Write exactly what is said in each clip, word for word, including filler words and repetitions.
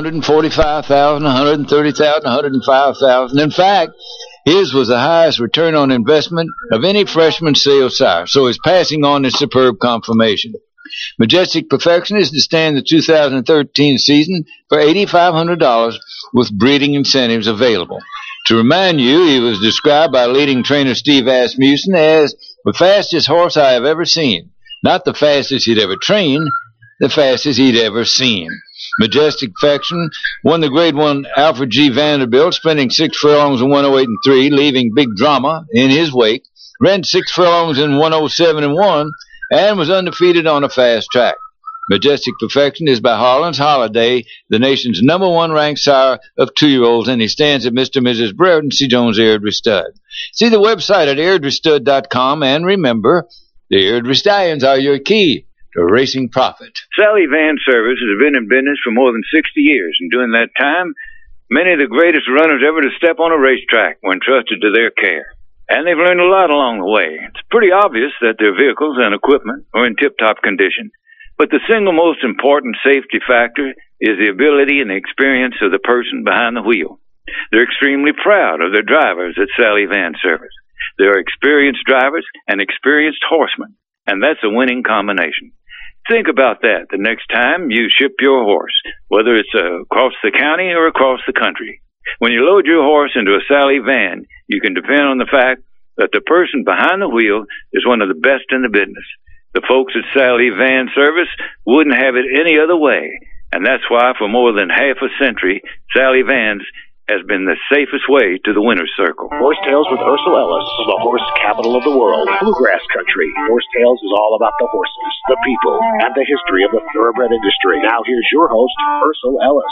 hundred forty-five thousand, one hundred thirty thousand, one hundred five thousand. In fact, his was the highest return on investment of any freshman sale sire, so he's passing on his superb conformation. Majestic Perfection is to stand the two thousand thirteen season for eight thousand five hundred dollars with breeding incentives available. To remind you, he was described by leading trainer Steve Asmussen as the fastest horse I have ever seen. Not the fastest he'd ever trained, the fastest he'd ever seen. Majestic Perfection won the Grade One Alfred G. Vanderbilt, spending six furlongs in one oh eight and three, leaving Big Drama in his wake. Ran six furlongs in one oh seven and one, and was undefeated on a fast track. Majestic Perfection is by Harlan's Holiday, the nation's number one ranked sire of two-year-olds, and he stands at Mister and Missus Brereton C. Jones Airdrie Stud. See the website at airdrie stud dot com, and remember, the Airdrie Stallions are your key to racing profit. Sally Van Service has been in business for more than sixty years, and during that time, many of the greatest runners ever to step on a racetrack were entrusted to their care. And they've learned a lot along the way. It's pretty obvious that their vehicles and equipment are in tip-top condition. But the single most important safety factor is the ability and the experience of the person behind the wheel. They're extremely proud of their drivers at Sally Van Service. They are experienced drivers and experienced horsemen, and that's a winning combination. Think about that the next time you ship your horse, whether it's uh, across the county or across the country. When you load your horse into a Sally Van, you can depend on the fact that the person behind the wheel is one of the best in the business. The folks at Sally Van Service wouldn't have it any other way, and that's why for more than half a century, Sally Vans has been the safest way to the winner's circle. Horse Tales with Ursel Ellis, the horse capital of the world, bluegrass country. Horse Tales is all about the horses, the people, and the history of the thoroughbred industry. Now here's your host, Ursel Ellis.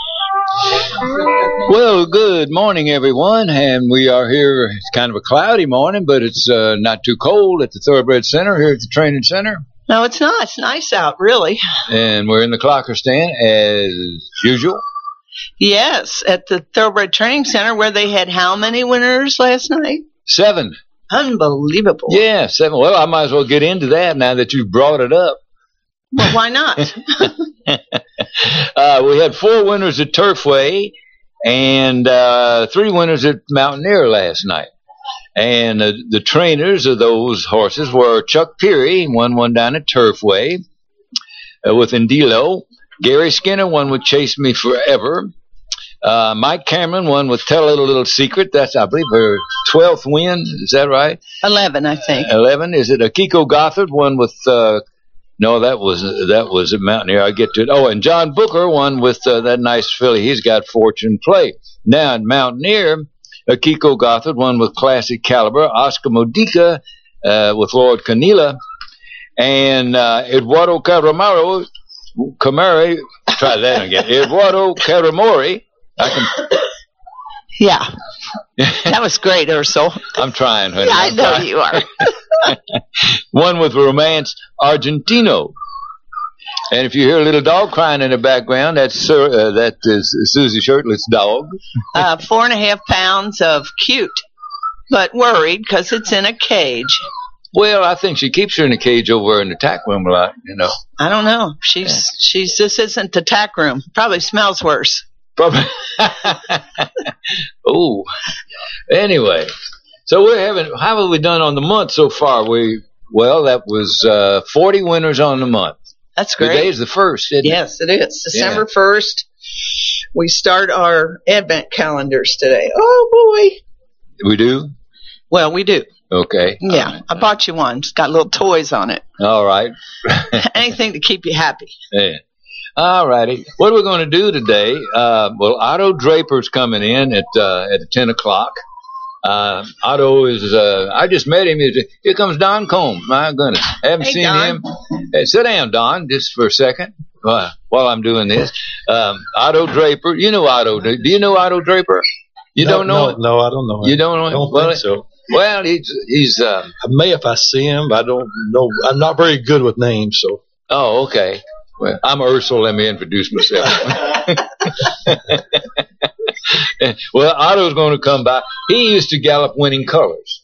Well, good morning, everyone, and we are here. It's kind of a cloudy morning, but it's uh, not too cold at the Thoroughbred Center here at the training center. No, it's not. It's nice out, really. And we're in the clocker stand as usual. Yes, at the Thoroughbred Training Center, where they had how many winners last night? Seven. Unbelievable. Yeah, seven. Well, I might as well get into that now that you've brought it up. Well, why not? uh, we had four winners at Turfway and uh, three winners at Mountaineer last night. And uh, the trainers of those horses were Chuck Peary, won one down at Turfway uh, with Indilo. Gary Skinner won with Chase Me Forever. Uh, Mike Cameron won with Tell a Little, Little Secret. That's, I believe, her twelfth win. Is that right? Eleven, I think. Eleven. Is it? Akiko Gothard won with, uh, no, that was, that was at Mountaineer. I'll get to it. Oh, and John Booker won with uh, that nice filly. He's got Fortune Play. Now, at Mountaineer, Akiko Gothard won with Classic Caliber. Oscar Modica uh, with Lord Canela. And uh, Eduardo Caramaro, Camari, try that again. Eduardo Caramori. I can. Yeah. That was great, Ursel. I'm trying, honey. Yeah, I I'm know trying. you are. One with Romance Argentino. And if you hear a little dog crying in the background, that's Sir, uh, that is Susie Shirtless' dog. uh, four and a half pounds of cute, but worried because it's in a cage. Well, I think she keeps her in a cage over in the tack room a lot, you know. I don't know. She's yeah. she's this isn't the tack room. Probably smells worse. Probably. Oh. Anyway, so we're having. How have we done on the month so far? We well, that was uh, forty winners on the month. That's great. Today is the first, isn't yes, it? Yes, it is. December yeah. first. We start our Advent calendars today. Oh boy. We do. Well, we do. Okay. Yeah, right. I bought you one. It's got little toys on it. All right. Anything to keep you happy. Yeah. All righty. What are we going to do today? Uh, well, Otto Draper's coming in at uh, at ten o'clock. Uh, Otto is, uh, I just met him. He's, here comes Don Combs. My goodness. I haven't hey, seen Don. him. Hey, sit down, Don, just for a second uh, while I'm doing this. Um, Otto Draper. You know Otto. Do you know Otto Draper? You no, don't know no, him? No, I don't know him. You don't know him? I don't well, think so. Well, he's, he's, uh, I may if I see him, but I don't know. I'm not very good with names, so. Oh, okay. Well, I'm Ursel. Let me introduce myself. Well, Otto's going to come by. He used to gallop Winning Colors.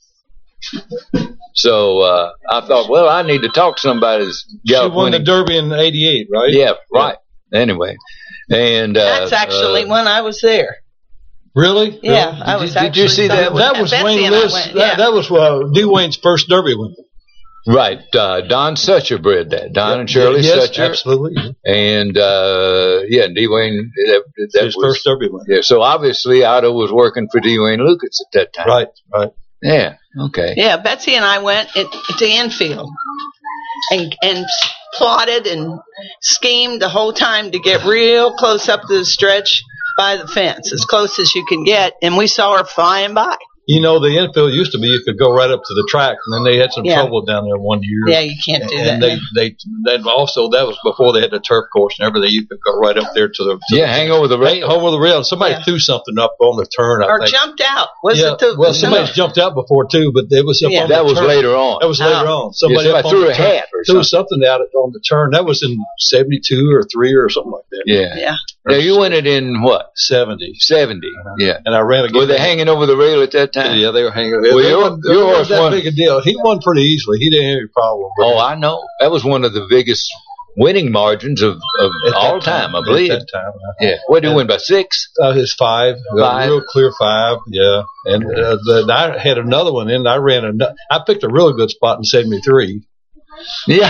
So uh, I thought, well, I need to talk to somebody that's galloped She won Winning. the Derby in eighty-eight, right? Yeah, right. Yeah. Anyway. And uh, That's actually uh, when I was there. Really? Yeah, Did I you- was did actually you see that? some- That was Betsy Wayne and I Lewis. went, that, yeah. that was uh, D. Wayne's first Derby win. right. Uh, Don Sucher bred that. Don and Shirley yes, Sucher. absolutely. And uh, yeah, D. Wayne. That, that His was, first Derby win. Yeah. So obviously, Otto was working for D. Wayne Lucas at that time. Right, right. Yeah. Okay. Yeah, Betsy and I went in, to Enfield and and plotted and schemed the whole time to get real close up to the stretch by the fence, as close as you can get, and we saw her flying by. You know, the infield used to be you could go right up to the track, and then they had some Yeah. trouble down there one year. Yeah, you can't do and that. they, they, then also that was before they had the turf course and everything. You could go right up there to the to Yeah. Hang over the the, rail. over the rail. Somebody Yeah. threw something up on the turn. I Or think. jumped out. Was yeah, it the well, somebody's no. jumped out before too, but it was up Yeah. on the That was turn. later on. That was later Oh. on. Somebody, Yeah, up somebody on threw the a turn- hat or threw something out on the turn. That was in seventy-two or three or something like that. Yeah. Yeah. Now you won it in what? seventy. seventy. Yeah. And I ran again. Were they hanging over the rail at that time? Yeah, they were hanging. Well, They your- wasn't- your it horse wasn't that won. big a deal. He won pretty easily. He didn't have any problem. with Oh, it. I know. That was one of the biggest winning margins of, of At all that time, I At believe. that time. uh, Yeah. What did you win by six? Uh, his five, a Five. real clear five, yeah. And uh, the, I had another one in. I ran a. I picked a really good spot in seventy-three. Yeah.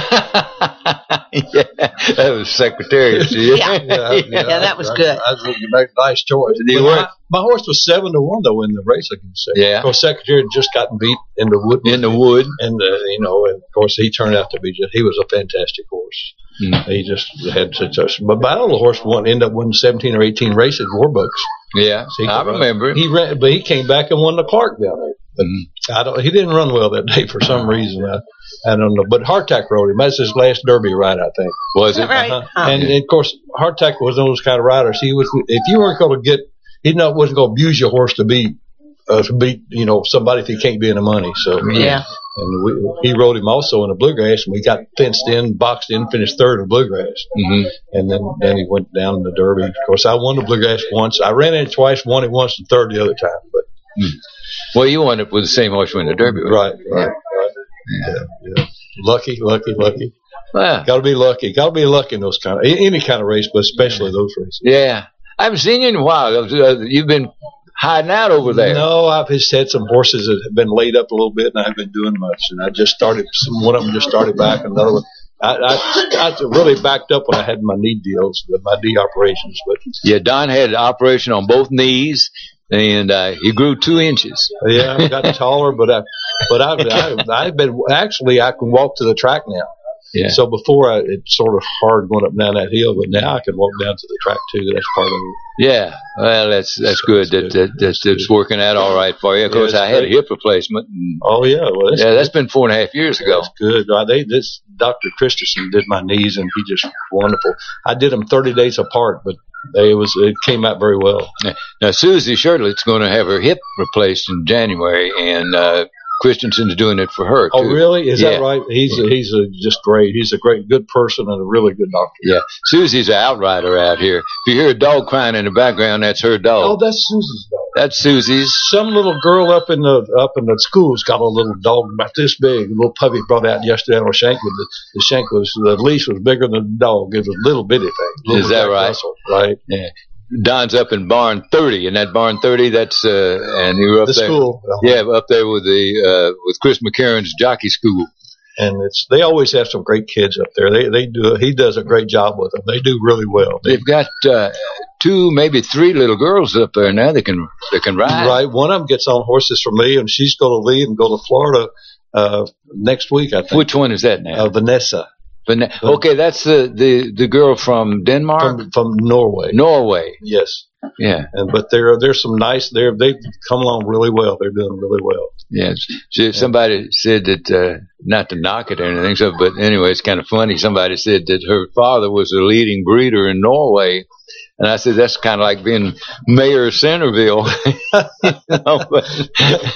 Yeah. That was Secretariat. Yeah. Yeah, Yeah, that was I- good. I, I, a nice choice. You But were- my, my horse was seven to one though in the race against him. Yeah. Of course, Secretary had just gotten beat in the wood. In the wood. And uh, you know, and of course, he turned out to be just. He was a fantastic horse. Mm. He just had such a. But my little horse won, ended up winning seventeen or eighteen races, Warbucks. Yeah. So he I could run. remember it. He ran, but he came back and won the Clark down there. But Mhm. I don't. He didn't run well that day for some reason. I, I don't know. But Hardtack rode him. That's his last Derby ride, I think. Was Is that it? right? Uh-huh. Oh. And, and of course, Hardtack was one of those kind of riders. He was. If you weren't going to get, he not wasn't going to abuse your horse to beat, uh, to beat you know somebody if he can't be in the money. So Yeah. And we, he rode him also in the Bluegrass, and we got fenced in, boxed in, finished third in the Bluegrass. Mm-hmm. And then, then he went down in the Derby. Of course, I won the Bluegrass once. I ran it twice, won it once, and third the other time. But Well, you won it with the same horse you won the Derby with. right, right, right. Yeah, yeah. Lucky, lucky, lucky. Well, Got to be lucky. Got to be lucky in those kind of any kind of race, but especially those races. yeah. I haven't seen you in a while. Uh, You've been hiding out over there. No, I've just had some horses that have been laid up a little bit, and I haven't been doing much. And I just started. Some one of them just started back. Another one. I, I, I really backed up when I had my knee deals, my knee operations. But Yeah, Don had an operation on both knees, and uh, he grew two inches. yeah, I got taller, but I, but I've, I've, I've been actually I can walk to the track now. Yeah. So before I, it's sort of hard going up and down that hill, but now I can walk down to the track too. That's part of it. Yeah, well, that's that's So good. it's That, good. that that's, that's working out all right for you. Of Yeah, course, it's I had a great. hip replacement. And, Oh yeah, well that's yeah, that's been four and a half years ago. That's good. Uh, they, this Doctor Christensen did my knees, and he just wonderful. I did them thirty days apart, but they was it came out very well. Now, Susie Shirley's going to have her hip replaced in January, and uh, Christensen's doing it for her, too. Oh really? Is Yeah. that right? He's a, he's a, just great. He's a great, good person and a really good doctor. Yeah. Susie's an outrider out here. If you hear a dog crying in the background, that's her Oh, dog. that's Susie's dog. That's Susie's. Some little girl up in the up in the school's got a little dog about this big, a little puppy brought out yesterday on a shank. With the, the shank was the leash was bigger than the dog. It was a little bitty thing. Little Is that Jack right? Russell, right? Yeah. Don's up in barn thirty, and that barn thirty, that's uh, and you were up The there. school. Yeah, up there with the uh, with Chris McCarron's jockey school. And it's they always have some great kids up there. They they do he does a great job with them. They do really well. They, They've got uh, two, maybe three little girls up there now that can that can ride. right. One of them gets on horses from me, and she's going to leave and go to Florida uh, next week. I think. Which one is that now? Uh, Vanessa Van- okay, that's the, the, the girl from Denmark, from from Norway. Norway. Yes. Yeah, And but there there's some nice they're they've come along really well. They're doing really well. yeah. So somebody said that uh, not to knock it or anything. So, but anyway, it's kind of funny. Somebody said that her father was a leading breeder in Norway. And I said, that's kind of like being mayor of Centerville. You know, but,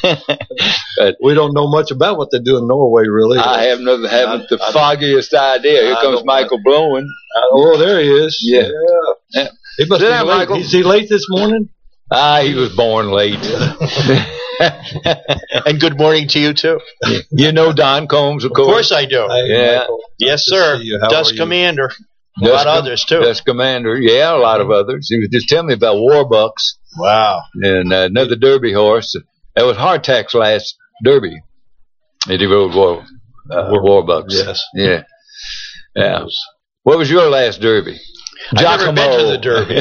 but We don't know much about what they do in Norway, really. I have no, haven't the I- I- foggiest idea. Here I comes don't- Michael Blowen. Oh, there he is. Yeah. yeah. He must Sit be down, late. Michael. Is he late this morning? Ah, he was born late. And good morning to you, too. You know Don Combs, of Of course. course I do. Hey, Yeah. Michael, Yes, good to sir. see you. How Dust are you? Commander. A lot of others, too. Dust Commander. Yeah, a lot of others. He was just telling me about Warbucks. Wow. And uh, another Derby horse. That was Hardtack's last Derby. And he rode War, uh, Warbucks. Yes. Yeah. Yeah. What was your last Derby? I've never been to the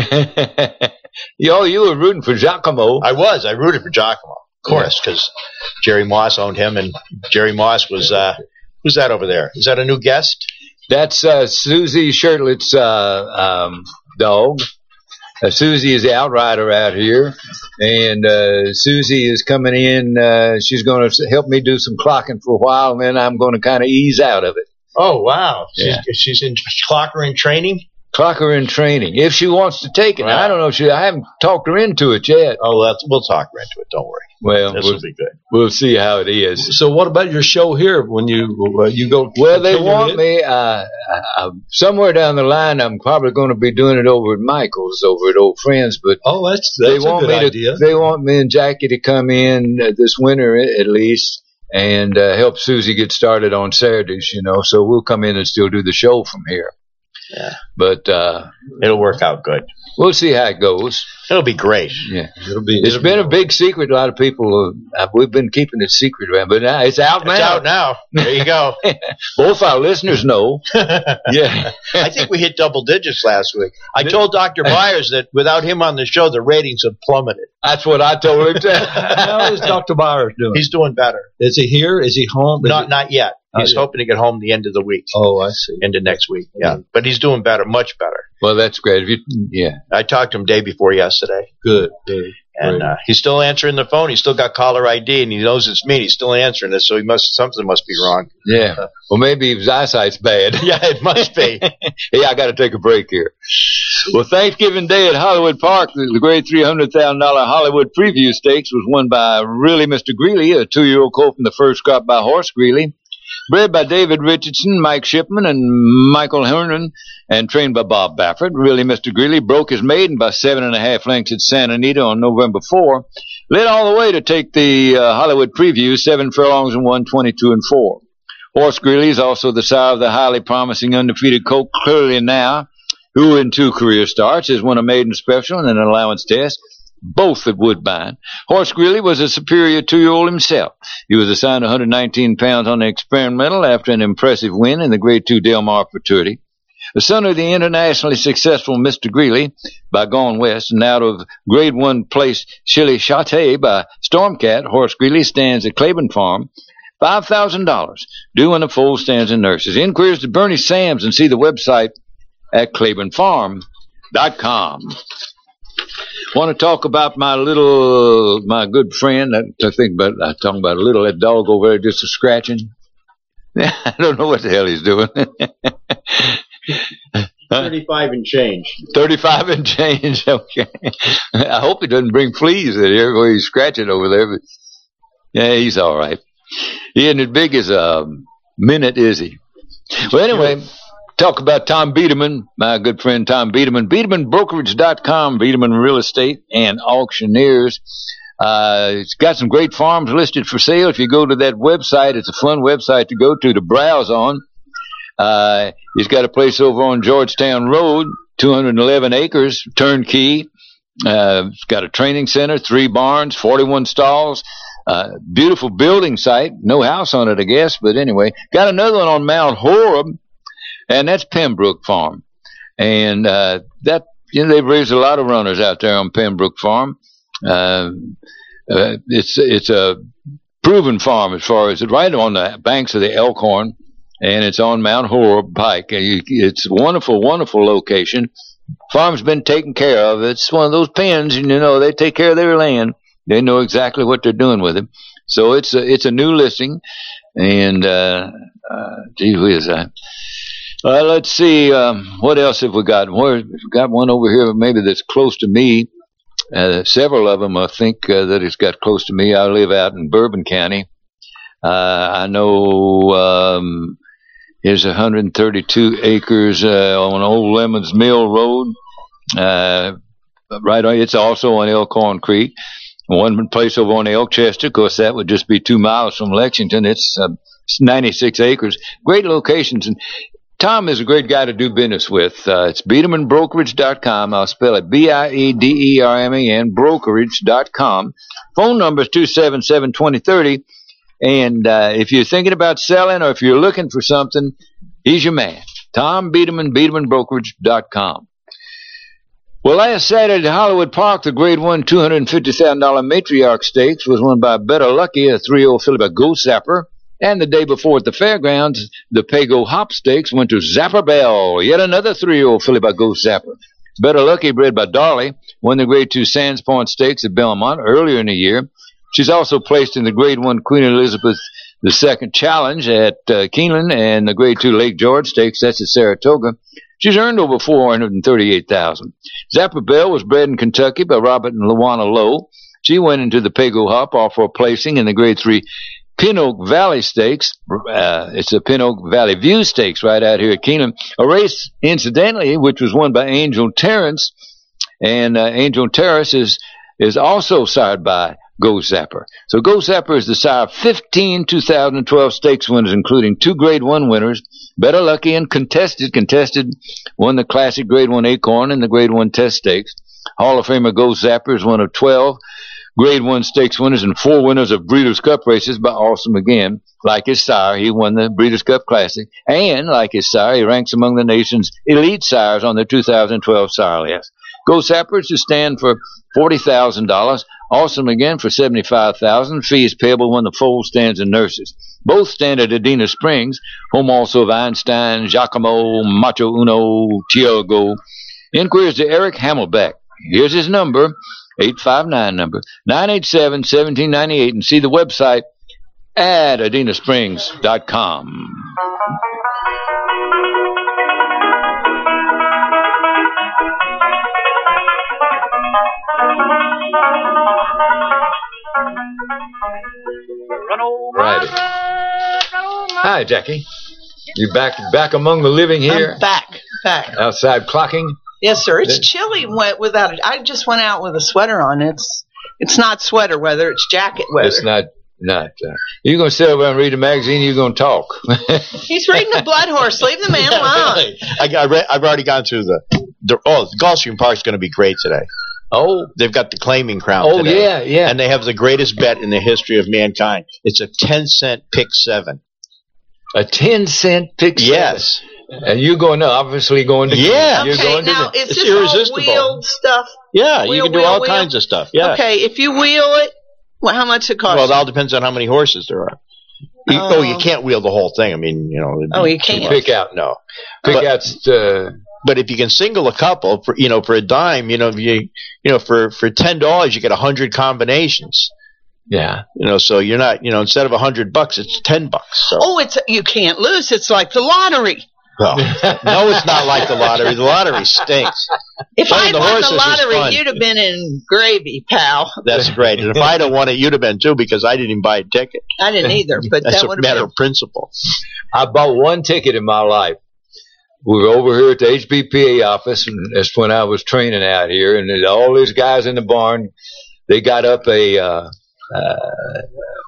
Derby. Yo, you were rooting for Giacomo. I was. I rooted for Giacomo, of course, because Jerry Moss owned him, and Jerry Moss was, uh, who's that over there? Is that a new guest? That's uh, Susie Shirtlett's uh, um, dog. Uh, Susie is the outrider out here, and uh, Susie is coming in. Uh, she's going to help me do some clocking for a while, and then I'm going to kind of ease out of it. Oh, wow. Yeah. She's, she's in clocker in training? Clocker in training, if she wants to take it. Right. I don't know if she. I haven't talked her into it yet. Oh, that's, we'll talk her into it. Don't worry. Well, this we'll, will be good. We'll see how it is. So, what about your show here when you uh, you go? Well, they want me uh, uh, somewhere down the line. I'm probably going to be doing it over at Michael's, over at Old Friends. But oh, that's that's they want a good me idea. To, they want me and Jackie to come in uh, this winter at least and uh, help Susie get started on Saturdays. You know, so we'll come in and still do the show from here. Yeah, but uh, it'll work out good. We'll see how it goes. It'll be great. Yeah, it'll be. It's it'll been be a big secret. A lot of people uh, we've been keeping it secret around, but now it's out now. It's out now. There you go. Both our listeners know. Yeah, I think we hit double digits last week. I told Doctor Byers that without him on the show, the ratings have plummeted. That's what I told him. How is Doctor Byers doing? He's doing better. Is he here? Is he home? Is not he... not yet. He's not hoping yet. to get home the end of the week. Oh, I see. End of next week. Yeah, but he's doing better, much better. Well, that's great. If you, yeah, I talked to him day before yesterday. Good, good. And uh, he's still answering the phone. He's still got caller I D, and he knows it's me. He's still answering it, so he must something must be wrong. Yeah. Well, maybe his eyesight's bad. Yeah, it must be. Hey, I got to take a break here. Well, Thanksgiving Day at Hollywood Park, the great three hundred thousand dollars Hollywood Preview Stakes was won by really Mister Greeley, a two-year-old colt from the first crop by Horse Greeley. Bred by David Richardson, Mike Shipman, and Michael Hernan, and trained by Bob Baffert. Really, Mister Greeley broke his maiden by seven and a half lengths at Santa Anita on November fourth. Led all the way to take the uh, Hollywood Preview, seven furlongs and won twenty-two and four. Horse Greeley is also the sire of the highly promising undefeated colt Clearly Now, who in two career starts has won a maiden special and an allowance test, both at Woodbine. Horse Greeley was a superior two-year-old himself. He was assigned one hundred nineteen pounds on the experimental after an impressive win in the Grade two Del Mar Futurity. The son of the internationally successful Mister Greeley by Gone West, and out of Grade one place Chili Chate by Stormcat, Horse Greeley stands at Claiborne Farm, five thousand dollars, due when the foal stands in nurses. Inquiries to Bernie Sams and see the website at claiborne farm dot com. Want to talk about my little, my good friend, I think about, I talking about a little, that dog over there just a scratching. I don't know what the hell he's doing. thirty-five and change. thirty-five and change, okay. I hope he doesn't bring fleas in here where he's scratching over there, but yeah, he's all right. He isn't as big as a minute, is he? Well, anyway, talk about Tom Biederman, my good friend Tom Biederman, Biederman Brokerage dot com, Biederman Real Estate and Auctioneers. Uh, it's got some great farms listed for sale. If you go to that website, it's a fun website to go to to browse on. Uh, he's got a place over on Georgetown Road, two hundred eleven acres, turnkey. Uh, it's got a training center, three barns, forty-one stalls. Uh, beautiful building site. No house on it, I guess, but anyway. Got another one on Mount Horeb, and that's Pembroke Farm. And uh, that, you know, they've raised a lot of runners out there on Pembroke Farm. Uh, uh, it's it's a proven farm as far as it, right on the banks of the Elkhorn, and it's on Mount Horeb Pike. It's a wonderful, wonderful location. Farm's been taken care of. It's one of those pens, you know, they take care of their land. They know exactly what they're doing with it. So it's a, it's a new listing, and uh, uh, gee whiz, I. Uh, let's see, um, what else have we got? Where, we've got one over here maybe that's close to me. Uh, several of them, I think, uh, that it's got close to me. I live out in Bourbon County. Uh, I know um, there's one hundred thirty-two acres uh, on Old Lemons Mill Road. Uh, right on, it's also on Elkhorn Creek. One place over on Elkchester, of course, that would just be two miles from Lexington. It's uh, ninety-six acres. Great locations. And Tom is a great guy to do business with. Uh, it's Biederman Brokerage dot com. I'll spell it B I E D E R M A N, brokerage dot com. Phone number is two seven seven, two zero three zero. And uh, if you're thinking about selling or if you're looking for something, he's your man. Tom Biederman, Biederman Brokerage dot com. Well, last Saturday at Hollywood Park, the Grade one two hundred fifty thousand dollars Matriarch Stakes was won by Better Lucky, a three oh filly by Ghost Zapper. And the day before at the fairgrounds, the Pago Hop Stakes went to Zapper Bell, yet another three oh filly by Ghost Zapper. Better Lucky, bred by Darley, won the Grade two Sands Point Stakes at Belmont earlier in the year. She's also placed in the Grade one Queen Elizabeth the Second Challenge at uh, Keeneland and the Grade two Lake George Stakes, that's at Saratoga. She's earned over four hundred thirty-eight thousand dollars. Zapper Bell was bred in Kentucky by Robert and Luana Lowe. She went into the Pago Hop off for a placing in the Grade three Pin Oak Valley Stakes. Uh, it's the Pin Oak Valley View Stakes right out here at Keeneland. A race, incidentally, which was won by Angel Terrence. And uh, Angel Terrace is, is also sired by Ghost Zapper. So Ghost Zapper is the sire of fifteen two thousand twelve stakes winners, including two Grade one winners. Better Lucky and Contested. Contested won the Classic Grade one Acorn and the Grade one Test Stakes. Hall of Famer Ghost Zapper is one of twelve Grade one Stakes winners and four winners of Breeders' Cup races by Awesome Again. Like his sire, he won the Breeders' Cup Classic. And, like his sire, he ranks among the nation's elite sires on the two thousand twelve sire list. Ghost Zapper is to stand for forty thousand dollars. Awesome Again for seventy-five thousand dollars. Fee is payable when the foal stands and nurses. Both stand at Adena Springs, home also of Einstein, Giacomo, Macho Uno, Tiago. Inquiries to Eric Hamelbeck. Here's his number, eight five nine number, nine eight seven, one seven nine eight, and see the website at adena springs dot com. Righty. Hi, Jackie. You back back among the living here? I'm back, back. Outside clocking? Yes, sir. It's Then- chilly wet without it. I just went out with a sweater on. It's it's not sweater weather. It's jacket weather. It's not. Not. Uh, you're going to sit over and read a magazine. You're going to talk. He's reading a blood horse. Leave the man alone. Really. I, I read, I've already gone through the, the. Oh, the Gulfstream Park's going to be great today. Oh, They've got the claiming crown oh today. yeah, yeah. And they have the greatest bet in the history of mankind. It's a ten cent pick seven. A ten cent pick. Yes. Seven. And you're going to obviously going to. Yeah. You're Okay, going to. now the- is It's this all irresistible. wheeled stuff? Yeah, you Wheel, can do wheel, all wheel. kinds of stuff. Yeah. Okay, if you wheel it, well, how much it costs? Well, it all depends on how many horses there are. You, Oh. oh, you can't wheel the whole thing. I mean, you know. it'd Oh, be you too can't. much. pick out. No. Pick But- out. Uh, But if you can single a couple, for, you know, for a dime, you know, if you, you know, for for ten dollars, you get a hundred combinations. yeah. You know, so you're not, you know, instead of a hundred bucks, it's ten bucks. So. Oh, it's you can't lose. It's like the lottery. Well, no, it's not like the lottery. The lottery stinks. If Playing I'd the won horses the is fun. lottery, you'd have been in gravy, pal. That's great. And if I'd have won it, you'd have been too, because I didn't even buy a ticket. I didn't either, but That's that a would matter have of principle. I bought one ticket in my life. We were over here at the H B P A office, and that's when I was training out here. And there's all these guys in the barn, they got up a uh, uh,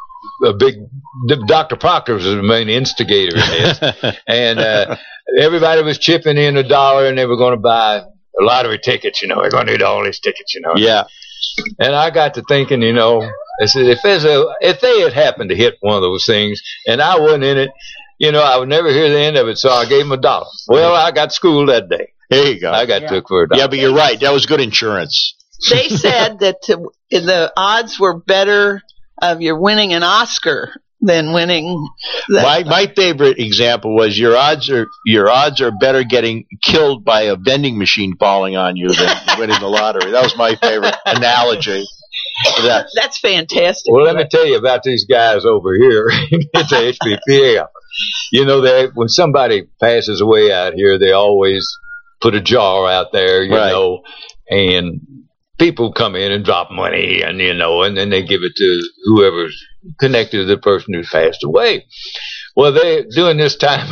a big. Doctor Proctor was the main instigator in this, and uh, everybody was chipping in a dollar, and they were going to buy lottery tickets. You know, they're going to need all these tickets. You know, Yeah. And I got to thinking, you know, I said, if there's a, if they had happened to hit one of those things and I wasn't in it, you know, I would never hear the end of it, so I gave them a dollar. Well, I got schooled that day. There you go. I got Yeah. took for a dollar. Yeah, but you're right. That was good insurance. They said that to, the odds were better of you winning an Oscar than winning. The, My my favorite example was your odds are your odds are better getting killed by a vending machine falling on you than winning the lottery. That was my favorite analogy for that. That's fantastic. Well, let me tell you about these guys over here at the H B P A. You know, they when somebody passes away out here, they always put a jar out there, you Right. know, and people come in and drop money, and you know, and then they give it to whoever's connected to the person who passed away. Well, they during this time,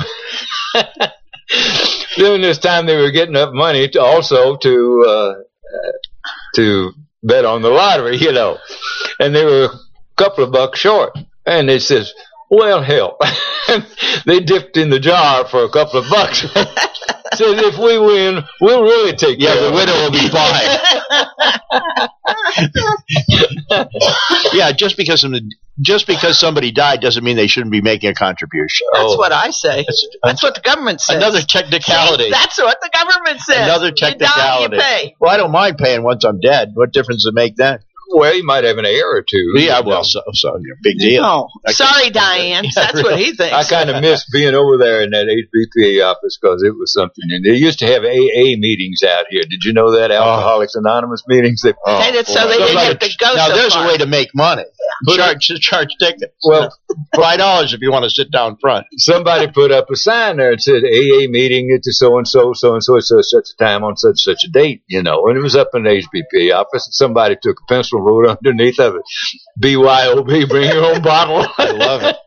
during this time, they were getting up money to also to uh, to bet on the lottery, you know, and they were a couple of bucks short. And they says, Well, hell, they dipped in the jar for a couple of bucks. Says if we win, we'll really take Yeah, care the of widow will be fine. Yeah, just because some, just because somebody died doesn't mean they shouldn't be making a contribution. That's Oh. what I say. That's, That's what the government says. another See, technicality. that's what the government says. Another You die, technicality. you pay. Well, I don't mind paying once I'm dead. What difference does it make then? Well, you might have an heir or two. Yeah, well, so, so yeah, big deal. Oh, I sorry, can't- Diane. Yeah, That's what he thinks. I kind of missed being over there in that H B P A office because it was something. And they used to have A A meetings out here. Did you know that? Alcoholics Anonymous meetings. They, Oh, They did so boy. they didn't Somebody- have to go Now, so there's far. a way to make money. But- Charge, charge tickets. well, Five dollars if you want to sit down front. somebody put up a sign there and said A A meeting at the so and so, so and so, such such a time on such such a date, you know. And it was up in the H B P A office. And somebody took a pencil, wrote underneath of it, B Y O B, bring your own bottle. I love it.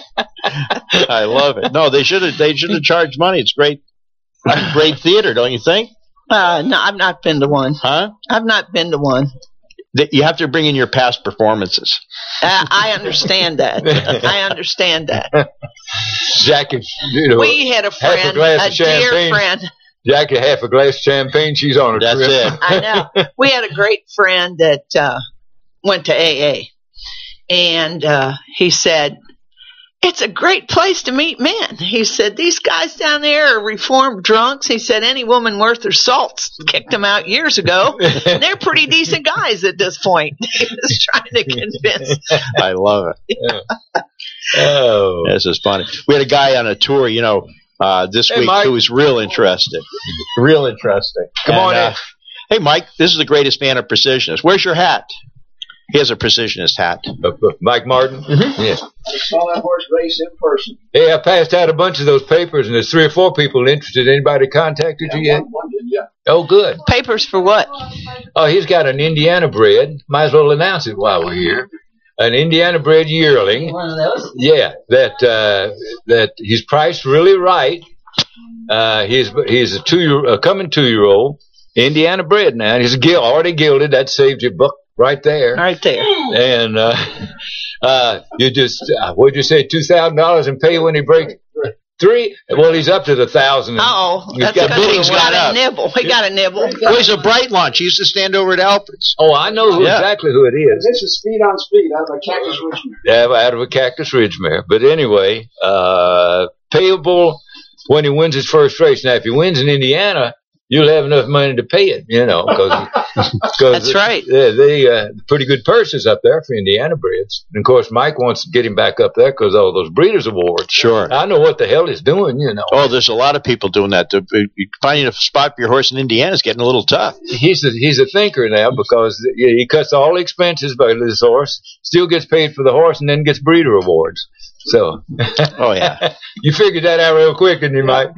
I love it. No, they should have. They should have charged money. It's great. Great theater, don't you think? Uh, no, I've not been to one. Huh? I've not been to one. That you have to bring in your past performances. Uh, I understand that. I understand that. Jackie, you know, We had a half a friend, glass a, of dear champagne. friend. Jackie, half a glass of champagne. She's on her That's trip. it. I know. We had a great friend that uh, went to A A, and uh, he said, "It's a great place to meet men." He said, "These guys down there are reformed drunks." He said, "Any woman worth her salt kicked them out years ago. And they're pretty decent guys at this point." He was trying to convince. I love it. Oh, This is funny. We had a guy on a tour, you know, uh, this Hey, week Mike. who was real interesting. Real interesting. Come And, on uh, in. Hey, Mike, this is the greatest man of precisionist. Where's your hat? He has a precisionist hat. Uh, Mike Martin. Mm-hmm. Yeah. Saw that horse race in person. Hey, I passed out a bunch of those papers, and there's three or four people interested. Anybody contacted you yet? One, one did, yeah. Oh, good. Papers for what? Oh, he's got an Indiana bred. Might as well announce it while we're here. An Indiana bred yearling. One of those? Yeah, that uh, that he's priced really right. Uh, he's he's a two year a coming two year old Indiana bred now. He's a gil, already gilded. That saved you a buck right there. Right there. And uh, uh, you just uh, what'd you say? Two thousand dollars and pay when he breaks three. Well, he's up to the thousand. Oh, He's that's got because bidding's he got gone up. a nibble. He got a nibble. Well, he's a bright launch. He used to stand over at Alfred's. Oh, I know who Yeah. exactly who it is. This is speed on speed out of a Cactus Ridgemere. Yeah, out of a Cactus Ridge mare. But anyway, uh, payable when he wins his first race. Now, if he wins in Indiana, you'll have enough money to pay it, you know, because That's right. Yeah, they uh, pretty good purses up there for Indiana breds. And of course, Mike wants to get him back up there because all those breeders awards. Sure. I know what the hell he's doing, you know. Oh, there's a lot of people doing that. The- Finding a spot for your horse in Indiana is getting a little tough. He's a, he's a thinker now because he cuts all the expenses by this horse, still gets paid for the horse, and then gets breeder awards. So, Oh, yeah. you figured that out real quick, didn't you, Mike?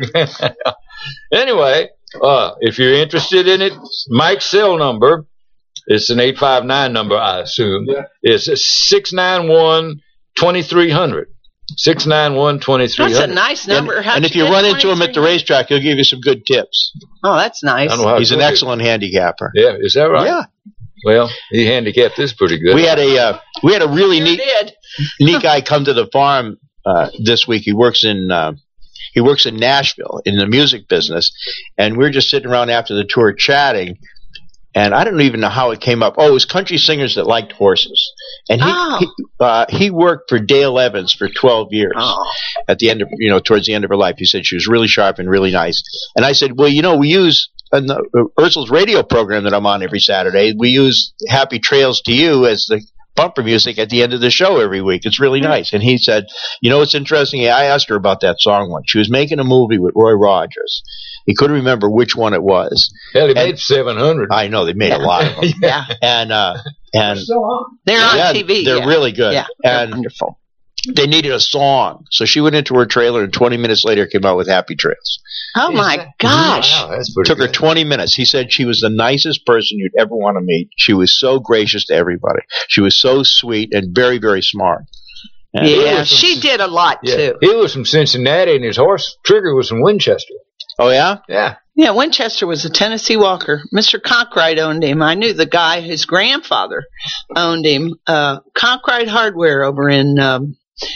Anyway, uh, if you're interested in it, Mike's cell number, it's an eight five nine number, I assume, Yeah. is six nine one, two three zero zero. six nine one, two three zero That's zero. a nice And, number. How'd and if you you get run into him at the twenty-three? racetrack, he'll give you some good tips. Oh, that's nice. I don't know how He's an good it is. excellent handicapper. Yeah, is that right? Yeah. Well, he handicapped this pretty good. We had a uh, we had a really You neat did. neat guy come to the farm uh, this week. He works in uh, he works in Nashville in the music business, and we were just sitting around after the tour chatting. And I don't even know how it came up. Oh, it was country singers that liked horses, and he Oh. he, uh, he worked for Dale Evans for twelve years. Oh. At the end of you know towards the end of her life, he said she was really sharp and really nice. And I said, well, you know, we use in the, uh, Ursul's radio program that I'm on every Saturday. We use "Happy Trails to You" as the bumper music at the end of the show every week. It's really nice. And he said, you know, it's interesting. I asked her about that song once. She was making a movie with Roy Rogers. He couldn't remember which one it was. Hell, he and- made seven hundred. I know they made a lot of them. Yeah. And uh, and Still on. They're on yeah, T V. they're yeah. really good. Yeah. They're And wonderful. they needed a song, so she went into her trailer, and twenty minutes later came out with "Happy Trails." Oh my gosh. Wow, that's pretty Took her good. twenty minutes. He said she was the nicest person you'd ever want to meet. She was so gracious to everybody. She was so sweet and very, very smart. And Yeah, was some- she did a lot Yeah. too. He was from Cincinnati, and his horse Trigger was from Winchester. Oh yeah. Yeah. Yeah, Winchester was a Tennessee Walker. Mister Conkright owned him. I knew the guy. His grandfather owned him. Uh, Conkright Hardware over in um,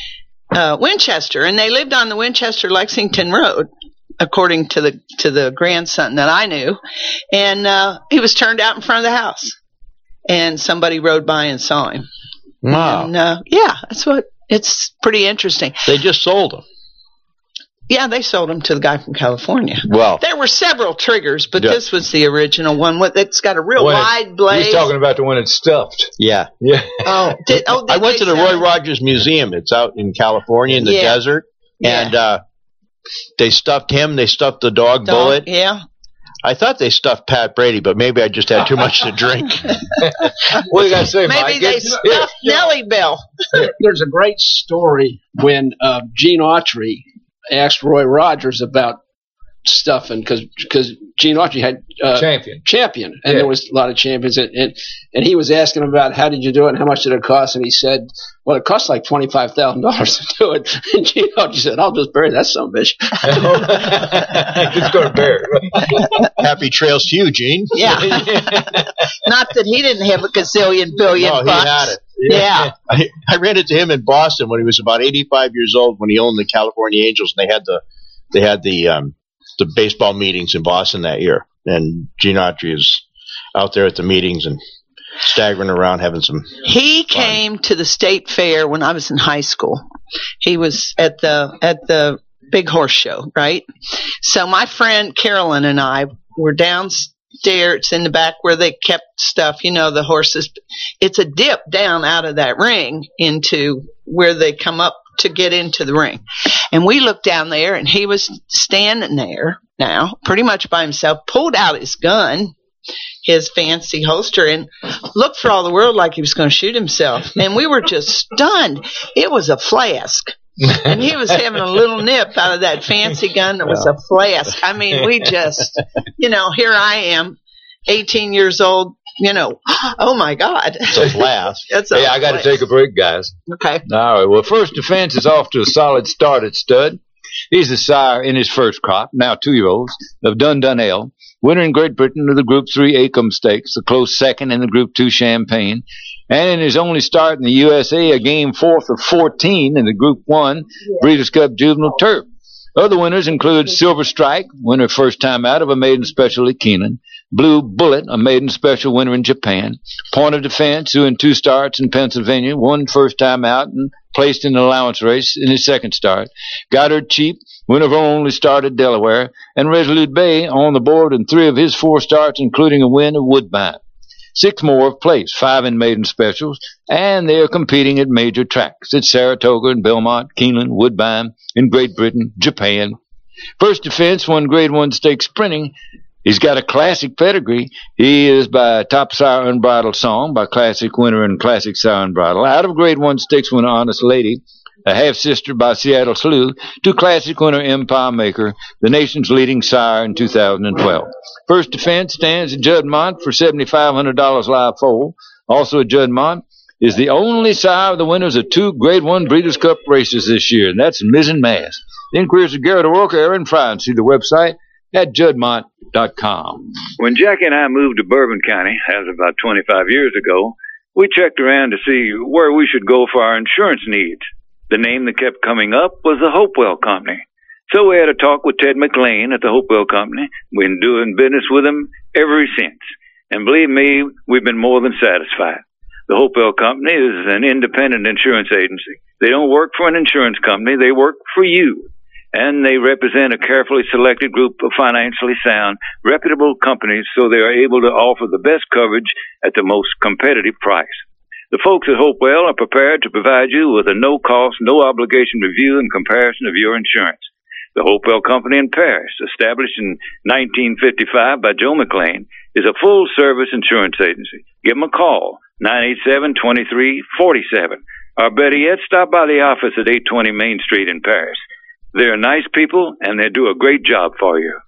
uh, Winchester, and they lived on the Winchester-Lexington Road, according to the to the grandson that I knew. And uh, he was turned out in front of the house, and somebody rode by and saw him. Wow. And, uh, yeah, that's what. It's pretty interesting. They just sold them. Yeah, they sold them to the guy from California. Well, there were several triggers, but yeah. this was the original one. It's got a real When wide it, blade. He's talking about the one that's stuffed. Yeah. Yeah. Oh, did, oh did I went to the sell Roy it? Rogers Museum. It's out in California in the Yeah. desert. Yeah. And uh, they stuffed him. They stuffed the dog, Dog, Bullet. Yeah. I thought they stuffed Pat Brady, but maybe I just had too much to drink. What do you got to say, Maybe Mike? they It's- stuffed Nellie Bell. There- There's a great story when uh, Gene Autry asked Roy Rogers about stuffing because because Gene Autry had uh, Champion. champion, and Yeah. there was a lot of champions, and, and and he was asking him about how did you do it and how much did it cost, and he said, well, it cost like twenty five thousand dollars to do it. And Gene Autry said, I'll just bury that son of a bitch. Just go to bear. Happy trails to you, Gene. Yeah. Not that he didn't have a gazillion billion No, he bucks. had it. Yeah. I, I ran into him in Boston when he was about eighty-five years old when he owned the California Angels, and they had the they had the um, the baseball meetings in Boston that year. And Gene Autry is out there at the meetings and staggering around having some. He came to the state fair when I was in high school. He was at the at the Big Horse Show, right? So my friend Carolyn and I were downstairs in the back where they kept stuff, you know, the horses. It's a dip down out of that ring into where they come up to get into the ring. And we looked down there, and he was standing there now, pretty much by himself, pulled out his gun, his fancy holster, and looked for all the world like he was going to shoot himself. And we were just stunned. It was a flask. And he was having a little nip out of that fancy gun that was a flask. I mean, we just, you know, here I am, eighteen years old, you know, oh my God. It's a laugh. That's a Hey, I got to flask. take a break, guys. Okay. All right. Well, First Defense is off to a solid start at stud. He's the sire in his first crop, now two-year-olds, of Dundonell. Winner in Great Britain of the Group three Acom Stakes, the close second in the Group two Champagne. And in his only start in the U S A, a game fourth of fourteen in the Group one Breeders' Cup Juvenile Turf. Other winners include Silver Strike, winner first time out of a maiden special at Keeneland. Blue Bullet, a maiden special winner in Japan. Point of Defense, who in two starts in Pennsylvania, won first time out and placed in the allowance race in his second start. Goddard Cheap, winner of her only start at Delaware. And Resolute Bay on the board in three of his four starts, including a win at Woodbine. Six more have placed, five in maiden specials, and they are competing at major tracks at Saratoga and Belmont, Keeneland, Woodbine, in Great Britain, Japan. First Defense won Grade one Stakes sprinting. He's got a classic pedigree. He is by Top Sire Unbridled Song, by Classic Winner and Classic Sire Unbridled. Out of Grade one Stakes winner Honest Lady, a half-sister by Seattle Slew, to Classic Winner Empire Maker, the nation's leading sire in two thousand twelve. First Defense stands at Juddmont for seven thousand five hundred dollars live foal. Also at Juddmont is the only sire of the winners of two Grade one Breeders' Cup races this year, and that's Miz and Mass. Inquiries of Garrett O'Rourke, Aaron Fry, and see the website at juddmont dot com. When Jackie and I moved to Bourbon County, that was about twenty-five years ago, we checked around to see where we should go for our insurance needs. The name that kept coming up was the Hopewell Company. So we had a talk with Ted McLean at the Hopewell Company. We've been doing business with him ever since. And believe me, we've been more than satisfied. The Hopewell Company is an independent insurance agency. They don't work for an insurance company. They work for you. And they represent a carefully selected group of financially sound, reputable companies so they are able to offer the best coverage at the most competitive price. The folks at Hopewell are prepared to provide you with a no-cost, no-obligation review and comparison of your insurance. The Hopewell Company in Paris, established in nineteen fifty-five by Joe McLean, is a full-service insurance agency. Give them a call, nine eight seven, two three four seven. Or better yet, stop by the office at eight twenty Main Street in Paris. They're nice people, and they do a great job for you.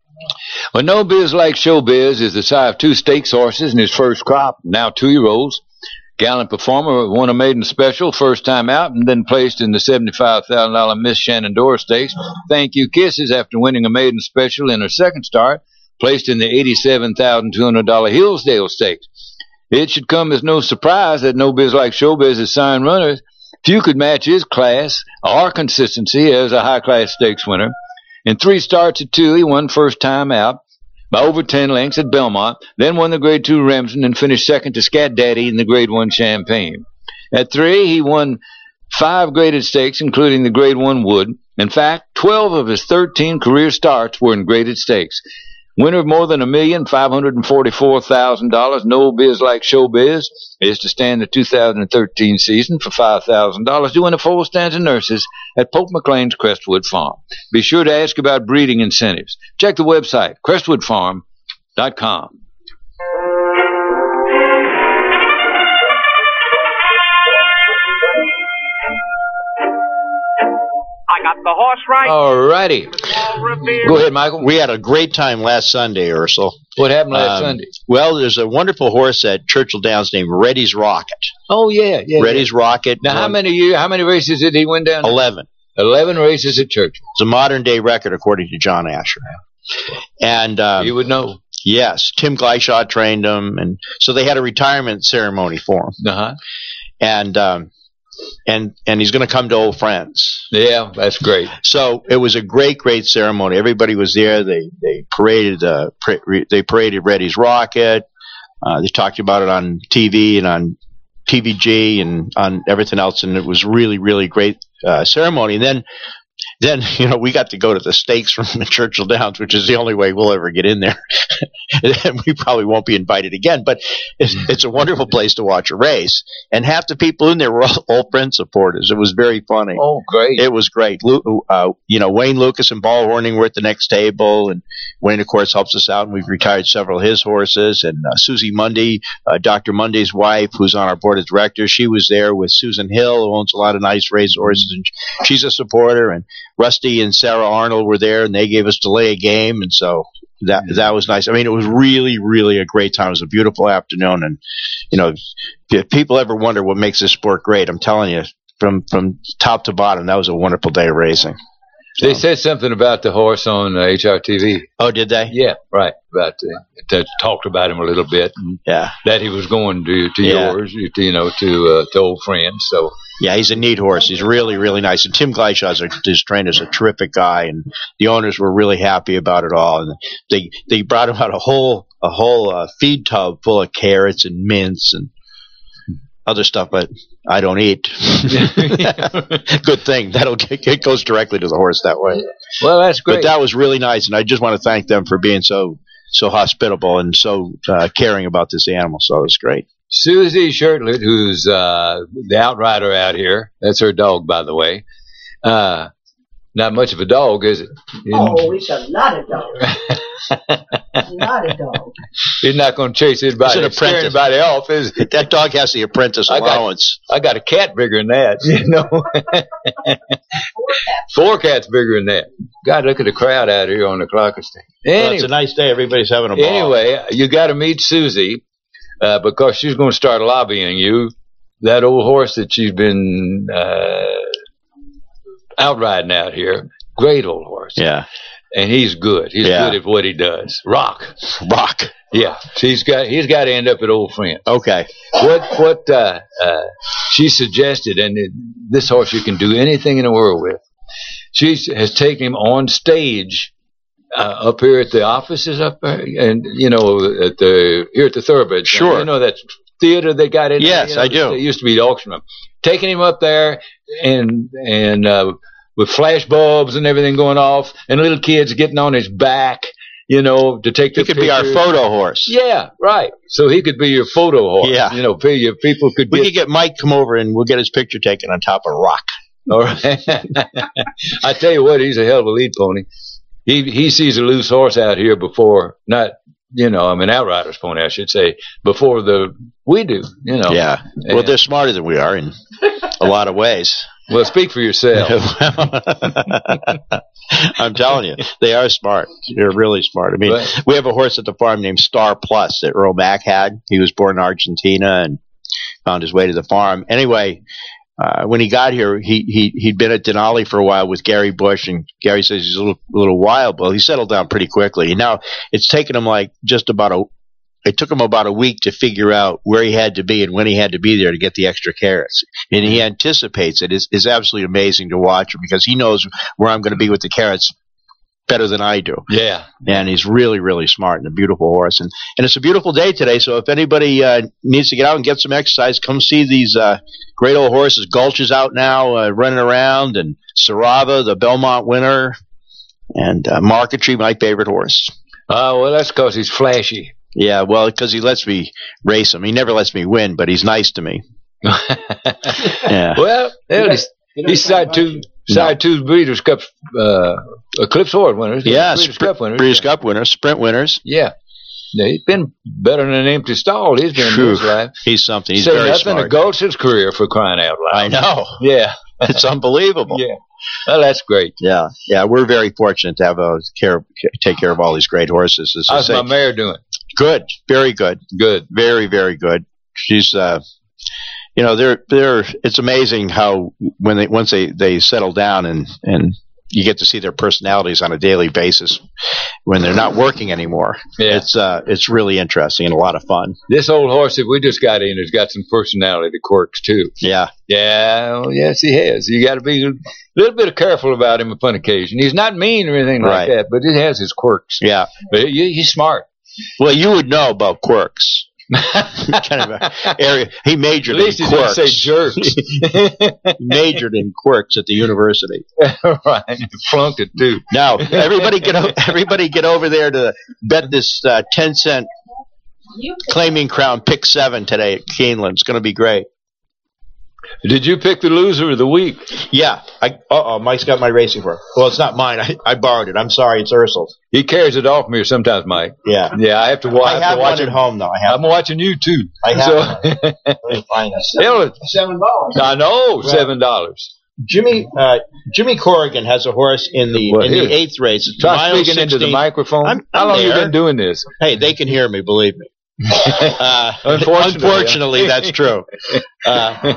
Well, No Biz Like Showbiz is the sire of two stakes horses in his first crop, now two-year-olds. Gallant performer won a maiden special first time out and then placed in the seventy-five thousand dollars Miss Shenandoah Stakes. Thank You Kisses after winning a maiden special in her second start, placed in the eighty-seven thousand two hundred dollars Hillsdale Stakes. It should come as no surprise that No Biz Like Showbiz is signed runners Few could match his class or consistency as a high-class stakes winner. In three starts at two, he won first time out by over ten lengths at Belmont, then won the Grade two Remsen and finished second to Scat Daddy in the Grade one Champagne. At three, he won five graded stakes, including the Grade one Wood. In fact, twelve of his thirteen career starts were in graded stakes. Winner of more than a million five hundred and forty-four thousand dollars. No biz like showbiz is to stand the two thousand thirteen season for five thousand dollars, doing a full stands of nurses at Pope McLean's Crestwood Farm. Be sure to ask about breeding incentives. Check the website, crestwood farm dot com. I got the horse right. All righty. Go ahead, Michael. We had a great time last Sunday, Ursel. What happened last Um, Sunday? Well, there's a wonderful horse at Churchill Downs named Reddy's Rocket. Oh, yeah, yeah. Reddy's Rocket. Now, how won many year, how many races did he win down there? eleven. Eleven races at Churchill. It's a modern day record according to John Asher. And um, You would know. yes, Tim Gleishaw trained him, and so they had a retirement ceremony for him. Uh-huh. And um, and and he's going to come to Old Friends. Yeah, that's great. So it was a great, great ceremony. Everybody was there. They they paraded uh, pra- they paraded Reddy's Rocket. Uh, they talked about it on T V and on T V G and on everything else, and it was really, really great uh, ceremony. And then, then you know, we got to go to the stakes room in Churchill Downs, which is the only way we'll ever get in there. And we probably won't be invited again. But it's, it's a wonderful place to watch a race, and half the people in there were all Old Friends supporters. It was very funny. Oh, great. It was great. Lu- uh, you know, Wayne Lucas and Ball Horning were at the next table, and Wayne, of course, helps us out, and we've retired several of his horses. And uh, Susie Mundy, uh, Doctor Mundy's wife, who's on our board of directors, she was there with Susan Hill, who owns a lot of nice race horses, and she's a supporter. And Rusty and Sarah Arnold were there, and they gave us delay a game, and so that that was nice. I mean, it was really, really a great time. It was a beautiful afternoon, and you know, if people ever wonder what makes this sport great, I'm telling you, from from top to bottom, that was a wonderful day of racing. They said something about the horse on uh, H R T V. Oh, did they? Yeah, right. About uh, they talked about him a little bit, and Yeah. that he was going to to Yeah. yours, you you know, to uh, to Old Friends. So Yeah, he's a neat horse. He's really, really nice. And Tim Gleishaw's a, his trainer's a terrific guy, and the owners were really happy about it all. And they they brought him out a whole a whole uh, feed tub full of carrots and mints and other stuff, but I don't eat. Good thing. That'll get, it goes directly to the horse that way. well, that's great. But that was really nice, and I just want to thank them for being so so hospitable and so uh, caring about this animal. So it was great. Susie Shirtlet, who's uh, the outrider out here, that's her dog, by the way. Uh, not much of a dog, is it? Oh, it's a lot of dogs. a lot of dogs. He's not going to chase anybody, It's an scare apprentice. anybody off, is it? That dog has the apprentice I got- allowance. I got a cat bigger than that, you know. Four cats bigger than that. God, look at the crowd out here on the clock stand. Well, Anyway, it's a nice day. Everybody's having a ball. anyway, you got to meet Susie uh, because she's going to start lobbying you. That old horse that she's been uh, out riding out here, great old horse. Yeah. And he's good. He's Yeah. good at what he does. Rock. Rock. Yeah. He's got he's got to end up at Old Friends. Okay. What what uh, uh, she suggested, and it, this horse you can do anything in the world with. She has taken him on stage uh, up here at the offices up there, and you know at the here at the Thoroughbred. Center. Sure. You know that theater they got in. Yes, there, you know, I do. It used to be the auction room. Taking him up there and and uh, with flash bulbs and everything going off, and little kids getting on his back. You know, to take the He could be our pictures. photo horse. Yeah, right. So he could be your photo horse. Yeah. You know, pe- your people could We get. could get Mike come over and we'll get his picture taken on top of Rock. All right. I tell you what, he's a hell of a lead pony. He he sees a loose horse out here before, not you know, I mean outrider's pony, I should say, before the we do. You know. Yeah. Well, they're smarter than we are in a lot of ways. Well, speak for yourself. I'm telling you, they are smart. They're really smart. I mean, Right. we have a horse at the farm named Star Plus that Earl Mack had. He was born in Argentina and found his way to the farm. Anyway, uh, when he got here, he, he, he'd been at Denali for a while with Gary Bush, and Gary says he's a little, a little wild, but he settled down pretty quickly. And now it's taken him like just about a, it took him about a week to figure out where he had to be and when he had to be there to get the extra carrots. And he anticipates it. It's, it's absolutely amazing to watch him because he knows where I'm going to be with the carrots better than I do. Yeah. And he's really, really smart and a beautiful horse. And, and it's a beautiful day today, so if anybody uh, needs to get out and get some exercise, come see these uh, great old horses. Gulch is out now uh, running around, and Sarava, the Belmont winner, and uh, Marquetry, my favorite horse. Oh, well, that's because he's flashy. Yeah, well, because he lets me race him. He never lets me win, but he's nice to me. Yeah. Well, he's, he's side two, side two Breeders' Cup, uh, Eclipse Award winners. Yeah, Breeders' Cup Cup winners. Breeders' Cup winners, Sprint winners. Yeah. Yeah, he's been better than an empty stall. He's been in his life. He's something. He's Say very nothing smart. to Gulch's career for crying out loud. I know. Yeah. It's unbelievable. Yeah. Well, that's great. Yeah, yeah, we're very fortunate to have a care, take care of all these great horses. As I How's say, my mare doing? Good, very good, Good. very, very good. She's, uh, you know, they're they're. It's amazing how when they once they, they settle down and and you get to see their personalities on a daily basis when they're not working anymore. Yeah. It's uh, it's really interesting and a lot of fun. This old horse that we just got in has got some personality quirks, too. Yeah, Yeah, well, yes, he has. You got to be a little bit careful about him upon occasion. He's not mean or anything Right. like that, but he has his quirks. yeah. But he, he's smart. Well, you would know about quirks. Kind of a area. He majored At least in he didn't quirks. say jerks. He majored in quirks at the university. Right. Flunked it, too. Now, everybody get o- everybody get over there to bet this uh, ten cent Claiming Crown pick seven today at Keeneland. It's going to be great. Did you pick the loser of the week? Yeah. I, uh-oh, Mike's got my racing for. Well, it's not mine. I, I borrowed it. I'm sorry. It's Ursul's. He carries it off me sometimes, Mike. Yeah. Yeah, I have to, wa- I have have to watch one him. at home, though. I have. I'm watching you, too. I have So, Let me find this. Hell, Seven dollars. I know, seven dollars. Jimmy uh, Jimmy Corrigan has a horse in the Well, in here. the eighth race. It's Try mile speaking into the sixteen. microphone. I'm- How I'm long have you there. been doing this? Hey, they can hear me, believe me. Uh, Unfortunately, unfortunately, that's true. Uh,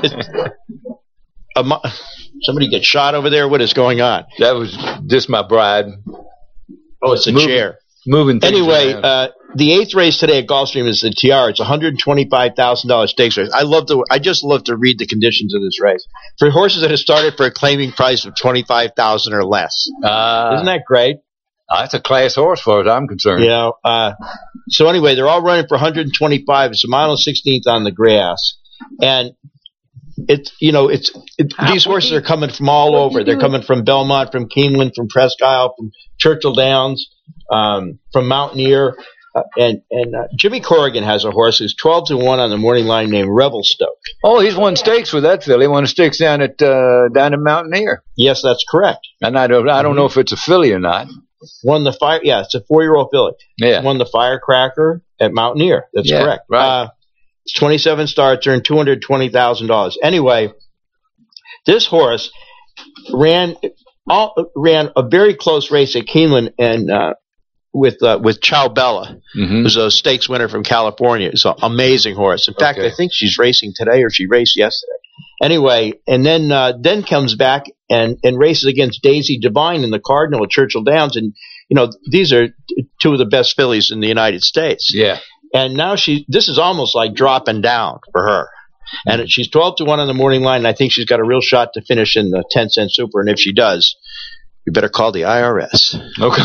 a mo- somebody get shot over there. What is going on? That was just my bride Oh, it's a Moving- chair. moving things Anyway, around. uh, the eighth race today at Gulfstream is the Tiara. It's a one hundred twenty-five thousand dollars stakes race. I love to. I just love to read the conditions of this race for horses that have started for a claiming price of twenty-five thousand dollars or less. uh, Isn't that great? that's a class horse, as far as I'm concerned. You know. Uh, so anyway, they're all running for one hundred twenty-five. It's a mile and sixteenth on the grass, and it's you know it's it, these horses are coming from all over. They're coming from Belmont, from Keeneland, from Presque Isle, from Churchill Downs, um, from Mountaineer. Uh, and and uh, Jimmy Corrigan has a horse who's twelve to one on the morning line named Revelstoke. Oh, he's won stakes with that filly. Won stakes down at uh, down at Mountaineer. Yes, that's correct. And I don't I don't know if it's a filly or not. Won the fire. Yeah, it's a four-year-old filly. Yeah. Won the Firecracker at Mountaineer. That's Yeah, correct. right. Uh, it's twenty-seven starts, earned two hundred twenty thousand dollars. Anyway, this horse ran all, ran a very close race at Keeneland and uh, with uh, with Chow Bella, Mm-hmm. who's a stakes winner from California. It's an amazing horse. In fact, Okay. I think she's racing today, or she raced yesterday. Anyway, and then uh, then comes back and, and races against Daisy Divine in the Cardinal at Churchill Downs, and you know these are t- two of the best fillies in the United States. Yeah. And now she, this is almost like dropping down for her. And she's twelve to one on the morning line, and I think she's got a real shot to finish in the ten cent super. And if she does, you better call the I R S. Okay.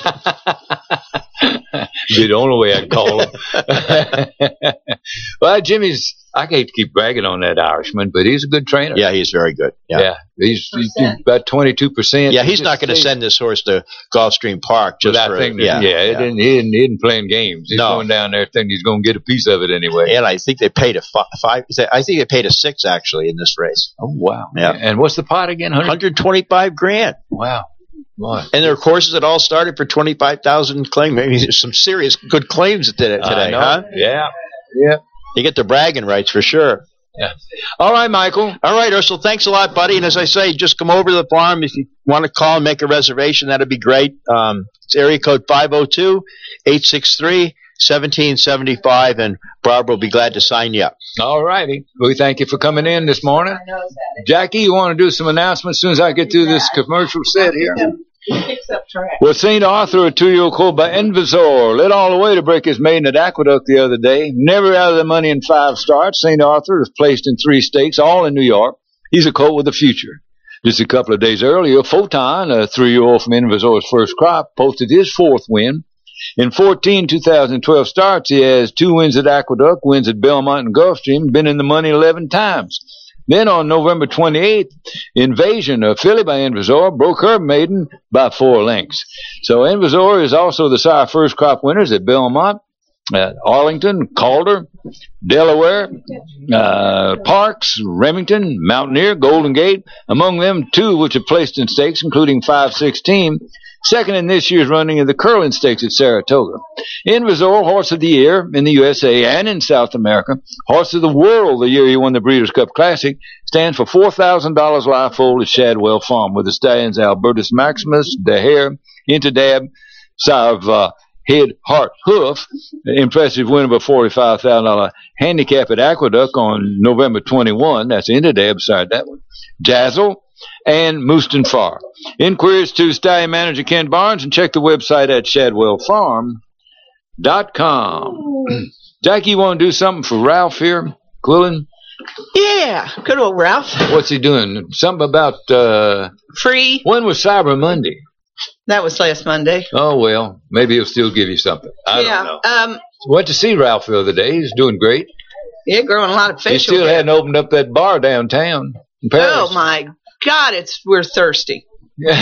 Be the only way I'd call him. Well, Jimmy's, I hate to keep bragging on that Irishman, but he's a good trainer. Yeah, he's very good. Yeah. Yeah. He's, he's about twenty-two percent. Yeah, he's not going to send this horse to Gulfstream Park just Without for thinking, yeah, yeah, It didn't, he, didn't, he didn't playing games. He's No. going down there thinking he's going to get a piece of it anyway. And I think they paid a fi- five. I think they paid a six actually in this race. Oh, wow. Yeah. And what's the pot again? one one hundred? hundred twenty-five grand. Wow. Boy. And there are courses that all started for twenty-five thousand claim. Maybe there's some serious good claims today, I today know. huh? Yeah. Yeah. You get the bragging rights for sure. Yeah. All right, Michael. All right, Ursula, thanks a lot, buddy. And as I say, just come over to the farm. If you want to call and make a reservation, that'd be great. Um, it's area code five oh two, eight six three, one seven seven five, and Barbara will be glad to sign you up. All righty. We thank you for coming in this morning. Jackie, you want to do some announcements as soon as I get through this commercial set here? Picks up track. Well, Saint Arthur, a two-year-old colt by Envisor, led all the way to break his maiden at Aqueduct the other day. Never out of the money in five starts. Saint Arthur is placed in three stakes, all in New York. He's a colt with a future. Just a couple of days earlier, Photon, a three-year-old from Envisor's first crop, posted his fourth win. In fourteen two thousand twelve starts, he has two wins at Aqueduct, wins at Belmont and Gulfstream, been in the money eleven times. Then on November twenty-eighth, Invasion, a filly by Envisor, broke her maiden by four lengths. So Envisor is also the sire first crop winners at Belmont, at Arlington, Calder, Delaware, uh, Parks, Remington, Mountaineer, Golden Gate, among them two which are placed in stakes, including five sixteen. Second in this year's running of the Curlin Stakes at Saratoga. Envisor, Horse of the Year in the U S A and in South America. Horse of the World the year he won the Breeders' Cup Classic. Stands for four thousand dollars live foal at Shadwell Farm with the stallions Albertus Maximus, De Hare, Interdab, sire of uh, Head, Heart, Hoof. Impressive win of a forty-five thousand dollars handicap at Aqueduct on November twenty-first. That's Interdab beside that one. Dazzle and Mooston Farr. Inquiries to stallion manager Ken Barnes and check the website at shadwell farm dot com. Jackie, you want to do something for Ralph here? Quillen? Yeah, good old Ralph. What's he doing? Something about, uh... Free. When was Cyber Monday? That was last Monday. Oh, well, maybe he'll still give you something. I yeah, don't know. Um, Went to see Ralph the other day. He's doing great. Yeah, growing a lot of fish. He still hadn't opened up that bar downtown in Paris. Oh, my God, it's we're thirsty. Yeah.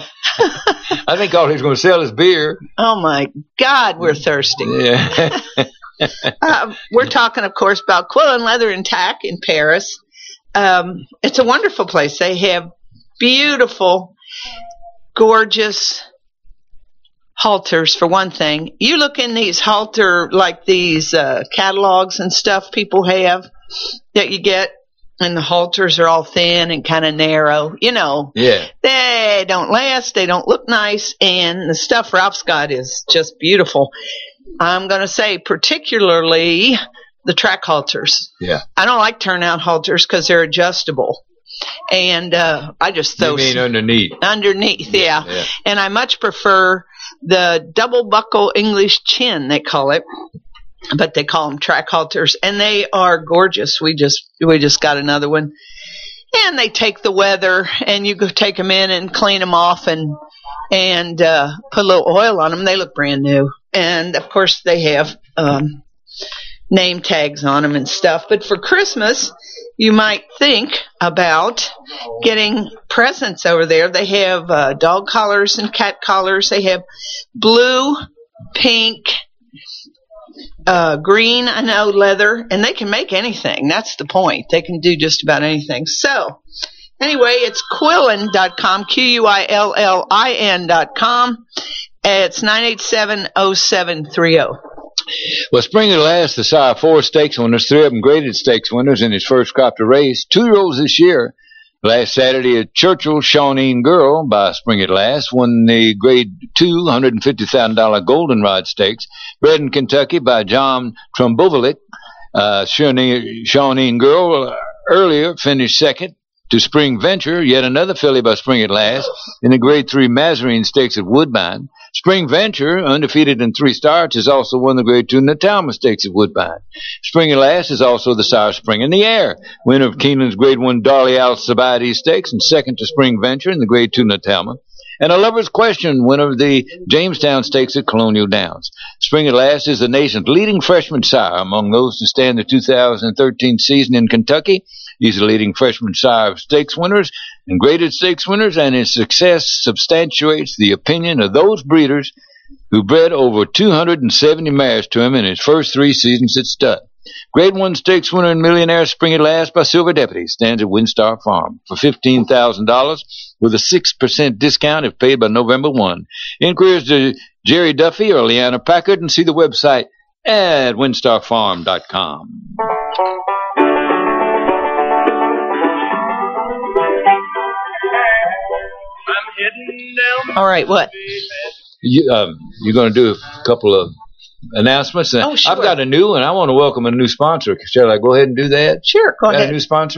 I think all he's going to sell is beer. Oh, my God, we're thirsty. Yeah. uh, we're talking, of course, about Quillen Leather and Tack in Paris. Um, it's a wonderful place. They have beautiful, gorgeous halters, for one thing. You look in these halter, like these uh, catalogs and stuff people have that you get, and the halters are all thin and kind of narrow. You know, yeah. They don't last. They don't look nice. And the stuff Ralph's got is just beautiful. I'm going to say particularly the track halters. Yeah. I don't like turnout halters because they're adjustable. And uh, I just throw... You mean underneath? Underneath, yeah. yeah. And I much prefer the double buckle English chin, they call it. But they call them track halters, and they are gorgeous. We just we just got another one, and they take the weather, and you go take them in and clean them off, and and uh, put a little oil on them. They look brand new, and of course they have um, name tags on them and stuff. But for Christmas, you might think about getting presents over there. They have uh, dog collars and cat collars. They have blue, pink. Uh, green, I know, leather, and they can make anything. That's the point. They can do just about anything. So, anyway, it's Quillen dot com, Q U I L L I N dot com. It's nine eight seven, oh seven three oh. Well, Springer Last, the sire four stakes winners, three of them graded stakes winners in his first crop to race. Two-year-olds this year. Last Saturday at Churchill, Shawneen Girl by Spring at Last won the grade two, one hundred fifty thousand dollars Goldenrod Stakes. Bred in Kentucky by John Trumbovilik. Uh, Shawneen, Shawneen Girl uh, earlier finished second to Spring Venture, yet another filly by Spring at Last in the grade three Mazarine Stakes at Woodbine. Spring Venture, undefeated in three starts, has also won the grade two Natalma Stakes at Woodbine. Spring at Last is also the sire Spring in the Air, winner of Keeneland's grade one Darley Alcibiades Stakes, and second to Spring Venture in the grade two Natalma. And a Lover's Question, winner of the Jamestown Stakes at Colonial Downs. Spring at Last is the nation's leading freshman sire among those to stand the two thousand thirteen season in Kentucky. He's the leading freshman sire of stakes winners and graded stakes winners, and his success substantiates the opinion of those breeders who bred over two hundred seventy mares to him in his first three seasons at stud. Grade one stakes winner and millionaire Spring at Last by Silver Deputy stands at Windstar Farm for fifteen thousand dollars with a six percent discount if paid by November first. Inquiries to Jerry Duffy or Leanna Packard and see the website at windstar farm dot com. All right, what? You, um, you're going to do a couple of announcements. Oh, sure. I've got a new one. I want to welcome a new sponsor. Shall I go ahead and do that? Sure, go got ahead. a new sponsor?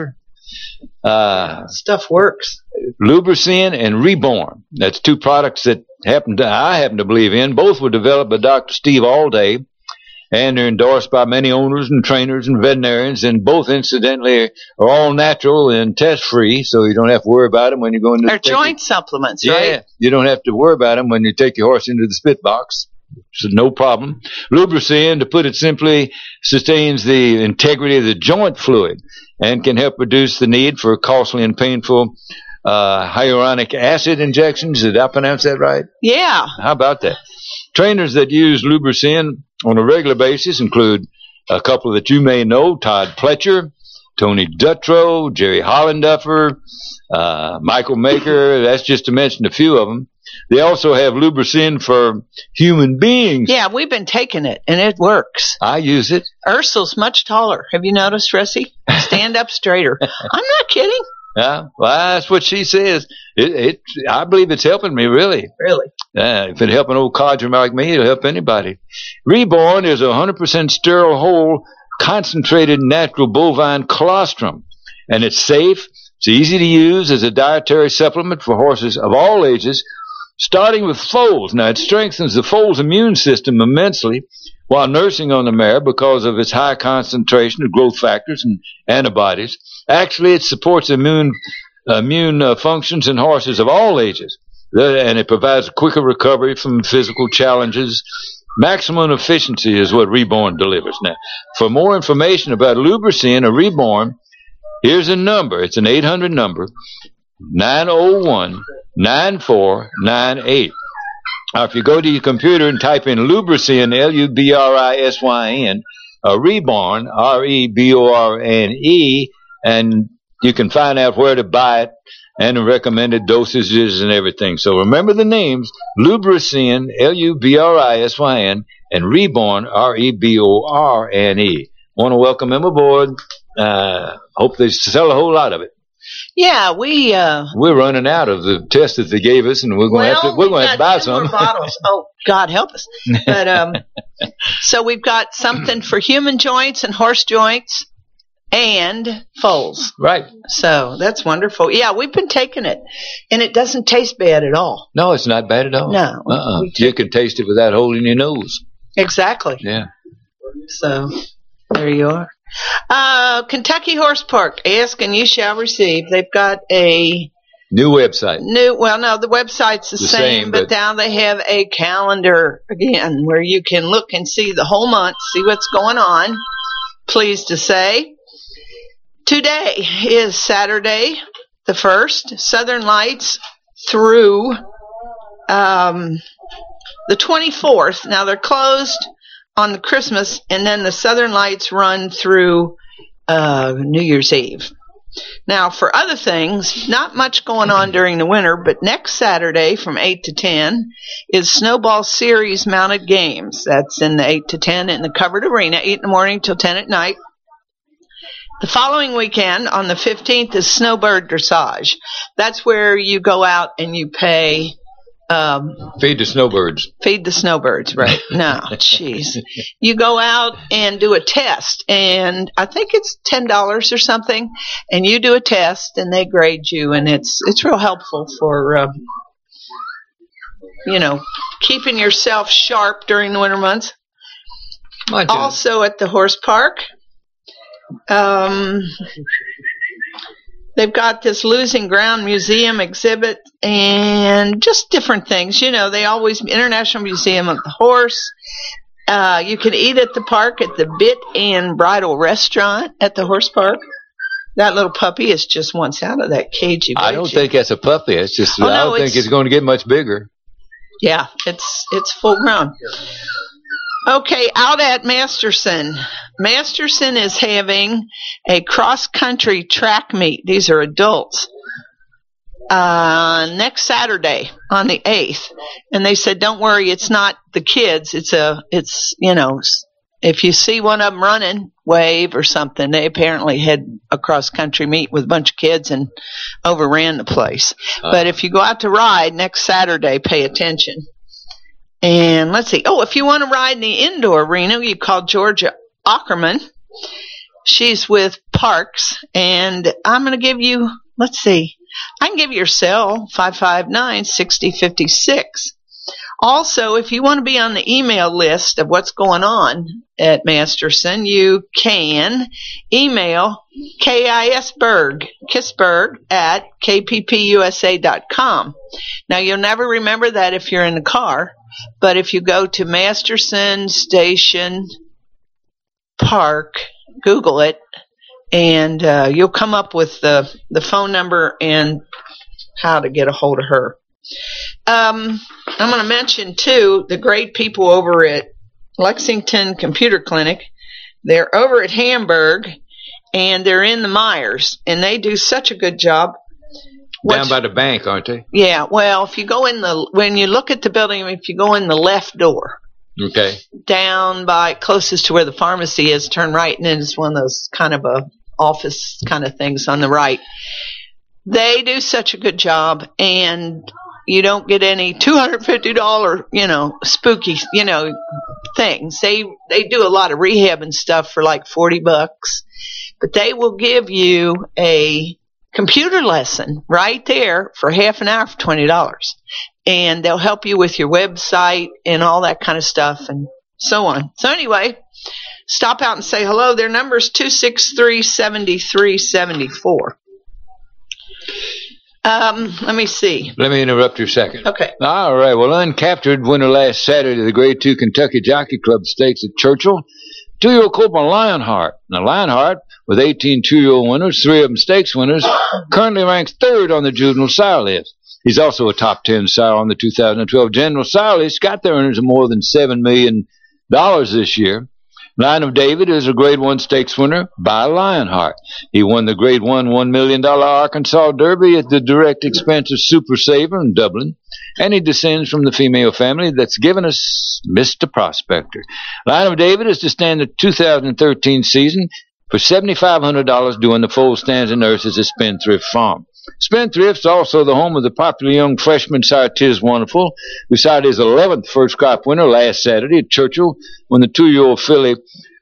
Uh, Stuff works. Lubricin and Reborn. That's two products that happen to, I happen to believe in. Both were developed by Doctor Steve Alday, and they're endorsed by many owners and trainers and veterinarians, and both, incidentally, are all natural and test-free, so you don't have to worry about them when you go into They're the joint supplements, Yeah, right? you don't have to worry about them when you take your horse into the spit box. So no problem. Lubricin, to put it simply, sustains the integrity of the joint fluid and can help reduce the need for costly and painful uh, hyaluronic acid injections. Did I pronounce that right? Yeah. How about that? Trainers that use Lubricin on a regular basis include a couple that you may know: Todd Pletcher, Tony Dutrow, Jerry Hollenduffer, uh, Michael Maker. That's just to mention a few of them. They also have Lubricin for human beings. Yeah, we've been taking it, and it works. I use it. Ursul's much taller. Have you noticed, Ressie? Stand up straighter. I'm not kidding. Yeah, well, that's what she says. It, it, I believe it's helping me, really. Really? Uh, if it help an old codger like me, it'll help anybody. Reborn is a one hundred percent sterile, whole, concentrated natural bovine colostrum, and it's safe. It's easy to use as a dietary supplement for horses of all ages, starting with foals. Now, it strengthens the foal's immune system immensely while nursing on the mare because of its high concentration of growth factors and antibodies. Actually, it supports immune immune uh, functions in horses of all ages, and it provides a quicker recovery from physical challenges. Maximum efficiency is what Reborn delivers. Now, for more information about Lubricin or Reborn, here's a number. It's an eight hundred number, nine oh one, nine four nine eight. Now, if you go to your computer and type in Lubricin, L U B R I S Y N, uh, Reborn, R E B O R N E, and you can find out where to buy it and the recommended dosages and everything. So remember the names: Lubricin, L U B R I S Y N, and Reborn, R E B O R N E. Want to welcome them aboard. Uh, hope they sell a whole lot of it. Yeah, we. Uh, we're running out of the test that they gave us, and we're going well, to have to. We're going to have to buy some more bottles. Oh, God help us! But um, so we've got something for human joints and horse joints and foals. Right. So that's wonderful. Yeah, we've been taking it, and it doesn't taste bad at all. No, it's not bad at all. No, uh-uh. You can taste it without holding your nose. Exactly. Yeah. So there you are. Uh, Kentucky Horse Park, ask and you shall receive. They've got a new website. New, well, no, the website's the, the same, same, but, but now they have a calendar again where you can look and see the whole month, see what's going on. Pleased to say, today is Saturday, the first, Southern Lights through um, the twenty-fourth. Now they're closed on the Christmas, and then the Southern Lights run through uh, New Year's Eve. Now, for other things, not much going on during the winter, but next Saturday from eight to ten is Snowball Series mounted games. That's in the eight to ten in the covered arena, eight in the morning till ten at night. The following weekend, on the fifteenth, is Snowbird Dressage. That's where you go out and you pay... Um, feed the snowbirds. Feed the snowbirds, right. No, jeez. You go out and do a test, and I think it's ten dollars or something, and you do a test, and they grade you, and it's it's real helpful for, um, you know, keeping yourself sharp during the winter months. Also at the horse park, um... they've got this Losing Ground Museum exhibit and just different things. You know, they always, International Museum of the Horse. Uh, you can eat at the park at the Bit and Bridle Restaurant at the horse park. That little puppy is just once out of that cage. I don't think that's a puppy. It's just, oh, no, I don't it's, think it's going to get much bigger. Yeah, it's it's full grown. Okay, out at Masterson. Masterson is having a cross-country track meet. These are adults. Uh, next Saturday on the eighth. And they said, don't worry, it's not the kids. It's a, it's, you know, if you see one of them running, wave or something. They apparently had a cross-country meet with a bunch of kids and overran the place. Uh, but if you go out to ride next Saturday, pay attention. And let's see. Oh, if you want to ride in the indoor arena, you call Georgia Ackerman. She's with Parks, and I'm going to give you, let's see, I can give you your cell, five five nine, six zero five six. Also, if you want to be on the email list of what's going on at Masterson, you can email Kisberg, Kisberg at k p p u s a dot com. Now, you'll never remember that if you're in the car, but if you go to Masterson Station Park, Google it, and uh, you'll come up with the, the phone number and how to get a hold of her. Um, I'm going to mention, too, the great people over at Lexington Computer Clinic. They're over at Hamburg, and they're in the Myers, and they do such a good job. Down by the bank, aren't they? Yeah, well, if you go in the, when you look at the building, if you go in the left door, okay, down by, closest to where the pharmacy is, turn right, and then it's one of those kind of a office kind of things on the right. They do such a good job, and you don't get any two hundred fifty dollars, you know, spooky, you know, things. They they do a lot of rehab and stuff for like forty bucks, but they will give you a computer lesson right there for half an hour for twenty dollars. And they'll help you with your website and all that kind of stuff and so on. So anyway, stop out and say hello. Their number is two six three, seven three seven four. Um, let me see. Let me interrupt you a second. Okay. All right. Well, uncaptured winner last Saturday, the Grade Two Kentucky Jockey Club Stakes at Churchill. Two-year-old colt by Lionheart. Now, Lionheart, with eighteen two-year-old winners, three of them stakes winners, currently ranks third on the juvenile sire list. He's also a top ten sire on the two thousand twelve general sire list. Got their earnings of more than seven million dollars this year. Lion of David is a Grade One stakes winner by Lionheart. He won the Grade One one million dollars Arkansas Derby at the direct expense of Super Saver in Dublin, and he descends from the female family that's given us Mister Prospector. Lion of David is to stand the two thousand thirteen season for seven thousand five hundred dollars doing the full stands and nurses at Spendthrift Farm. Spendthrift's also the home of the popular young freshman sire Tis Wonderful, who sired his eleventh first crop winner last Saturday at Churchill when the two-year-old filly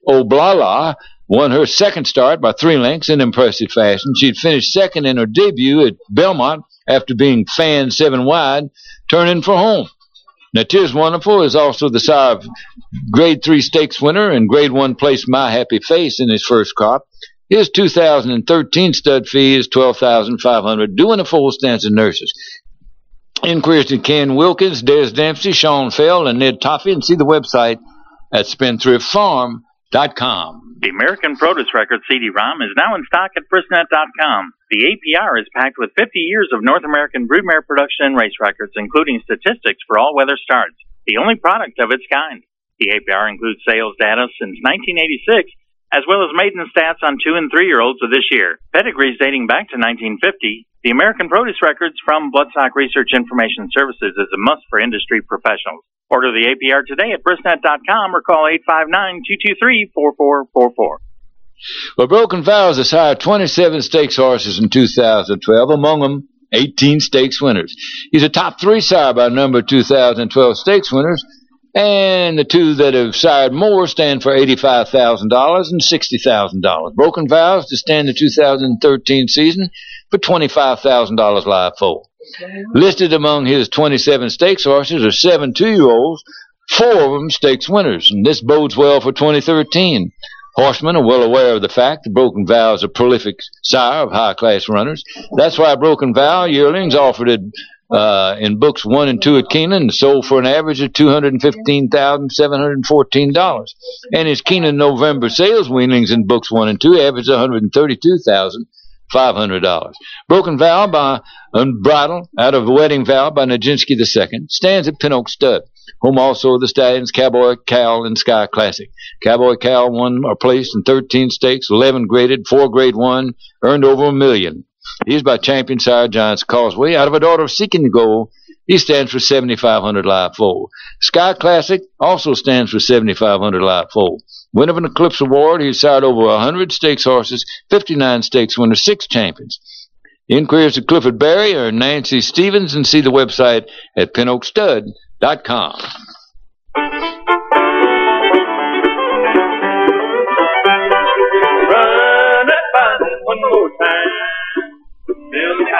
Oblala won her second start by three lengths in impressive fashion. She'd finished second in her debut at Belmont after being fanned seven wide, turning for home. Now, Tis Wonderful is also the sire of Grade Three stakes winner and Grade One place My Happy Face in his first crop. His two thousand thirteen stud fee is twelve thousand five hundred dollars, doing a full stance of nurses. Inquiries to Ken Wilkins, Des Dempsey, Sean Fell, and Ned Toffee, and see the website at spendthrift farm dot com. The American Produce Record C D ROM is now in stock at Brisnet dot com. The A P R is packed with fifty years of North American broodmare production and race records, including statistics for all weather starts, the only product of its kind. The A P R includes sales data since nineteen eighty-six, as well as maiden stats on two- and three-year-olds of this year. Pedigrees dating back to nineteen fifty. The American Produce Records from Bloodstock Research Information Services is a must for industry professionals. Order the A P R today at Brisnet dot com or call eight five nine, two two three, four four four four. Well, Broken Vows has hired twenty-seven stakes horses in two thousand twelve, among them eighteen stakes winners. He's a top three sire by number of two thousand twelve stakes winners, and the two that have sired more stand for eighty-five thousand dollars and sixty thousand dollars. Broken Vows to stand the two thousand thirteen season for twenty-five thousand dollars live foal. Listed among his twenty-seven stakes horses are seven two-year-olds, four of them stakes winners, and this bodes well for twenty thirteen. Horsemen are well aware of the fact that Broken Vow is a prolific sire of high-class runners. That's why Broken Vow yearlings offered it uh, in books one and two at Keeneland sold for an average of two hundred fifteen thousand seven hundred fourteen dollars. And his Keeneland November sales weanlings in books one and two averaged one hundred thirty-two thousand five hundred dollars. Broken Vow by Unbridled out of Wedding Vow by Nijinsky the Second stands at Pin Oak Stud, home also of the stallions Cowboy Cal and Sky Classic. Cowboy Cal won or placed in thirteen stakes, eleven graded, four grade one, earned over a million. He's by champion sire Giants Causeway out of a daughter of Seeking the Goal. He stands for seventy-five hundred live foal. Sky Classic also stands for seventy-five hundred live foal. Winner of an Eclipse Award, he's sired over one hundred stakes horses, fifty-nine stakes winners, six champions. Inquiries to Clifford Berry or Nancy Stevens, and see the website at pin oak stud dot com. Run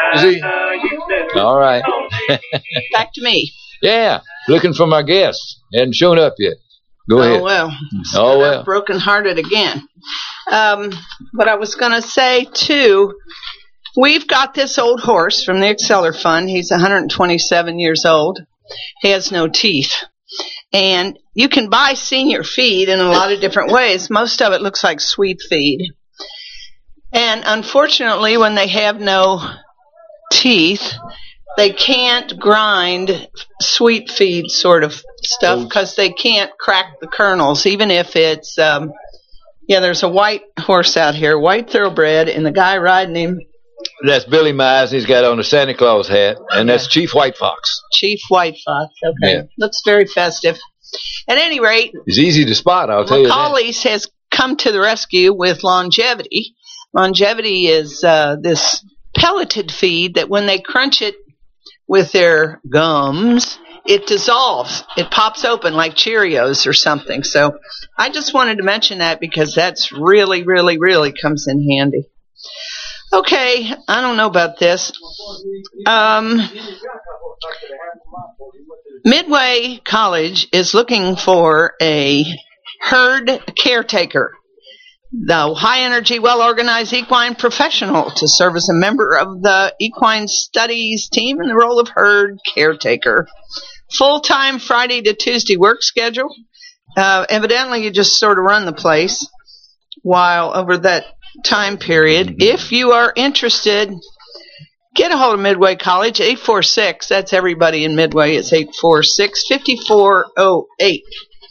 Is he? All right. Back to me. Yeah, looking for my guest. Hadn't shown up yet. Go ahead. Oh, well. Oh, well. Broken-hearted again. Um, what I was going to say, too, we've got this old horse from the Exceller Fund. He's one hundred twenty-seven years old. He has no teeth. And you can buy senior feed in a lot of different ways. Most of it looks like sweet feed. And unfortunately, when they have no teeth, they can't grind sweet feed sort of stuff because they can't crack the kernels, even if it's, um, yeah, there's a white horse out here, white thoroughbred, and the guy riding him. That's Billy Mize. He's got on a Santa Claus hat, and that's Chief White Fox. Chief White Fox, okay. Yeah. Looks very festive. At any rate, he's easy to spot, I'll tell you that. Macaulay's has come to the rescue with Longevity. Longevity is uh, this pelleted feed that when they crunch it with their gums, it dissolves. It pops open like Cheerios or something. So I just wanted to mention that because that's really, really, really comes in handy. Okay, I don't know about this. Um, Midway College is looking for a herd caretaker, the high-energy, well-organized equine professional to serve as a member of the equine studies team in the role of herd caretaker. Full-time Friday to Tuesday work schedule. Uh, evidently, you just sort of run the place while over that time period. Mm-hmm. If you are interested, get a hold of Midway College, eight four six, that's everybody in Midway, it's eight four six, five four zero eight.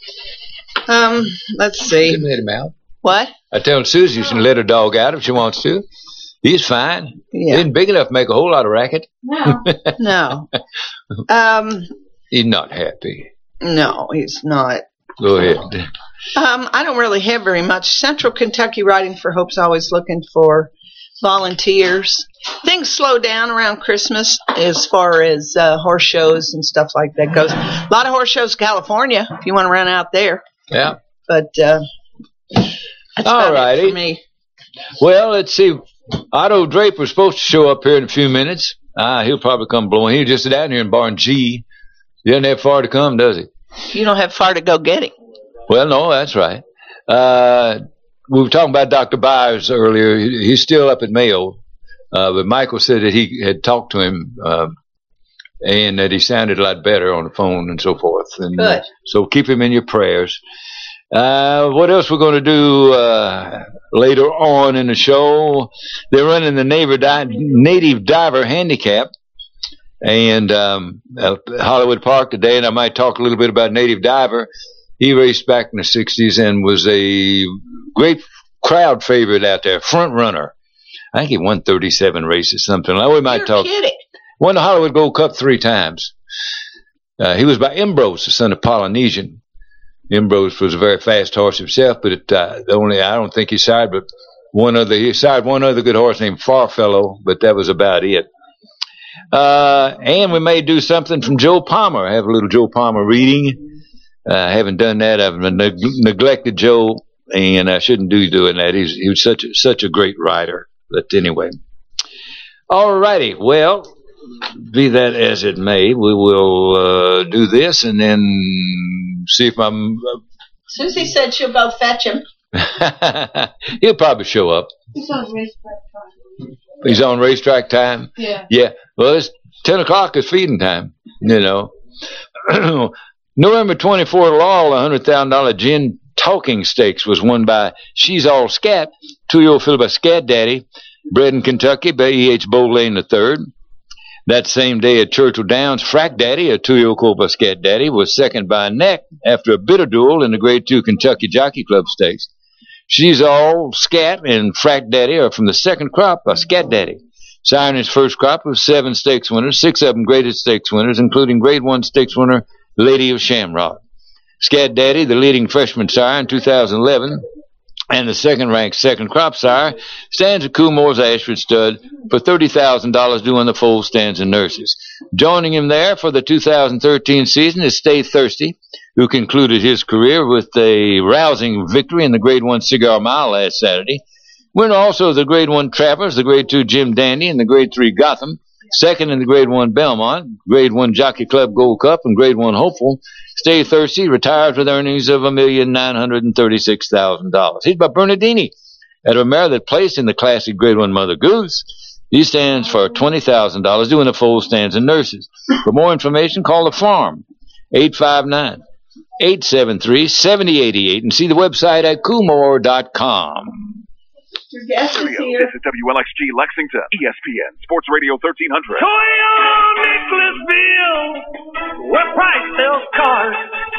Um, let's see. You let him out. What? I tell Susie she can let her dog out if she wants to. He's fine. Yeah. He isn't big enough to make a whole lot of racket. No. no. Um, he's not happy. No, he's not. Go ahead. Um, I don't really have very much. Central Kentucky Riding for Hope's always looking for volunteers. Things slow down around Christmas as far as uh, horse shows and stuff like that goes. A lot of horse shows in California if you want to run out there. Yeah. But uh, that's all about righty. it for me. Well, let's see. Otto Draper's supposed to show up here in a few minutes. Ah, he'll probably come blowing. He's just down here in Barn G. He doesn't have far to come, does he? You don't have far to go get him. Well, no, that's right. Uh, we were talking about Doctor Byers earlier. He, he's still up at Mayo. Uh, but Michael said that he had talked to him uh, and that he sounded a lot better on the phone and so forth. And, Good. Uh, so keep him in your prayers. Uh, what else we're going to do uh, later on in the show? They're running the Native, Di- Native Diver Handicap and um, at Hollywood Park today, and I might talk a little bit about Native Diver. He raced back in the sixties and was a great crowd favorite out there, front runner. I think he won thirty-seven races, something like that. We might You're talk. kidding. Won the Hollywood Gold Cup three times. Uh, he was by Ambrose, the son of Polynesian. Ambrose was a very fast horse himself, but it, uh, the only I don't think he sired but one other. He sired one other good horse named Farfellow, but that was about it. Uh, and we may do something from Joe Palmer. I have a little Joe Palmer reading. Uh, I haven't done that. I've neg- neglected Joe, and I shouldn't do doing that. He's, he was such a, such a great rider. But anyway, all righty. Well, be that as it may, we will uh, do this and then see if I'm. Uh, Susie said she'll go fetch him. He'll probably show up. He's on racetrack time. He's on racetrack time? Yeah. Yeah. Well, it's ten o'clock is feeding time, you know. November twenty-fourth, Laurel, one hundred thousand dollars gin talking stakes was won by She's All Scat, two-year-old filly by Scat Daddy, bred in Kentucky by E H Boulane the third. That same day at Churchill Downs, Frack Daddy, a two-year-old colt by Scat Daddy, was second by Neck after a bitter duel in the Grade two Kentucky Jockey Club Stakes. She's All Scat and Frack Daddy are from the second crop by Scat Daddy. Siring his first crop was seven stakes winners, six of them graded stakes winners, including Grade one stakes winner Lady of Shamrock. Scat Daddy, the leading freshman sire in two thousand eleven, and the second-ranked second crop sire, stands at Coolmore's Ashford stud for thirty thousand dollars doing the foal stands and nurses. Joining him there for the two thousand thirteen season is Stay Thirsty, who concluded his career with a rousing victory in the Grade one Cigar Mile last Saturday. Winner also of the Grade one Travers, the Grade two Jim Dandy, and the Grade three Gotham. Second in the Grade One Belmont, Grade One Jockey Club Gold Cup, and Grade One Hopeful. Stay Thirsty retires with earnings of a million nine hundred and thirty-six thousand dollars. He's by Bernardini at a mare that placed in the classic Grade One Mother Goose. He stands for twenty thousand dollars, doing the full stands and nurses. For more information, call the farm, eight five nine, eight seven three, seven oh eight eight, and see the website at coolmore dot com. Your guest is here. This is W L X G Lexington, E S P N Sports Radio thirteen hundred. Nicholasville, where price sells cars.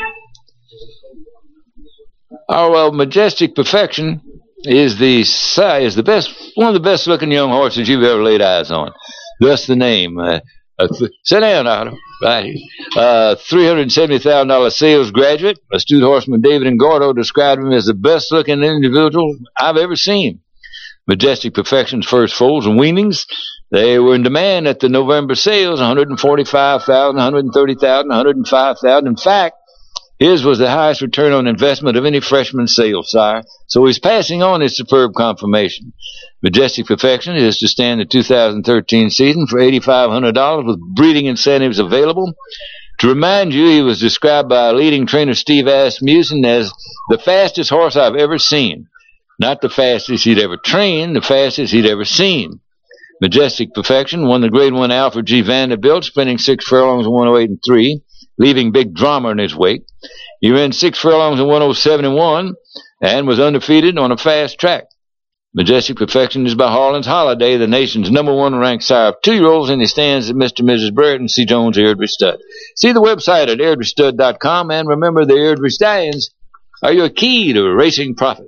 Our well, Majestic Perfection is the is the best, one of the best looking young horses you've ever laid eyes on. Thus the name. Uh, uh, th- sit down, Otto. Right here. Uh, three hundred seventy thousand dollars sales graduate. Astute horseman David Ngordo described him as the best looking individual I've ever seen. Majestic Perfection's first foals and weanings, they were in demand at the November sales, one hundred forty-five thousand dollars, one hundred thirty thousand dollars, one hundred five thousand dollars. In fact, his was the highest return on investment of any freshman sale, sire. So he's passing on his superb conformation. Majestic Perfection is to stand the two thousand thirteen season for eight thousand five hundred dollars with breeding incentives available. To remind you, he was described by leading trainer Steve Asmussen as the fastest horse I've ever seen. Not the fastest he'd ever trained, the fastest he'd ever seen. Majestic Perfection won the Grade One Alfred G. Vanderbilt, spinning six furlongs in one oh eight and three, leaving Big Drama in his wake. He ran six furlongs in one oh seven and one and was undefeated on a fast track. Majestic Perfection is by Harlan's Holiday, the nation's number one ranked sire of two-year-olds, and he stands at Mister and Missus Barrett and C. Jones Airdrie Stud. See the website at airdrie stud dot com, and remember the Airdrie Stallions are your key to racing profit.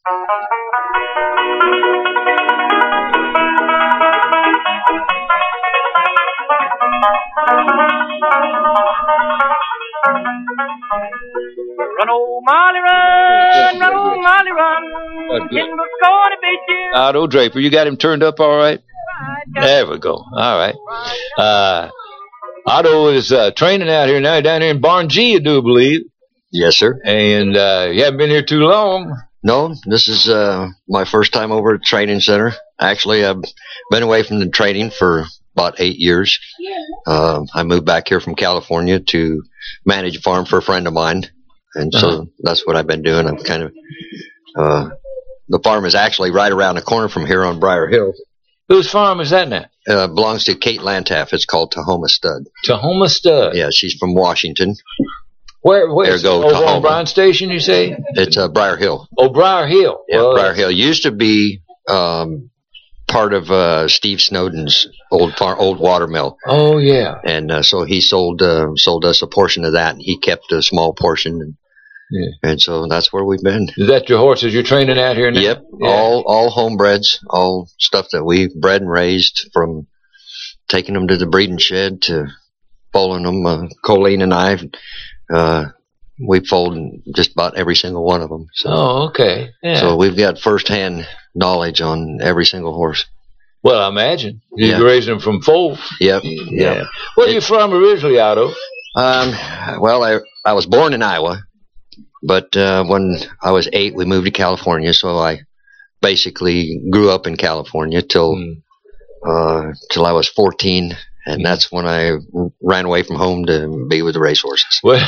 Run, old Molly, run, run, old Molly, run. Kimber's gonna beat you. Otto Draper, you got him turned up all right? There we go. All right. Uh, Otto is uh, training out here now, down here in Barn G, I do believe. Yes, sir. And uh, you haven't been here too long. No, this is uh, my first time over at the training center. Actually, I've been away from the training for about eight years. Uh, I moved back here from California to manage a farm for a friend of mine, and so uh-huh. that's what I've been doing. I'm kind of uh, the farm is actually right around the corner from here on Briar Hill. Whose farm is that now? Uh, belongs to Kate Lantaff. It's called Tahoma Stud. Tahoma Stud. Yeah, she's from Washington. Where? Where's go, over Tahoma. on Bryan Station? You say? It's uh, Briar Hill. Oh, Briar Hill. Yeah, well, Briar Hill used to be um, part of uh, Steve Snowden's old far, old watermill. Oh yeah. And uh, so he sold uh, sold us a portion of that, and he kept a small portion. And, yeah. and so that's where we've been. Is that your horses you're training out here now? Yep. Yeah. All all homebreds, all stuff that we bred and raised, from taking them to the breeding shed to foaling them. Uh, Colleen and I, uh, we foaled just about every single one of them. So, oh, okay. Yeah. So we've got firsthand knowledge on every single horse. Well, I imagine. You're Yeah. raising them from foal. Yep. Yeah. Yep. Where are you from originally, Otto? Um, well, I I was born in Iowa, but uh, when I was eight, we moved to California. So I basically grew up in California till Mm. uh, till I was fourteen, and that's when I r- ran away from home to be with the racehorses. Well,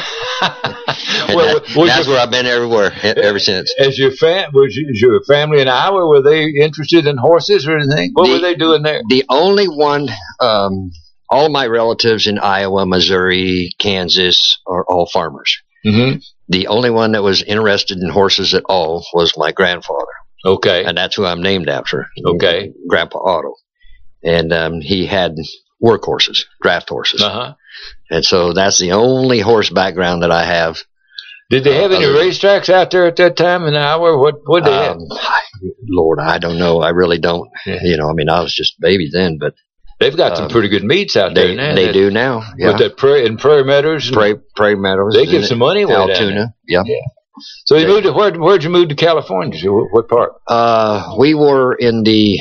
And well, that- was that's your- where I've been everywhere e- ever since. As your fam, was your, is your family in Iowa? Were they interested in horses or anything? What The- were they doing there? The only one, um, all my relatives in Iowa, Missouri, Kansas are all farmers. Mm-hmm. The only one that was interested in horses at all was my grandfather. Okay. And that's who I'm named after. Okay. Grandpa Otto. And um, he had work horses, draft horses. Uh-huh. And so that's the only horse background that I have. Did they have Uh, any other- racetracks out there at that time in Iowa? What what they have? Um, Lord, I don't know. I really don't. Yeah. You know, I mean, I was just a baby then, but They've got some um, pretty good meets out there they now. they that- do now. Yeah. With that prairie, in Prairie Meadows. and- Prairie, Prairie Meadows. They give and some money away down Altoona. there. Yeah. Yeah. So you moved to where? Where'd you move to California? To? What- What part? Uh, we were in the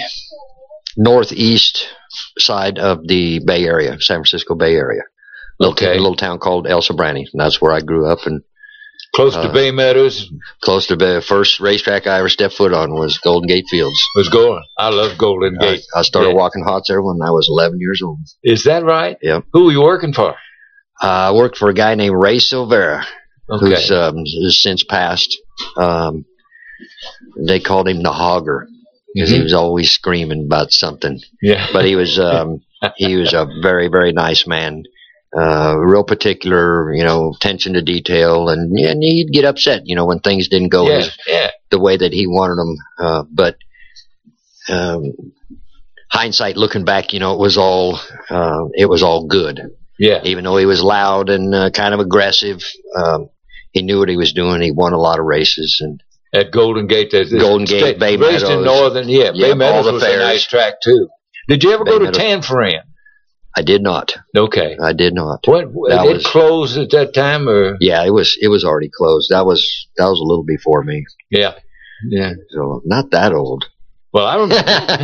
northeast side of the Bay Area, San Francisco Bay Area. Little, Okay. A little town called El Sobrante. And that's where I grew up and Close to Uh, Bay Meadows. Close to the first racetrack I ever stepped foot on was Golden Gate Fields. Was going. I love Golden Gate. I, I started Yeah. walking hots there when I was eleven years old. Is that right? Yep. Who were you working for? Uh, I worked for a guy named Ray Silvera, Okay. who's, um, who's since passed. Um, they called him the Hogger because he Mhm. was always screaming about something. Yeah. But he was um, he was a very very nice man. Uh, real particular, you know, attention to detail, and, and he'd get upset, you know, when things didn't go Yeah, his, yeah. the way that he wanted them. Uh, but um, hindsight, looking back, you know, it was all uh, it was all good. Yeah. Even though he was loud and uh, kind of aggressive, um, he knew what he was doing. He won a lot of races, and At Golden Gate. There's this Golden Gate, state- Bay raced in Meadows. Northern, yeah. Yeah, Bay Meadows all the was a fairs. nice track, too. Did you ever Bay go to Meadows. Tanforan? I did not. Okay. I did not. When, That it was- closed at that time, or? Yeah, it was it was already closed. That was that was a little before me. Yeah. Yeah. So not that old. Well, I remember.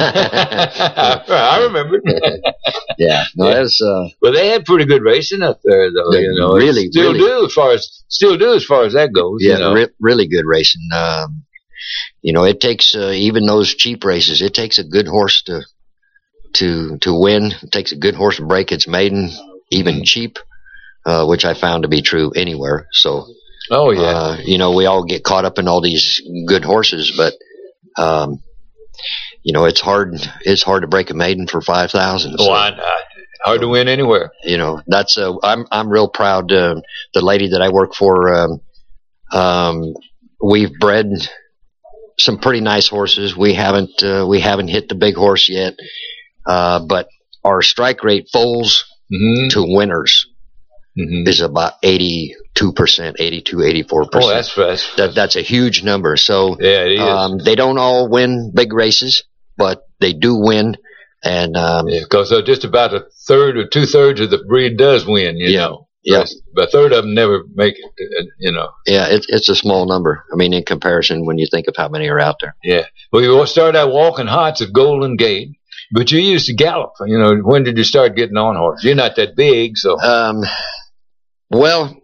I remember. Yeah. No, Yeah. that's uh Well, they had pretty good racing up there, though. They You know, really, still really- do as far as still do as far as that goes. yeah, you know. re- really good racing. Um, you know, it takes uh, even those cheap races. It takes a good horse to to to win. It takes a good horse to break its maiden, even Mm-hmm. cheap, uh, which I found to be true anywhere. So, Oh yeah. uh, you know, we all get caught up in all these good horses, but um, you know, it's hard. It's hard to break a maiden for five thousand. oh, I, I, hard to win anywhere. You know, that's uh, I'm I'm real proud. Uh, the lady that I work for, um, um, we've bred some pretty nice horses. We haven't uh, we haven't hit the big horse yet, uh, but our strike rate foals Mm-hmm. to winners Mm-hmm. is about eighty-two percent, eighty-two, eighty-four Oh, percent. that's that's that that's a huge number. So yeah, it is. um, they don't all win big races, but they do win. And um, Because uh, just about a third or two thirds of the breed does win. You Yeah. know. Yeah. But a third of them never make it. uh, You know. yeah, it, it's a small number. I mean, in comparison, when you think of how many are out there. Yeah. Well, you started out walking hots at Golden Gate, but you used to gallop. You know, when did you start getting on horse? You're not that big, so. Um, well,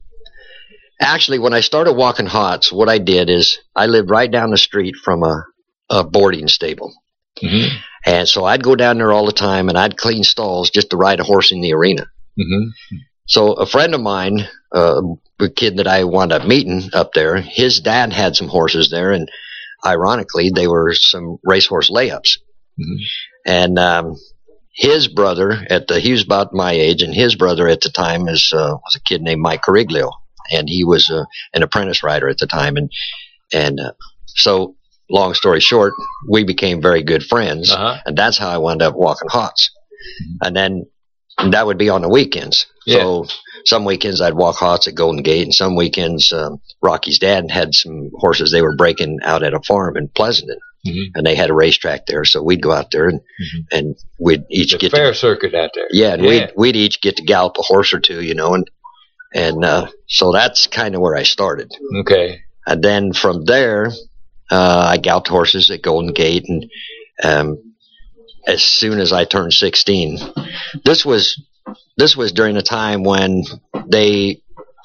actually, when I started walking hots, what I did is I lived right down the street from a, a boarding stable. Mm-hmm. And so I'd go down there all the time and I'd clean stalls just to ride a horse in the arena. Mm-hmm. So a friend of mine, uh, a kid that I wound up meeting up there, his dad had some horses there, and ironically, they were some racehorse layups. Mm-hmm. And um, his brother, at the he was about my age, and his brother at the time is uh, was a kid named Mike Cariglio, and he was uh, an apprentice rider at the time, and and uh, so long story short, we became very good friends, Uh-huh. and that's how I wound up walking hots, and then that would be on the weekends. Yeah. So some weekends I'd walk hots at Golden Gate, and some weekends um, Rocky's dad had some horses they were breaking out at a farm in Pleasanton. Mm-hmm. And they had a racetrack there, so we'd go out there and Mhm. and we'd each The get fair to, circuit out there. yeah, and Yeah. we'd we'd each get to gallop a horse or two, you know, and and uh, so that's kind of where I started. Okay. And then from there, uh, I galloped horses at Golden Gate, and um, as soon as I turned sixteen, this was this was during a time when they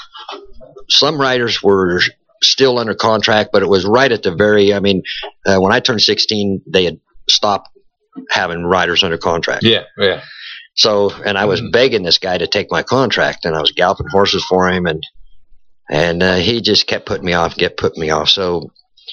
some riders were still under contract, but it was right at the very. I mean, uh, when I turned sixteen, they had stopped having riders under contract. Yeah, yeah. So, and I was begging this guy to take my contract, and I was galloping horses for him, and and uh, he just kept putting me off, kept putting me off. So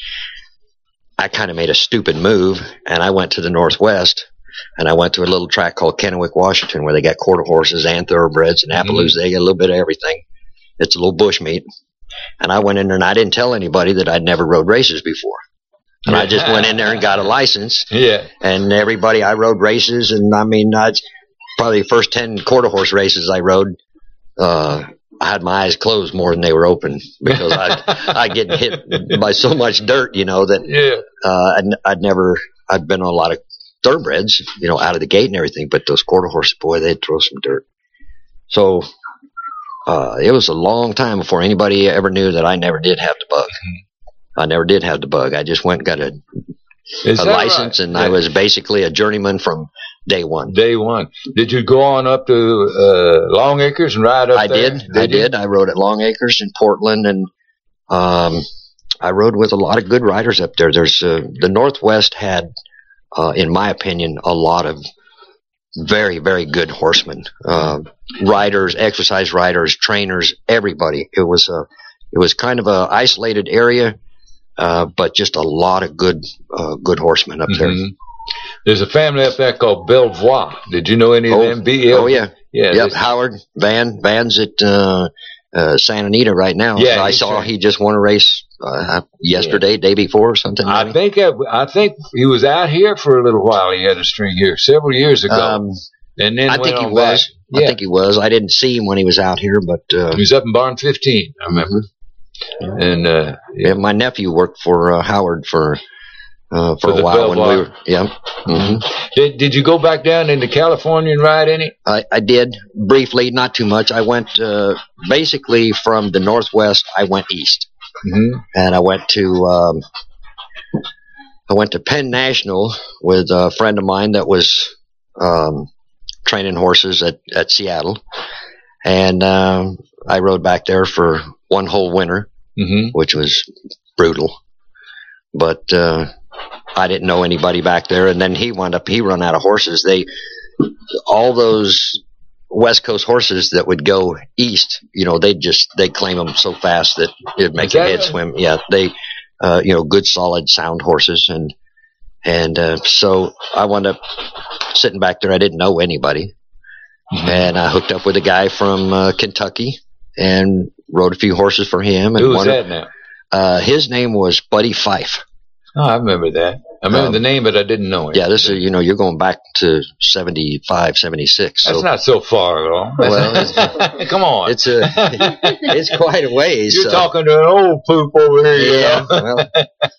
I kind of made a stupid move, and I went to the Northwest, and I went to a little track called Kennewick, Washington, where they got quarter horses and thoroughbreds and Appaloosas. They got a little bit of everything. It's a little bush meet. And I went in there, and I didn't tell anybody that I'd never rode races before. And I just went in there and got a license. Yeah. And everybody, I rode races, and I mean, I probably the first ten quarter horse races I rode, uh, I had my eyes closed more than they were open because I I get hit by so much dirt, you know, that Yeah. uh, I'd, I'd never I'd been on a lot of thoroughbreds, you know, out of the gate and everything, but those quarter horses, boy, they'd throw some dirt. So uh, it was a long time before anybody ever knew that I never did have the bug. I never did have the bug. I just went and got a, Is a that license, right? and I Yeah. was basically a journeyman from day one. Day one. Did you go on up to uh, Long Acres and ride up I there? did. I you? did. I rode at Long Acres in Portland, and Um, I rode with a lot of good riders up there. There's uh, the Northwest had, uh, in my opinion, a lot of very, very good horsemen, uh, riders, exercise riders, trainers, everybody. It was a, it was kind of a isolated area, uh, but just a lot of good, uh, good horsemen up there. Mm-hmm. There's a family up there called Belvoir. Did you know any of Oh, them? B L oh yeah, yeah. yep. they- Howard Van Van's at uh, uh, Santa Anita right now. Yeah, I he's saw right. he just won a race uh, yesterday, day before, or something. I maybe. think I, I think he was out here for a little while. He had a string here several years ago, Um, and then I went think he on was. back. I Yeah, think he was. I didn't see him when he was out here, but uh, he was up in Barn fifteen. I remember. And uh, yeah, my nephew worked for uh, Howard for uh, for, For the a while when we Belvoir. were. Yeah. hmm did did you go back down into California and ride any? I, I did briefly, not too much. I went uh, basically from the Northwest. I went east, Mm-hmm. and I went to um, I went to Penn National with a friend of mine that was um, training horses at, at Seattle, and um, I rode back there for one whole winter, Mm-hmm. which was brutal. But uh, I didn't know anybody back there, and then he wound up he run out of horses. They all those West Coast horses that would go east, you know, they just they claim them so fast that it'd make Is your that head right? swim. Yeah, they uh, you know, good solid sound horses, and and uh, so I wound up sitting back there. I didn't know anybody, Mm-hmm. and I hooked up with a guy from uh, Kentucky and rode a few horses for him. And Who was one of- that now? Uh, his name was Buddy Fife. Oh, I remember that. I remember Um, the name, but I didn't know it. Yeah, this is, you know, you're going back to seventy-five, seventy-six. That's So not so far at all. Well, Come on. it's a, it's quite a ways. You're so- talking to an old poop over here. you Yeah, know?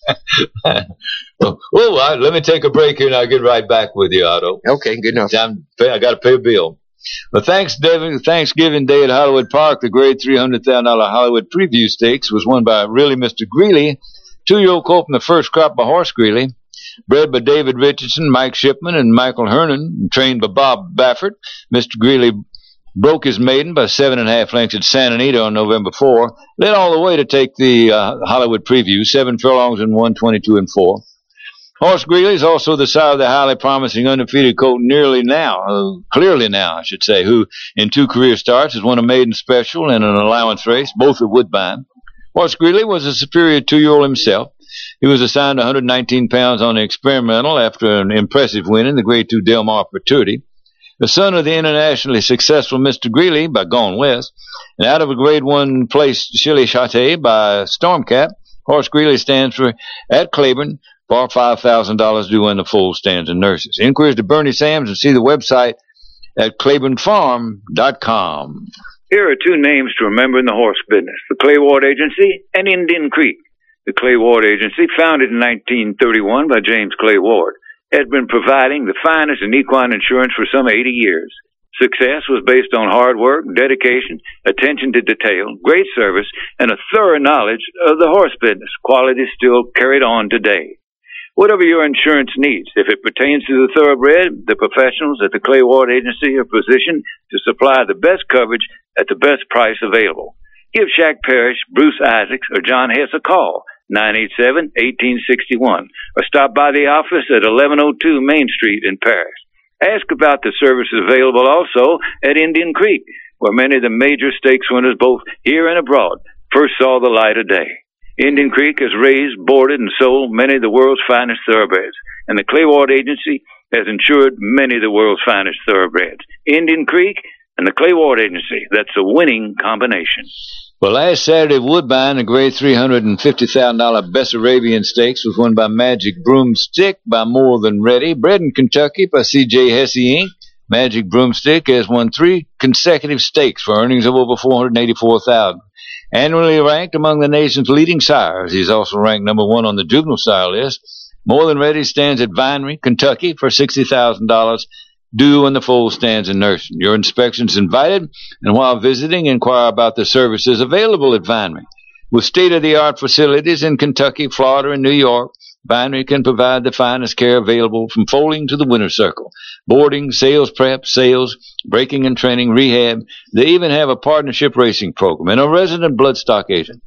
well, I, let me take a break here and I'll get right back with you, Otto. Okay, good enough. I'm, I got to pay a bill. Well, thanks, Devin, Thanksgiving Day at Hollywood Park, the grade three hundred thousand dollars Hollywood Preview Stakes was won by really Mister Greeley, two-year-old colt from the first crop by Horse Greeley, bred by David Richardson, Mike Shipman, and Michael Hernan, and trained by Bob Baffert. Mister Greeley broke his maiden by seven and a half lengths at Santa Anita on November fourth, led all the way to take the uh, Hollywood Preview, seven furlongs and one, twenty-two and four. Horse Greeley is also the sire of the highly promising undefeated colt Nearly Now, uh, Clearly Now, I should say, who in two career starts has won a maiden special and an allowance race, both at Woodbine. Horse Greeley was a superior two-year-old himself. He was assigned one hundred nineteen pounds on the experimental after an impressive win in the grade two Del Mar Futurity. The son of the internationally successful Mister Greeley by Gone West, and out of a grade one place Chili Chate by Stormcap, Horse Greeley stands for at Claiborne for five thousand dollars due in the full stands and nurses. Inquiries to Bernie Sams and see the website at claiborne farm dot com. Here are two names to remember in the horse business, the Clay Ward Agency and Indian Creek. The Clay Ward Agency, founded in nineteen thirty-one by James Clay Ward, has been providing the finest in equine insurance for some eighty years. Success was based on hard work, dedication, attention to detail, great service, and a thorough knowledge of the horse business, quality still carried on today. Whatever your insurance needs, if it pertains to the thoroughbred, the professionals at the Clay Ward Agency are positioned to supply the best coverage at the best price available. Give Shaq Parrish, Bruce Isaacs, or John Hess a call, nine eight seven, one eight six one, or stop by the office at eleven oh two Main Street in Paris. Ask about the services available also at Indian Creek, where many of the major stakes winners, both here and abroad, first saw the light of day. Indian Creek has raised, boarded, and sold many of the world's finest thoroughbreds, and the Clay Ward Agency has insured many of the world's finest thoroughbreds. Indian Creek and the Clay Ward Agency, that's a winning combination. Well, last Saturday at Woodbine, the grade three hundred fifty thousand dollars Bessarabian Stakes was won by Magic Broomstick by More Than Ready, bred in Kentucky by C J Hesse Incorporated. Magic Broomstick has won three consecutive stakes for earnings of over four hundred eighty-four thousand dollars. Annually ranked among the nation's leading sires, he's also ranked number one on the juvenile sire list. More Than Ready stands at Vinery, Kentucky for sixty thousand dollars. Due in the full stands and nursing. Your inspection is invited, and while visiting, inquire about the services available at Vinery. With state-of-the-art facilities in Kentucky, Florida, and New York, Vinery can provide the finest care available from foaling to the winner's circle. Boarding, sales prep, sales, breaking and training, rehab. They even have a partnership racing program and a resident bloodstock agent.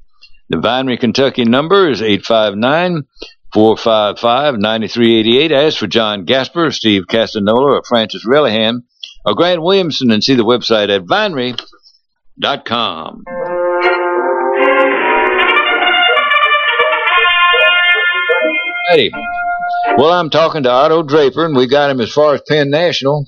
The Vinery, Kentucky number is eight five nine, four five five, nine three eight eight. As for John Gasper, Steve Castanola, or Francis Relihan, or Grant Williamson, and see the website at vinery dot com. Righty. Well, I'm talking to Otto Draper, and we got him as far as Penn National.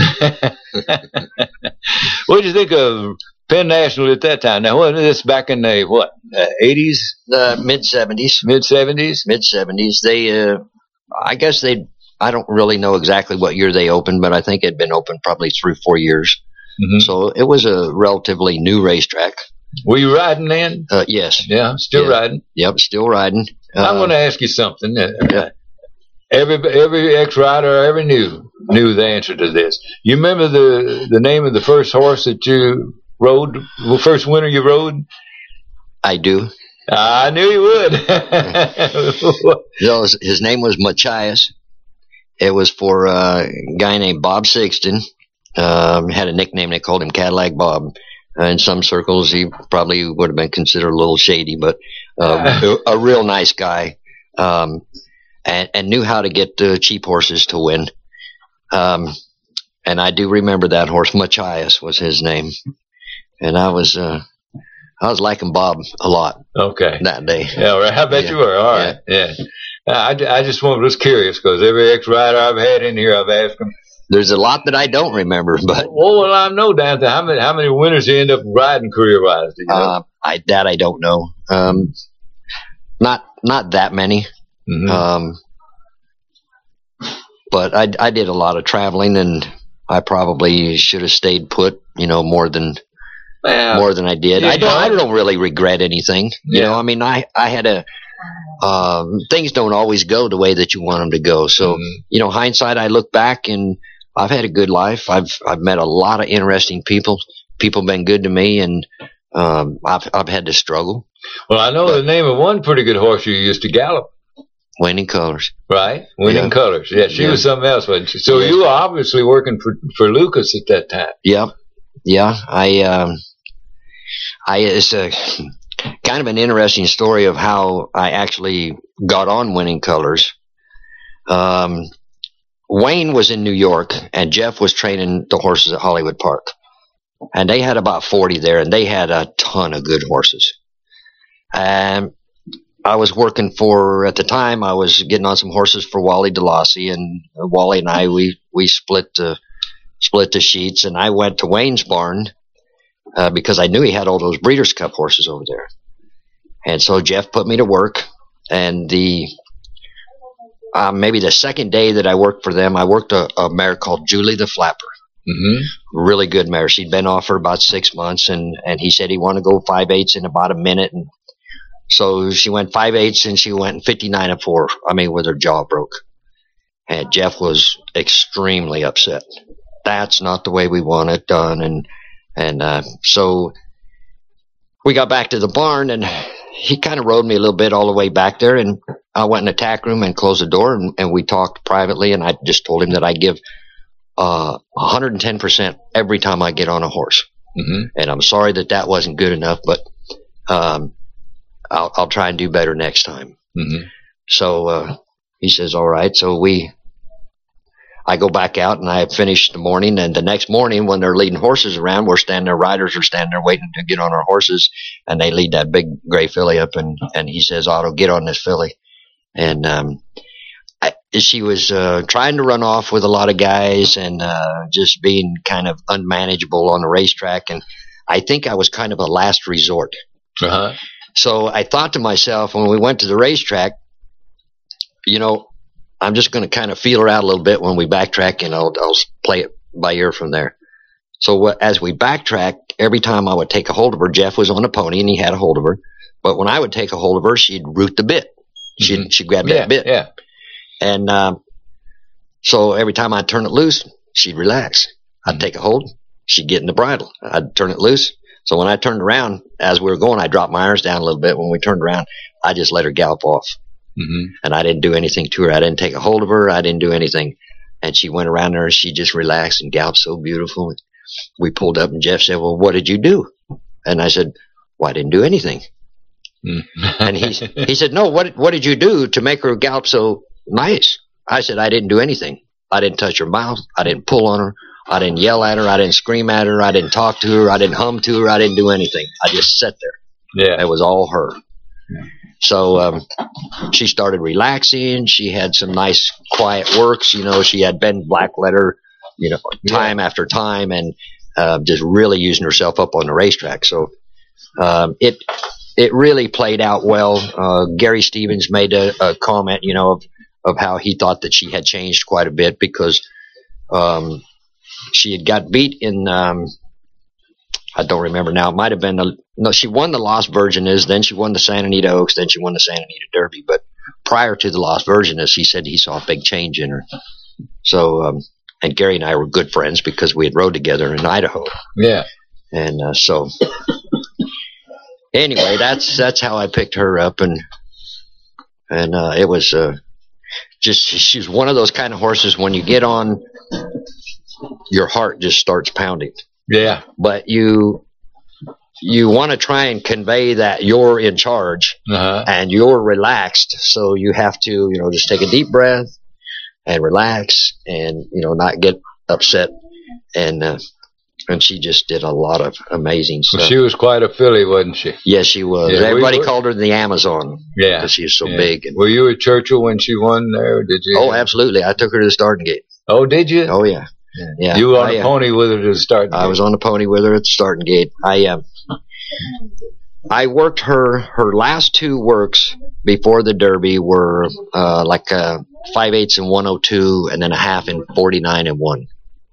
What did you think of Penn National at that time? Now, what is this back in the, what, uh, eighties? The mid-seventies. Mid-seventies? Mid-seventies. They, uh, I guess they, I don't really know exactly what year they opened, but I think it had been open probably three, four years. Mm-hmm. So it was a relatively new racetrack. Were you riding then? Uh, yes. Yeah, still yeah. riding? Yep, still riding. Uh, I'm going to ask you something. Uh, yeah. Every every ex-rider ever knew knew the answer to this. You remember the the name of the first horse that you rode, the first winter you rode? I do. I knew you would. You know, his, his name was Machias. It was for uh, a guy named Bob Sixton. Um, had a nickname. They called him Cadillac Bob. Uh, in some circles, he probably would have been considered a little shady, but uh, a, a real nice guy. Um, and, and knew how to get uh, cheap horses to win. Um, and I do remember that horse. Machias was his name. And I was, uh, I was liking Bob a lot. Okay. That day. Yeah, right. I bet yeah. you were. All right. Yeah. yeah. I, I just was curious because every ex-rider I've had in here, I've asked them. There's a lot that I don't remember, but. Well, well I know down there. How many, how many winners you end up riding career-wise? Do you know? Uh, I, that I don't know. Um, not, not that many. Mm-hmm. Um, but I, I did a lot of traveling, and I probably should have stayed put, you know, more than well, more than I did. I don't. I don't really regret anything. You yeah. know, I mean, I I had a um, things don't always go the way that you want them to go. So, mm-hmm. you know, hindsight, I look back and I've had a good life. I've I've met a lot of interesting people. People have been good to me, and um, I've I've had to struggle. Well, I know but, the name of one pretty good horse you used to gallop. Winning Colors. Right? Winning yeah. Colors. Yeah, she yeah. was something else, wasn't she? So yeah. you were obviously working for, for Lucas at that time. Yeah. Yeah. I, um, I, it's a kind of an interesting story of how I actually got on Winning Colors. Um, Wayne was in New York, and Jeff was training the horses at Hollywood Park. And they had about forty there, and they had a ton of good horses. And I was working for, at the time, I was getting on some horses for Wally DeLassy, and Wally and I, we, we split the, split the sheets, and I went to Wayne's barn, uh, because I knew he had all those Breeders' Cup horses over there. And so Jeff put me to work, and the, uh, maybe the second day that I worked for them, I worked a, a mare called Julie the Flapper. Mm-hmm. Really good mare. She'd been off for about six months, and, and he said he wanted to go five eighths in about a minute, and so she went five eighths, and she went fifty-nine and four. I mean, with her jaw broke. And Jeff was extremely upset. That's not the way we want it done. And and uh, so we got back to the barn, and he kind of rode me a little bit all the way back there. And I went in the tack room and closed the door, and, and we talked privately. And I just told him that I give uh, one hundred ten percent every time I get on a horse. Mm-hmm. And I'm sorry that that wasn't good enough, but um, I'll, I'll try and do better next time. Mm-hmm. So uh, he says, all right. So we, I go back out, and I finish the morning. And the next morning, when they're leading horses around, we're standing there, riders are standing there waiting to get on our horses. And they lead that big gray filly up, and, and he says, Otto, get on this filly. And um, I, she was uh, trying to run off with a lot of guys, and uh, just being kind of unmanageable on the racetrack. And I think I was kind of a last resort. Uh-huh. So I thought to myself, when we went to the racetrack, you know, I'm just going to kind of feel her out a little bit when we backtrack, and I'll, I'll play it by ear from there. So as we backtrack, every time I would take a hold of her, Jeff was on a pony, and he had a hold of her. But when I would take a hold of her, she'd root the bit. She'd, mm-hmm. she'd grab that yeah, bit. Yeah. And um, so every time I'd turn it loose, she'd relax. I'd take a hold. She'd get in the bridle. I'd turn it loose. So when I turned around, as we were going, I dropped my irons down a little bit. When we turned around, I just let her gallop off. Mm-hmm. And I didn't do anything to her. I didn't take a hold of her. I didn't do anything. And she went around there, and she just relaxed and galloped so beautiful. We pulled up, and Jeff said, well, what did you do? And I said, well, I didn't do anything. Mm. And he he said, no, what what did you do to make her gallop so nice? I said, I didn't do anything. I didn't touch her mouth. I didn't pull on her. I didn't yell at her. I didn't scream at her. I didn't talk to her. I didn't hum to her. I didn't do anything. I just sat there. Yeah. It was all her. So um, she started relaxing. She had some nice quiet works. You know, she had Ben Blackletter, you know, time yeah. after time, and uh, just really using herself up on the racetrack. So um, it it really played out well. Uh, Gary Stevens made a, a comment, you know, of, of how he thought that she had changed quite a bit because um, she had got beat in um, I don't remember now. It might have been the no. She won the Lost Virginess, then she won the Santa Anita Oaks, then she won the Santa Anita Derby. But prior to the Lost Virginess, he said he saw a big change in her. So, um, and Gary and I were good friends because we had rode together in Idaho. Yeah. And uh, so, anyway, that's that's how I picked her up, and and uh, it was uh, just she's one of those kind of horses when you get on, your heart just starts pounding. Yeah. But you you want to try and convey that you're in charge uh-huh. and you're relaxed. So you have to, you know, just take a deep breath and relax and, you know, not get upset. And uh, and she just did a lot of amazing stuff. Well, she was quite a filly, wasn't she? Yes, she was. Yeah, Everybody we, called her the Amazon. Yeah. Because she was so yeah. big. And, were you at Churchill when she won there? Did you? Oh, absolutely. I took her to the starting gate. Oh, did you? Oh, yeah. Yeah. yeah. You were on I, a pony with her to the starting gate? I was on the pony with her at the starting gate. I uh, I worked her, her last two works before the Derby were uh, like uh, five eighths and one oh two and then a half in forty-nine and one.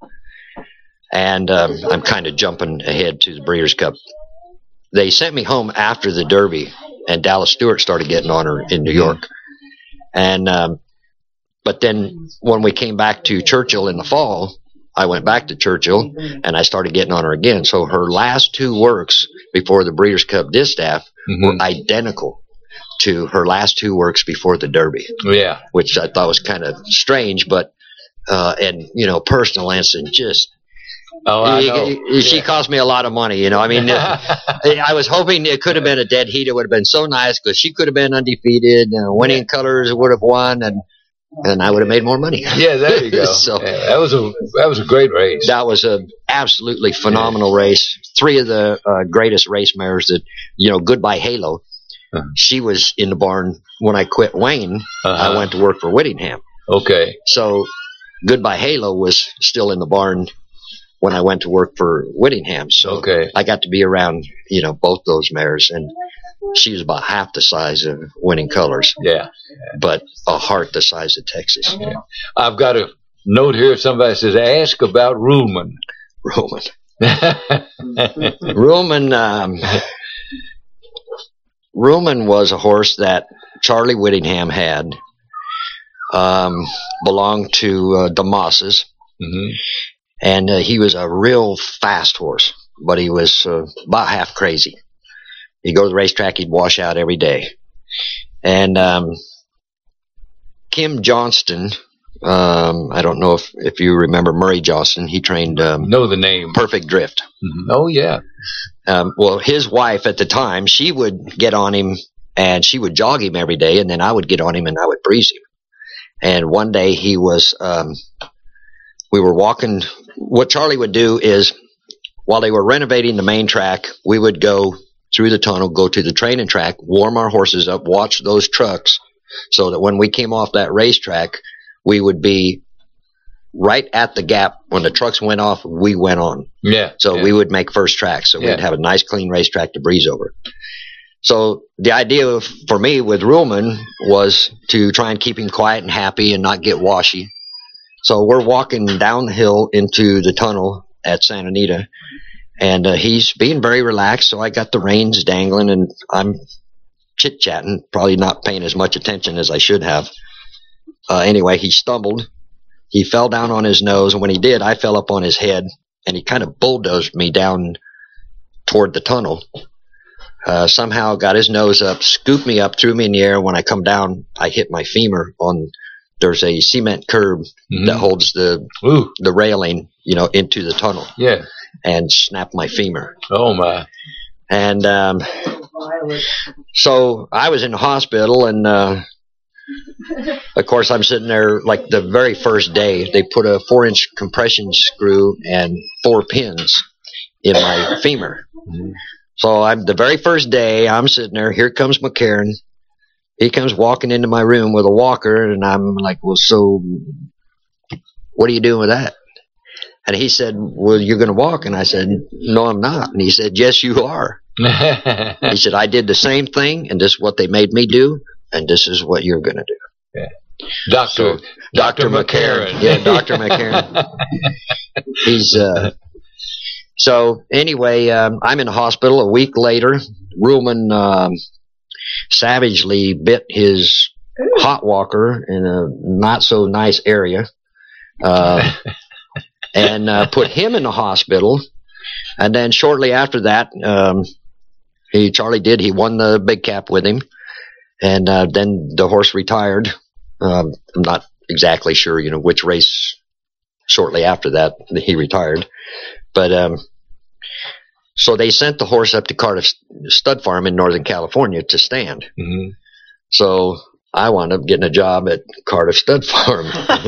And um, I'm kind of jumping ahead to the Breeders' Cup. They sent me home after the Derby, and Dallas Stewart started getting on her in New York. And um, but then when we came back to Churchill in the fall, I went back to Churchill, and I started getting on her again. So her last two works before the Breeders' Cup Distaff mm-hmm. were identical to her last two works before the Derby. Yeah. Which I thought was kind of strange, but, uh, and, you know, personal instant, just, oh, I he, know. He, she yeah. cost me a lot of money, you know. I mean, I was hoping it could have been a dead heat. It would have been so nice because she could have been undefeated. Uh, winning yeah. colors would have won, and and I would have made more money. Yeah, there you go. so yeah, that was a that was a great race. That was a absolutely phenomenal yeah. race. Three of the uh, greatest race mares that, you know, Goodbye Halo. Uh-huh. She was in the barn when I quit Wayne. Uh-huh. I went to work for Whittingham. Okay. So Goodbye Halo was still in the barn when I went to work for Whittingham. So okay. I got to be around, you know, both those mares, and she was about half the size of Winning Colors. Yeah. But a heart the size of Texas. Yeah. I've got a note here. Somebody says, ask about Ruhlman. Ruhlman. Ruhlman, um, Ruhlman was a horse that Charlie Whittingham had, um, belonged to uh, DeMosses. Mm-hmm. And uh, he was a real fast horse, but he was uh, about half crazy. He'd go to the racetrack, he'd wash out every day. And um, Kim Johnston, um, I don't know if, if you remember Murray Johnston, he trained um, know the name Perfect Drift. Mm-hmm. Oh, yeah. Um, well, his wife at the time, she would get on him and she would jog him every day, and then I would get on him and I would breeze him. And one day he was, um, we were walking. What Charlie would do is, while they were renovating the main track, we would go through the tunnel, go to the training track, warm our horses up, watch those trucks, so that when we came off that racetrack, we would be right at the gap. When the trucks went off, we went on. Yeah. So yeah. we would make first track. So yeah. we'd have a nice, clean racetrack to breeze over. So the idea for me with Ruhlman was to try and keep him quiet and happy and not get washy. So we're walking down the hill into the tunnel at Santa Anita, and uh, he's being very relaxed. So I got the reins dangling, and I'm chit-chatting, probably not paying as much attention as I should have. Uh, anyway, he stumbled. He fell down on his nose, and when he did, I fell up on his head, and he kind of bulldozed me down toward the tunnel. Uh, somehow got his nose up, scooped me up, threw me in the air. When I come down, I hit my femur on, there's a cement curb mm-hmm. that holds the Ooh. the railing, you know, into the tunnel. Yeah. And snapped my femur. Oh, my. And um, So I was in the hospital, and uh, of course I'm sitting there like the very first day. They put a four-inch compression screw and four pins in my femur. Mm-hmm. So I'm the very first day. I'm sitting there. Here comes McCarran. He comes walking into my room with a walker, and I'm like, "Well, so what are you doing with that?" And he said, "Well, you're going to walk." And I said, "No, I'm not." And he said, "Yes, you are." He said, "I did the same thing, and this is what they made me do, and this is what you're going to do." Yeah. Doctor So, Doctor McCarran. Yeah, Doctor McCarran. He's uh. So anyway, um, I'm in the hospital. A week later, Ruhlman um, savagely bit his hot walker in a not so nice area. Uh, and uh, put him in the hospital. And then shortly after that, um, he Charlie did. He won the big cap with him, and uh, then the horse retired. Um, I'm not exactly sure, you know, which race. Shortly after that, he retired. But um, so they sent the horse up to Cardiff Stud Farm in Northern California to stand. Mm-hmm. So I wound up getting a job at Cardiff Stud Farm.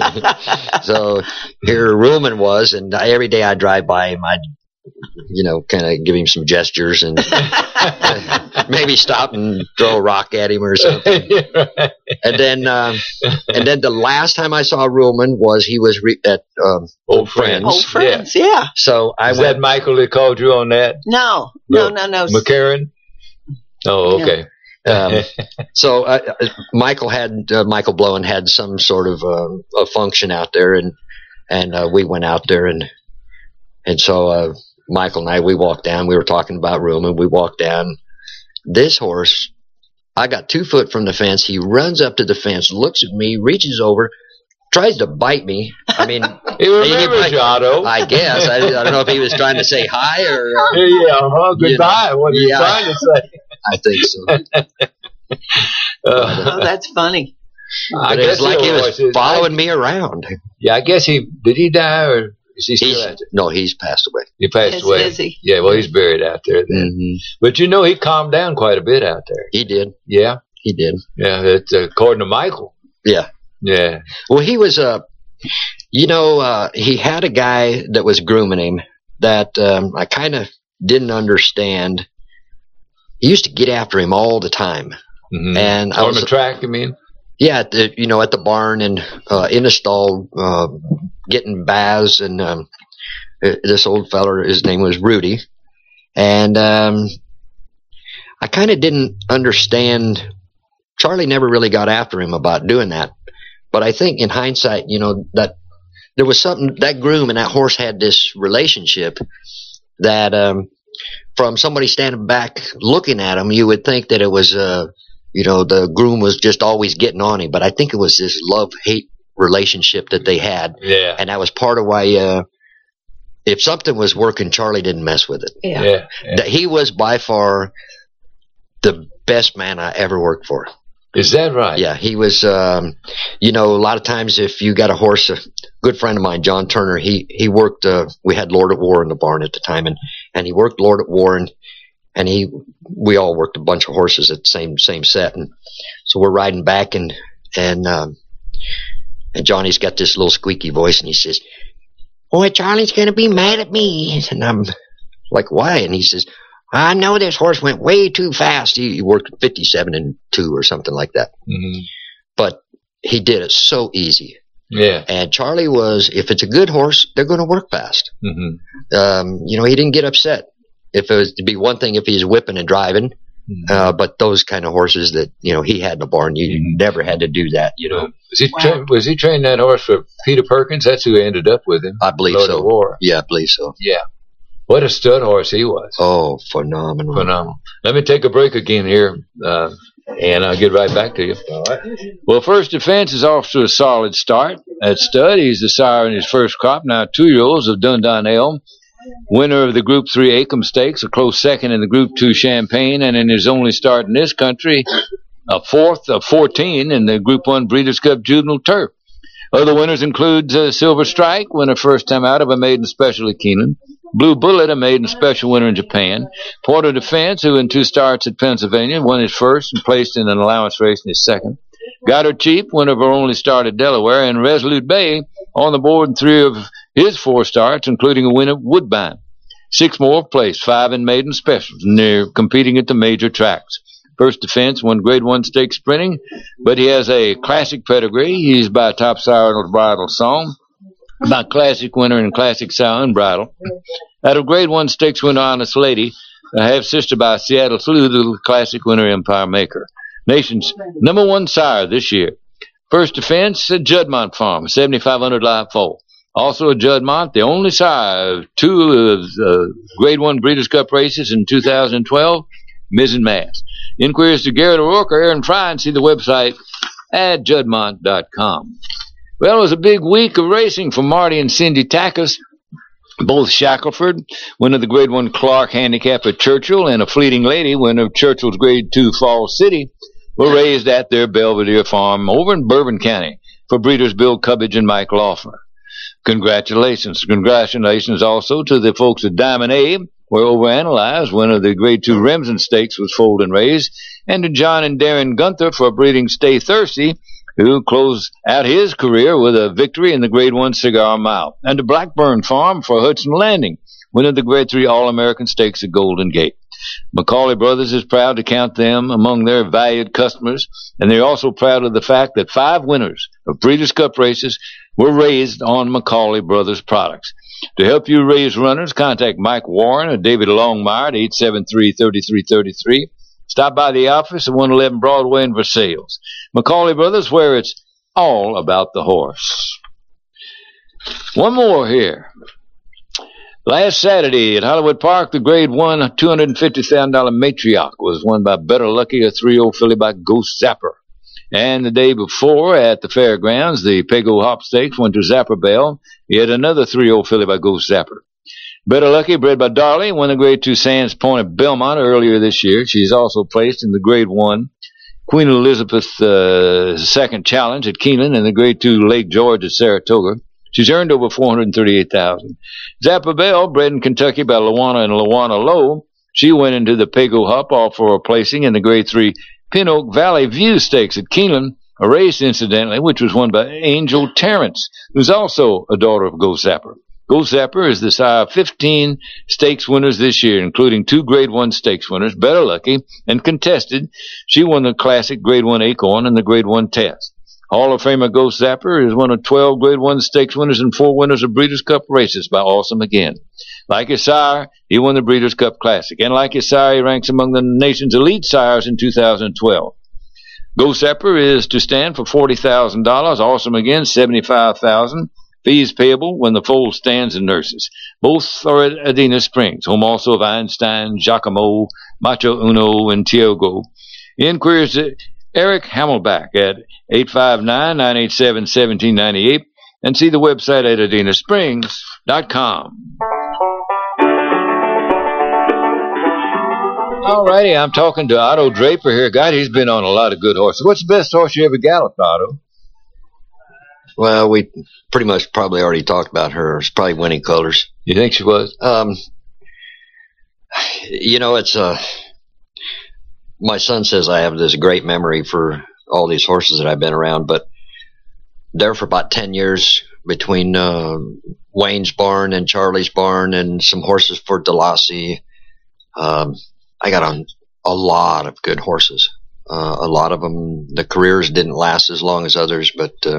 So here Ruhlman was, and every day I drive by him, I'd, you know, kind of give him some gestures and maybe stop and throw a rock at him or something. And then, um, and then the last time I saw Ruhlman was he was re- at um, Old Friends. Old Friends, yeah. yeah. So I Is went. that Michael that called you on that? No, no, no, no. McCarran? Oh, okay. Um, so uh, Michael had uh, Michael Blowen had some sort of uh, a function out there, and and uh, we went out there, and and so uh, Michael and I we walked down. We were talking about room, and we walked down. This horse, I got two foot from the fence. He runs up to the fence, looks at me, reaches over, tries to bite me. I mean, he remembers you, Otto. I guess I, I don't know if he was trying to say hi or uh, yeah, uh, goodbye. You know, what are you yeah, trying to say? I think so. uh, oh, that's funny. I guess it was like he was horses. following I, me around. Yeah, I guess he did. He die or is he still he's, out there? No, he's passed away. He passed Is, away. Is he? Yeah, well, he's buried out there. Then. Mm-hmm. But you know, he calmed down quite a bit out there. He did. Yeah, he did. Yeah, that's uh, according to Michael. Yeah, yeah. Well, he was a. Uh, you know, uh, he had a guy that was grooming him that um, I kind of didn't understand. He used to get after him all the time. Mm-hmm. And I on was, the track, you mean? Yeah, at the, you know, at the barn and uh, in the stall, uh, getting baths. And um, this old feller, his name was Rudy. And um, I kind of didn't understand. Charlie never really got after him about doing that. But I think in hindsight, you know, that there was something, that groom and that horse had this relationship that um, from somebody standing back looking at him, you would think that it was, uh, you know, the groom was just always getting on him. But I think it was this love-hate relationship that they had. Yeah. And that was part of why, uh, if something was working, Charlie didn't mess with it. Yeah. yeah, yeah. That he was by far the best man I ever worked for. Is that right? Yeah, he was, um, you know, a lot of times if you got a horse, a good friend of mine, John Turner, he, he worked, uh, we had Lord at War in the barn at the time, and, and he worked Lord at War, and, and he, we all worked a bunch of horses at the same, same set, and so we're riding back, and, and, um, and Johnny's got this little squeaky voice, and he says, "Boy, Charlie's gonna be mad at me," and I'm like, "Why?" And he says, "I know this horse went way too fast." He, he worked fifty-seven and two or something like that. Mm-hmm. But he did it so easy. Yeah. And Charlie was, if it's a good horse, they're going to work fast. Mm-hmm. Um, you know, he didn't get upset. If it was to be one thing if he's whipping and driving, mm-hmm. uh, but those kind of horses that, you know, he had in the barn, you mm-hmm. never had to do that, you know. Was he, wow. tra- was he training that horse for Peter Perkins? That's who ended up with him. I believe Lord so. of War. Yeah, I believe so. Yeah. What a stud horse he was. Oh, phenomenal. Phenomenal. Let me take a break again here, uh, and I'll get right back to you. All right. Well, First Defense is off to a solid start. At stud, he's the sire in his first crop, now two-year-olds of Dundon Elm. Winner of the Group three Acom Stakes, a close second in the Group two Champagne, and in his only start in this country, a fourth of fourteen in the Group one Breeders' Cup Juvenile Turf. Other winners include uh, Silver Strike, winner first time out of a maiden special at Keeneland. Blue Bullet, a maiden special winner in Japan. Port of Defense, who in two starts at Pennsylvania, won his first and placed in an allowance race in his second. Got Her Cheap, winner of her only start at Delaware. And Resolute Bay on the board in three of his four starts, including a win at Woodbine. Six more placed, five in maiden specials, and they're competing at the major tracks. First Defense won Grade One Stakes sprinting, but he has a classic pedigree. He's by Top Sire Bridle Song, by Classic Winner and Classic Sire and Bridle. Out of Grade One Stakes winner Honest Lady, a half sister by Seattle Sleuth, the Classic Winner Empire Maker. Nation's number one sire this year. First Defense at Juddmont Farm, seventy-five hundred live foal. Also at Juddmont, the only sire of two of uh, Grade One Breeders' Cup races in two thousand twelve, Miz and Mass. Inquiries to Garrett O'Rourke or Aaron Fry, and see the website at juddmont dot com. Well, it was a big week of racing for Marty and Cindy Tackus. Both Shackelford, winner of the Grade One Clark Handicap at Churchill, and a Fleeting Lady, winner of Churchill's Grade Two Falls City, were raised at their Belvedere farm over in Bourbon County for breeders Bill Cubbage and Mike Loeffler. Congratulations. Congratulations also to the folks at Diamond A, where Overanalyzed, winner of the Grade Two Remsen Stakes, was foaled and raised, and to John and Darren Gunther for breeding Stay Thirsty, who closed out his career with a victory in the Grade One Cigar Mile, and to Blackburn Farm for Hudson Landing, winner of the Grade Three All-American Stakes at Golden Gate. McCauley Brothers is proud to count them among their valued customers, and they're also proud of the fact that five winners of Breeders' Cup races were raised on McCauley Brothers products. To help you raise runners, contact Mike Warren or David Longmire at eight seven three, three three three three. Stop by the office at one eleven Broadway in Versailles. McCauley Brothers, where it's all about the horse. One more here. Last Saturday at Hollywood Park, the Grade One two hundred fifty thousand dollars Matriarch was won by Better Lucky, a three-year-old filly by Ghost Zapper. And the day before at the fairgrounds, the Pago Hop Stakes went to Zapper Bell. He had another three-year-old filly by Ghost Zapper. Better Lucky, bred by Darley, won the Grade Two Sands Point at Belmont earlier this year. She's also placed in the Grade One Queen Elizabeth uh, Second Challenge at Keeneland and the Grade Two Lake George at Saratoga. She's earned over four hundred thirty-eight thousand dollars. Zappa Bell, bred in Kentucky by Luana and Luana Lowe, she went into the Pago Hop off for a placing in the Grade Three Pin Oak Valley View Stakes at Keeneland, a race, incidentally, which was won by Angel Terrence, who's also a daughter of Ghost Zapper. Ghost Zapper is the sire of fifteen stakes winners this year, including two Grade One stakes winners, Better Lucky, and contested. She won the classic Grade One Acorn and the Grade One Test. Hall of Famer Ghost Zapper is one of twelve Grade One stakes winners and four winners of Breeders' Cup races by Awesome Again. Like his sire, he won the Breeders' Cup Classic, and like his sire, he ranks among the nation's elite sires in two thousand twelve. Ghost Zapper is to stand for forty thousand dollars, Awesome Again seventy-five thousand dollars. Fees payable when the foal stands and nurses. Both are at Adena Springs, home also of Einstein, Giacomo, Macho Uno, and Tiogo. Inquiries at Eric Hamelback at eight five nine, nine eight seven, one seven nine eight and see the website at adena springs dot com. All righty, I'm talking to Otto Draper here. God, he's been on a lot of good horses. What's the best horse you ever galloped, Otto? Well, we pretty much probably already talked about her. It's probably Winning Colors. You think she was? Um, you know, it's uh, my son says I have this great memory for all these horses that I've been around, but there for about ten years between uh, Wayne's barn and Charlie's barn and some horses for Delassie, um, I got on a lot of good horses. Uh, a lot of them, the careers didn't last as long as others, but uh,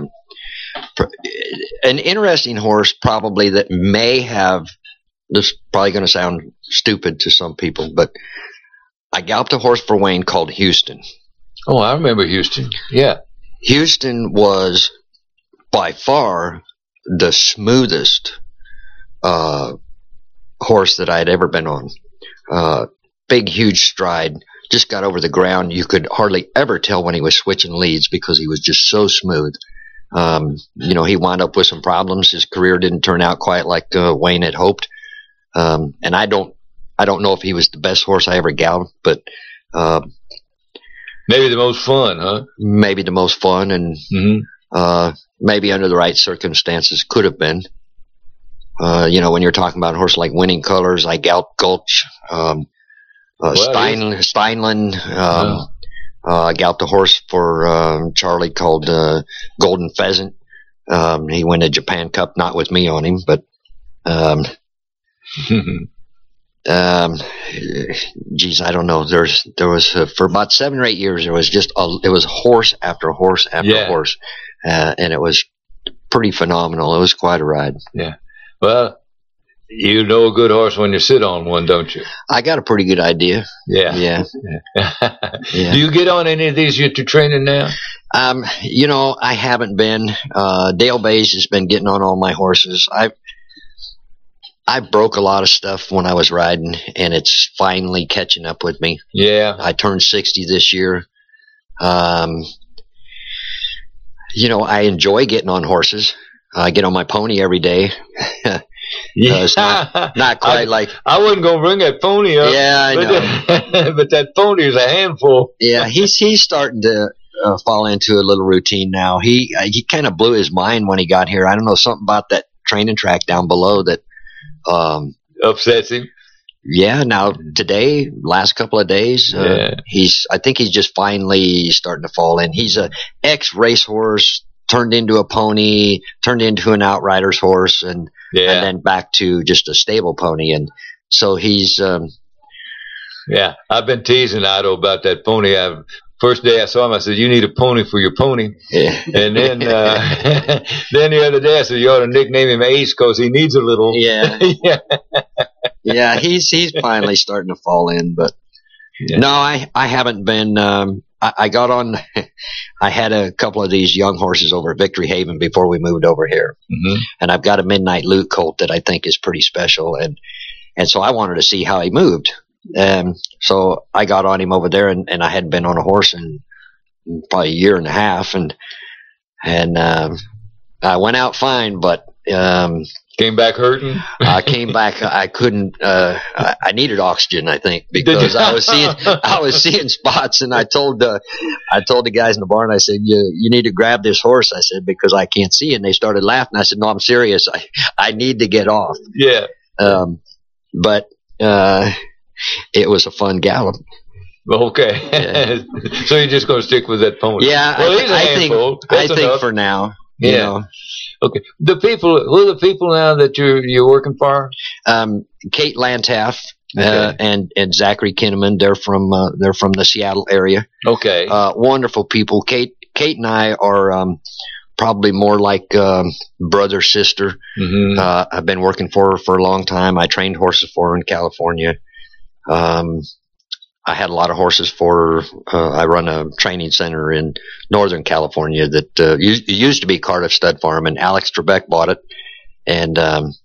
an interesting horse probably that may have, this is probably going to sound stupid to some people, but I galloped a horse for Wayne called Houston. Oh, I remember Houston. Yeah. Houston was by far the smoothest uh, horse that I had ever been on. Uh, big, huge stride. Just got over the ground. You could hardly ever tell when he was switching leads because he was just so smooth. Um, you know, he wound up with some problems. His career didn't turn out quite like uh, Wayne had hoped. Um, and I don't, I don't know if he was the best horse I ever galloped, but uh, maybe the most fun, huh? Maybe the most fun, and mm-hmm. uh, maybe under the right circumstances could have been. Uh, you know, when you're talking about a horse like Winning Colors, like Galt Gulch, um, uh, Well, Stein, Steinland, um, uh, I got the horse for um, Charlie called uh, Golden Pheasant. Um, he won a Japan Cup, not with me on him, but um, um, geez, I don't know. There's there was uh, for about seven or eight years there was just a, it was horse after horse after Yeah. horse, uh, and it was pretty phenomenal. It was quite a ride. Yeah. Well, you know a good horse when you sit on one, don't you? I got a pretty good idea. Yeah. Yeah. Yeah. Do you get on any of these you're training now? Um, you know, I haven't been. Uh, Dale Bays has been getting on all my horses. I I broke a lot of stuff when I was riding, and it's finally catching up with me. Yeah. I turned sixty this year. Um, you know, I enjoy getting on horses. I get on my pony every day. Yeah. Uh, it's not, not quite I, like. I wasn't going to bring that pony up. Yeah, I but know. That, but that pony is a handful. Yeah, he's he's starting to uh, fall into a little routine now. He uh, he kind of blew his mind when he got here. I don't know, something about that training track down below that um, upsets him. Yeah. Now today, last couple of days, uh, Yeah. he's. I think he's just finally starting to fall in. He's a ex racehorse, turned into a pony, turned into an outrider's horse, and Yeah. and then back to just a stable pony. And so he's. Um, Yeah, I've been teasing Otto about that pony. I, first day I saw him, I said, "You need a pony for your pony." Yeah. And then, uh, then the other day I said, "You ought to nickname him Ace because he needs a little." Yeah. yeah. Yeah, he's he's finally starting to fall in, but Yeah. no, I I haven't been. Um, I, I got on. I had a couple of these young horses over at Victory Haven before we moved over here, Mm-hmm. and I've got a Midnight Luke colt that I think is pretty special, and and so I wanted to see how he moved. Um, so I got on him over there, and, and I hadn't been on a horse in probably a year and a half, and and um, I went out fine, but um, Came back hurting. I came back. I couldn't. Uh, I, I needed oxygen, I think, because I was seeing I was seeing spots, and I told uh, I told the guys in the barn. I said, "You you need to grab this horse." I said, because I can't see, and they started laughing. I said, "No, I'm serious. I I need to get off." Yeah. Um, but uh, it was a fun gallop. Okay. Yeah. So you're just going to stick with that pony? Yeah, Well, I, he's a I handful. think I That's think enough. for now. You Yeah. know. Okay. The people, who are the people now that you're you're working for? Um, Kate Lantaff uh, Okay. and and Zachary Kinnaman. They're from uh, they're from the Seattle area. Okay. Uh, wonderful people. Kate Kate and I are um, probably more like um, brother sister. Mm-hmm. Uh, I've been working for her for a long time. I trained horses for her in California. Um, I had a lot of horses for her. Uh, I run a training center in Northern California that uh, used, it used to be Cardiff Stud Farm, and Alex Trebek bought it. And um,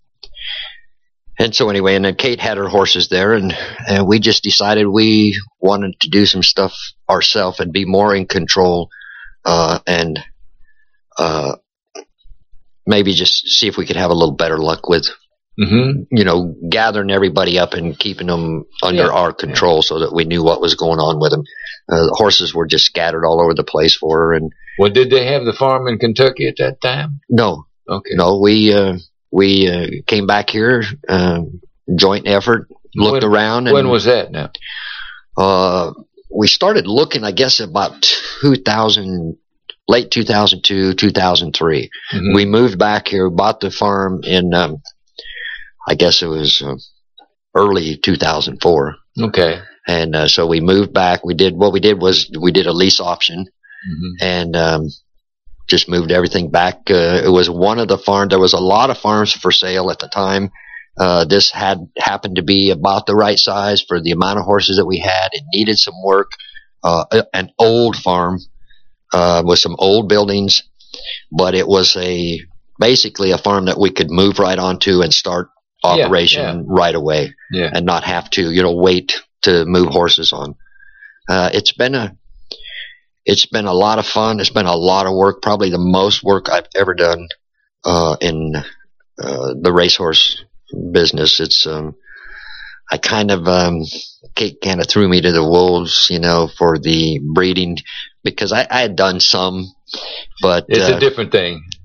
and so anyway, and then Kate had her horses there, and, and we just decided we wanted to do some stuff ourselves and be more in control, uh, and uh, maybe just see if we could have a little better luck with, Mm-hmm. you know, gathering everybody up and keeping them under Yeah. our control so that we knew what was going on with them. Uh, the horses were just scattered all over the place for her. And Well, did they have the farm in Kentucky at that time? no, Okay. no, we, uh, we, uh, came back here, um, joint effort, looked When- around. And, When was that now? uh, we started looking, I guess, about two thousand, late two thousand two, two thousand three. Mhm. We moved back here, bought the farm in, um, I guess it was uh, early two thousand four. Okay. And uh, so we moved back. We did what we did was we did a lease option Mm-hmm. and um, just moved everything back. Uh, it was one of the farms. There was a lot of farms for sale at the time. Uh, this had happened to be about the right size for the amount of horses that we had. It needed some work. Uh, an old farm uh, with some old buildings, but it was a basically a farm that we could move right onto and start Yeah, operation yeah. right away. Yeah. And not have to, you know, wait to move horses on. Uh, it's been a, it's been a lot of fun. It's been a lot of work, probably the most work I've ever done, uh, in, uh, the racehorse business. It's, um, I kind of, um, Kate kind of threw me to the wolves, you know, for the breeding because I, I had done some, but, It's uh, a different thing.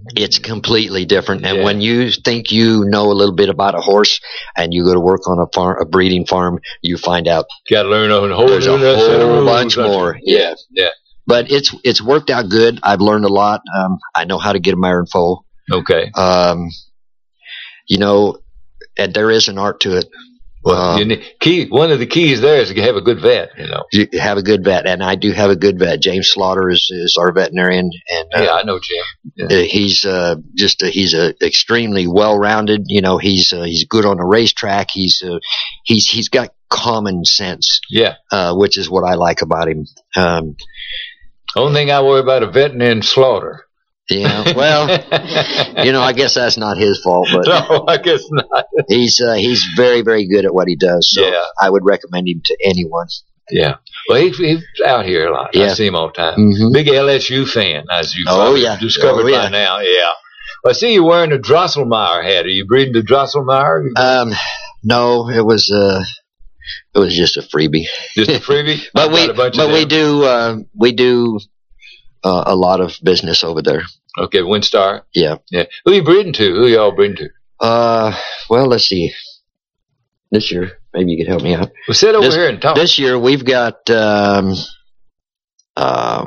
It's completely different. And Yeah. when you think you know a little bit about a horse and you go to work on a farm, a breeding farm, you find out Got to learn a whole there's a new set of whole rules, bunch don't you? more. Yeah, yeah. But it's it's worked out good. I've learned a lot. Um, I know how to get a mare in foal. Okay. Um, you know, and there is an art to it. Well, Um, you need, key one of the keys there is to have a good vet. You know. you have a good vet, and I do have a good vet. James Slaughter is, is our veterinarian, and uh, Yeah, I know Jim. Yeah. uh, he's uh, just a, he's a extremely well-rounded. You know, he's uh, he's good on a racetrack. He's uh, he's he's got common sense, Yeah. uh, which is what I like about him. Um, Only thing I worry about a veterinarian slaughter. you know, well, you know, I guess that's not his fault, but No, I guess not. he's uh, he's very very good at what he does. So Yeah. I would recommend him to anyone. Yeah. Well, he, he's out here a lot. I Yeah. see him all the time. Mhm. Big L S U fan, as you Oh, probably yeah. discovered Oh, yeah. by now. Yeah. Well, I see you wearing a Drosselmeyer hat. Are you breeding the Drosselmeyer? Um, no, it was uh, it was just a freebie. Just a freebie? But I've we got a bunch of but we them. do uh, we do uh, a lot of business over there. Okay, Windstar. Yeah. Yeah. Who you breeding to? Who y'all breeding to? Uh, well, let's see. This year, maybe you could help me out. Well, sit over This- here and talk. This year we've got um, um,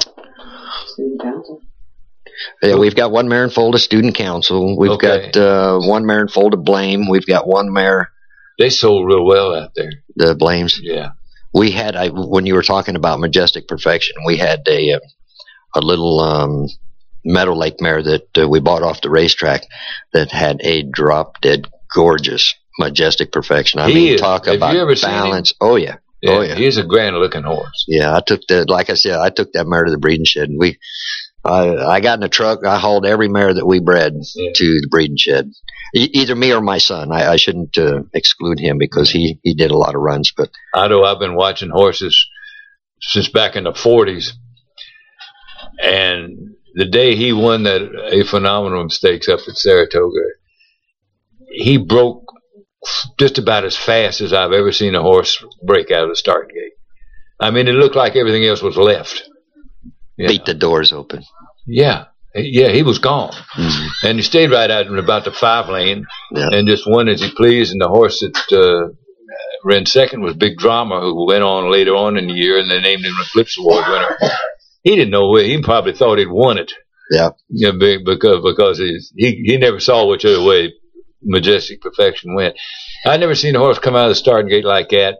yeah, we've got one mare in foal to student council. We've Okay. got uh, one mare in foal to blame. We've got one mare They sold real well out there. the blames. Yeah. We had I, when you were talking about Majestic Perfection, we had a uh, a little um, Meadow Lake mare that uh, we bought off the racetrack that had a drop dead gorgeous Majestic Perfection. I He mean, is. talk Have about you ever seen him? balance. Oh yeah. Yeah, Oh yeah. He's a grand looking horse. Yeah, I took that. Like I said, I took that mare to the breeding shed. And we, I, I got in a truck. I hauled every mare that we bred Yeah. to the breeding shed. E- either me or my son. I, I shouldn't uh, exclude him because he he did a lot of runs. But I know I've been watching horses since back in the forties. And the day he won that A Phenomenal Stakes up at Saratoga, he broke just about as fast as I've ever seen a horse break out of the starting gate. I mean, it looked like everything else was left. Yeah. beat the doors open. Yeah. Yeah, he was gone. Mhm. And he stayed right out in about the five lane Yeah. and just won as he pleased. And the horse that uh, ran second was Big Drama, who went on later on in the year, and they named him the Eclipse Award winner. He didn't know where. He probably thought he'd won it. Yeah. Yeah, be- because because he's, he he never saw which other way Majestic Perfection went. I never seen a horse come out of the starting gate like that.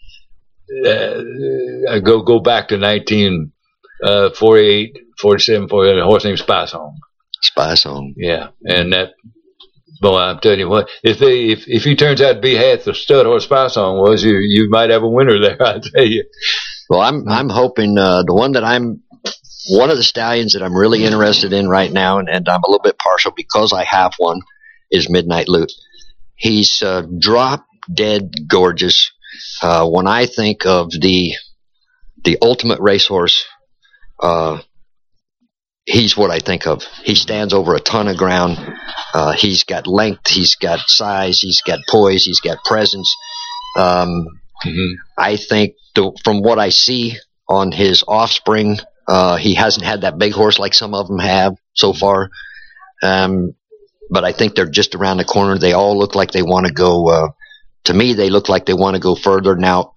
Uh, I go go back to nineteen forty-eight, forty-seven, forty-eight. A horse named Spy Song. Spy Song. Yeah, and that. Boy, I'm telling you what. If they if if he turns out to be half the stud horse Spy Song was, you you might have a winner there. I tell you. Well, I'm I'm hoping uh, the one that I'm one of the stallions that I'm really interested in right now, and, and I'm a little bit partial because I have one, is Midnight Loot. He's uh, drop dead gorgeous. Uh, when I think of the the ultimate racehorse, uh, he's what I think of. He stands over a ton of ground. Uh, he's got length. He's got size. He's got poise. He's got presence. Um, Mm-hmm. I think the, from what I see on his offspring, uh, he hasn't had that big horse like some of them have so far. Um, but I think they're just around the corner. They all look like they want to go. Uh, to me, they look like they want to go further. Now,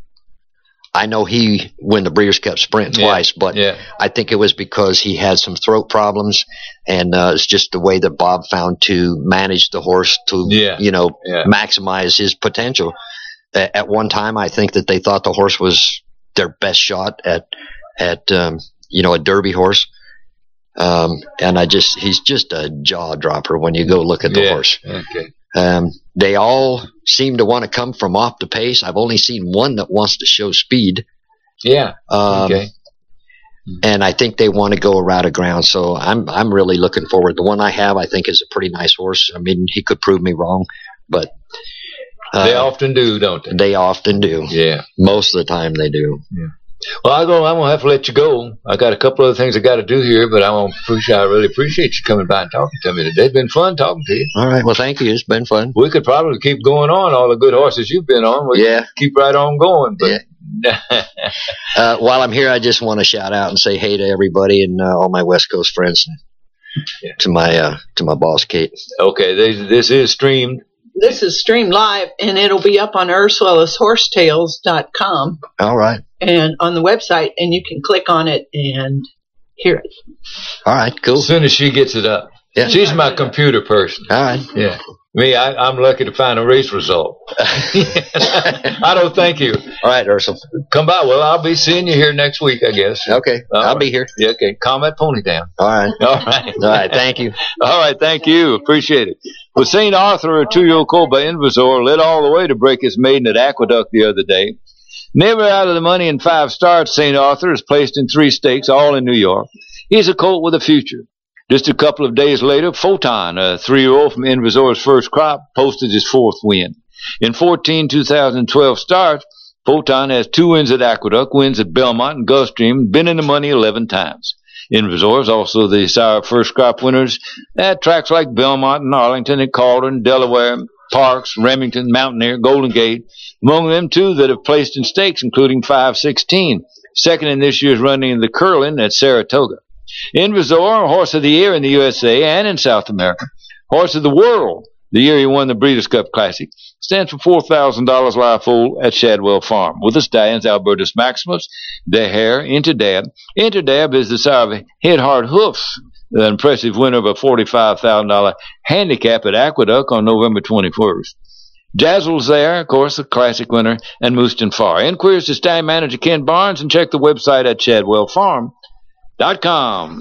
I know he won the Breeders' Cup Sprint Yeah, twice, but yeah. I think it was because he had some throat problems, and uh, it's just the way that Bob found to manage the horse to, Yeah, you know, yeah. maximize his potential. A- At one time, I think that they thought the horse was their best shot at, at um, you know, a Derby horse. Um, and I just, he's just a jaw dropper when you go look at the Yeah, horse. Okay. Um, they all seem to want to come from off the pace. I've only seen one that wants to show speed. Yeah. Um, Okay. And I think they want to go a route of ground. So I'm, I'm really looking forward. The one I have, I think, is a pretty nice horse. I mean, he could prove me wrong, but uh, They often do, don't they? they often do. Yeah. Most of the time they do. Well, I go. I'm gonna have to let you go. I got a couple other things I got to do here, but I want appreciate. I really appreciate you coming by and talking to me today. It's been fun talking to you. All right. Well, thank you. It's been fun. We could probably keep going on. All the good horses you've been on. We Yeah. could keep right on going. But Uh, while I'm here, I just want to shout out and say hey to everybody and uh, all my West Coast friends. to my uh, to my boss, Kate. Okay, this, this is streamed. This is streamed live, and it'll be up on Ursula Ellis Horsetails dot com. All right. And on the website, and you can click on it and hear it. All right, cool. As soon as she gets it up. Yeah. She's my computer person. All right. Yeah. Me, I, I'm lucky to find a race result. I don't thank you. All right, Ursula. Come by. Well, I'll be seeing you here next week, I guess. Okay. All I'll right. be here. Yeah, okay. Combat Pony Down. All right. All right. All right. Thank you. All right. Thank you. Appreciate it. Well, Saint Arthur, a two-year-old colt by Invasor, led all the way to break his maiden at Aqueduct the other day. Never out of the money in five starts, Saint Arthur is placed in three stakes, all in New York. He's a colt with a future. Just a couple of days later, Photon, a three-year-old from Invasor's first crop, posted his fourth win. In fourteen two thousand twelve starts, Photon has two wins at Aqueduct, wins at Belmont and Gulfstream, been in the money eleven times. Invasor is also the sire of first crop winners at tracks like Belmont and Arlington and Calder, Delaware, Parks, Remington, Mountaineer, Golden Gate. Among them, two that have placed in stakes, including five sixteen. Second in this year's running in the Curlin at Saratoga. Invasor, Horse of the Year in the U S A and in South America. Horse of the World, the year he won the Breeders' Cup Classic, stands for four thousand dollars live full at Shadwell Farm. With the stallions, Albertus Maximus, De Hare, Interdab. Interdab is the sire of Head Hard Hoofs, the impressive winner of a forty-five thousand dollars handicap at Aqueduct on November twenty-first. Jazzle's there, of course, the classic winner, and Mooston Far. Inquiries to stallion manager Ken Barnes and check the website at Shadwell Farm dot com.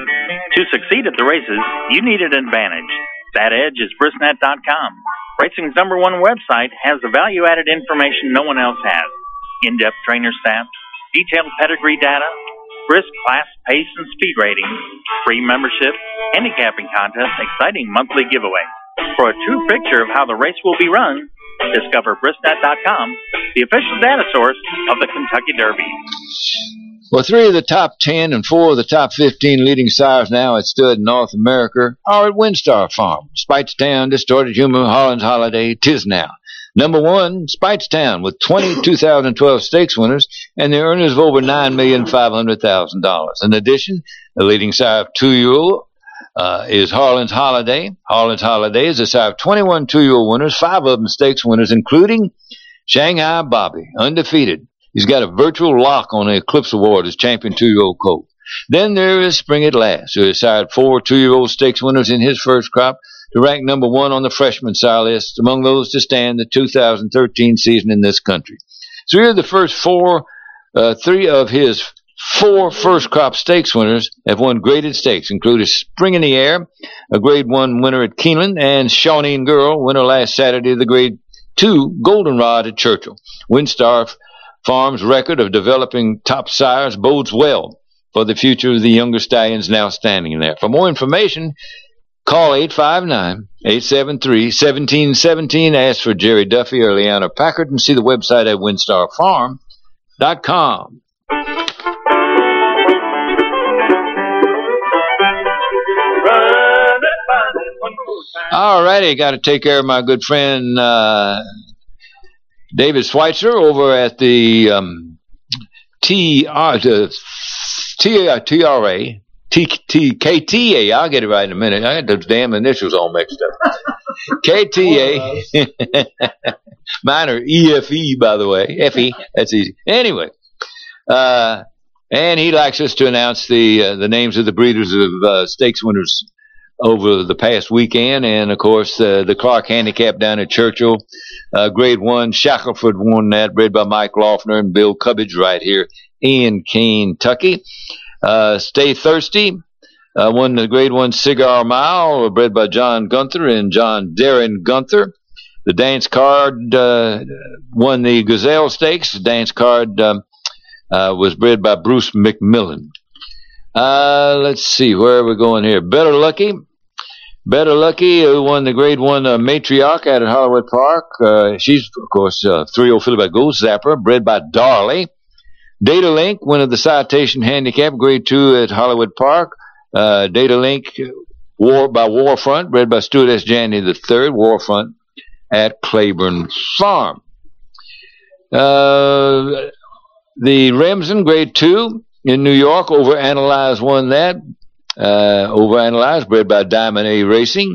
To succeed at the races, you need an advantage. That edge is Brisnet dot com. Racing's number one website has the value-added information no one else has. In-depth trainer stats, detailed pedigree data, brisk class, pace, and speed ratings, free membership, handicapping contests, exciting monthly giveaway. For a true picture of how the race will be run, discover Brisnet dot com, the official data source of the Kentucky Derby. Well, three of the top ten and four of the top fifteen leading sires now at stud in North America are at Windstar Farm. Speightstown, Distorted Humor, Holland's Holiday, tis now. Number one, Speightstown, with twenty two thousand twelve stakes winners and the earners of over nine million five hundred thousand dollars. In addition, the leading sire of two-year-old uh, is Harlan's Holiday. Harlan's Holiday is the sire of twenty-one two-year-old winners, five of them stakes winners, including Shanghai Bobby, undefeated. He's got a virtual lock on the Eclipse Award as champion two-year-old colt. Then there is Spring at Last, who has sired four two-year-old stakes winners in his first crop to rank number one on the freshman sire list, among those to stand the two thousand thirteen season in this country. Three of the first four, uh, three of his four first crop stakes winners have won graded stakes, including Spring in the Air, a grade one winner at Keeneland, and Shawneen Girl, winner last Saturday of the grade two Goldenrod at Churchill. Windstar Farm's record of developing top sires bodes well for the future of the younger stallions now standing there. For more information, call eight five nine, eight seven three, one seven one seven, ask for Jerry Duffy or Leanna Packard, and see the website at Windstar Farm dot com. All righty, got to take care of my good friend uh, David Schweitzer over at the um, T R the T T R A T T K T A. I'll get it right in a minute. I got those damn initials all mixed up. K T A. Mine are E F E, by the way. F E. That's easy. Anyway, uh, and he likes us to announce the uh, the names of the breeders of uh, stakes winners over the past weekend, and of course uh, the Clark Handicap down at Churchill, uh, grade one, Shackelford won that, bred by Mike Loeffner and Bill Cubbage right here in Kentucky. Uh, Stay Thirsty uh, won the grade one Cigar Mile, bred by John Gunther and John Darren Gunther. The Dance Card uh, won the Gazelle Stakes. The Dance Card um, uh, was bred by Bruce McMillan. Uh, let's see, where are we going here? Better Lucky. Better Lucky, who won the grade one uh, Matriarch out at Hollywood Park. Uh, she's, of course, uh, three-year-old filly by Ghost Zapper, bred by Darley. Data Link, winner of the Citation Handicap, grade two at Hollywood Park. Uh, Data Link, war by Warfront, bred by Stuart S. Jandy the third, Warfront at Claiborne Farm. Uh, the Remsen, grade two in New York, over Analyze won that. uh, overanalyzed, bred by Diamond A Racing.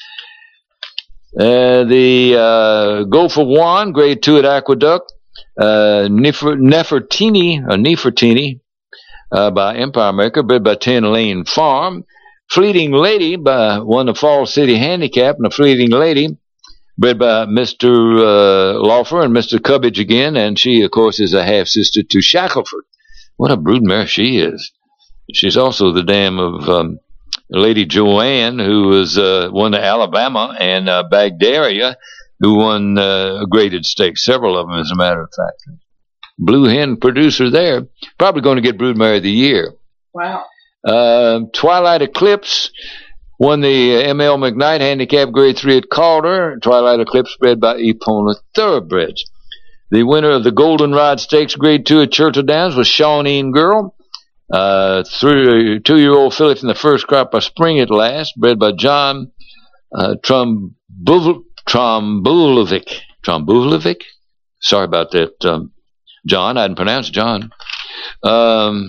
Uh, the uh, Gopher One, grade two at Aqueduct. Uh, Nefer- Nefertini, or Nefertini, uh, by Empire Maker, bred by Ten Lane Farm. Fleeting Lady, by won the Fall City Handicap, and a Fleeting Lady, bred by Mister Uh, Laufer and Mister Cubbage again, and she, of course, is a half-sister to Shackelford. What a broodmare she is. She's also the dam of um, Lady Joanne, who was uh, won the Alabama, and uh, Bagdaria, who won uh, a graded stake, several of them, as a matter of fact. Blue Hen producer there. Probably going to get broodmare of the year. Wow. Uh, Twilight Eclipse won the M L McKnight Handicap Grade three at Calder. Twilight Eclipse bred by Epona Thoroughbreds. The winner of the Goldenrod Stakes Grade two at Churchill Downs was Shawneen Girl. Uh, through, two-year-old filly from the first crop by Spring at Last, bred by John uh, Trombulovic. Trombulovic. Trombulovic? Sorry about that, um, John. I didn't pronounce John. Um...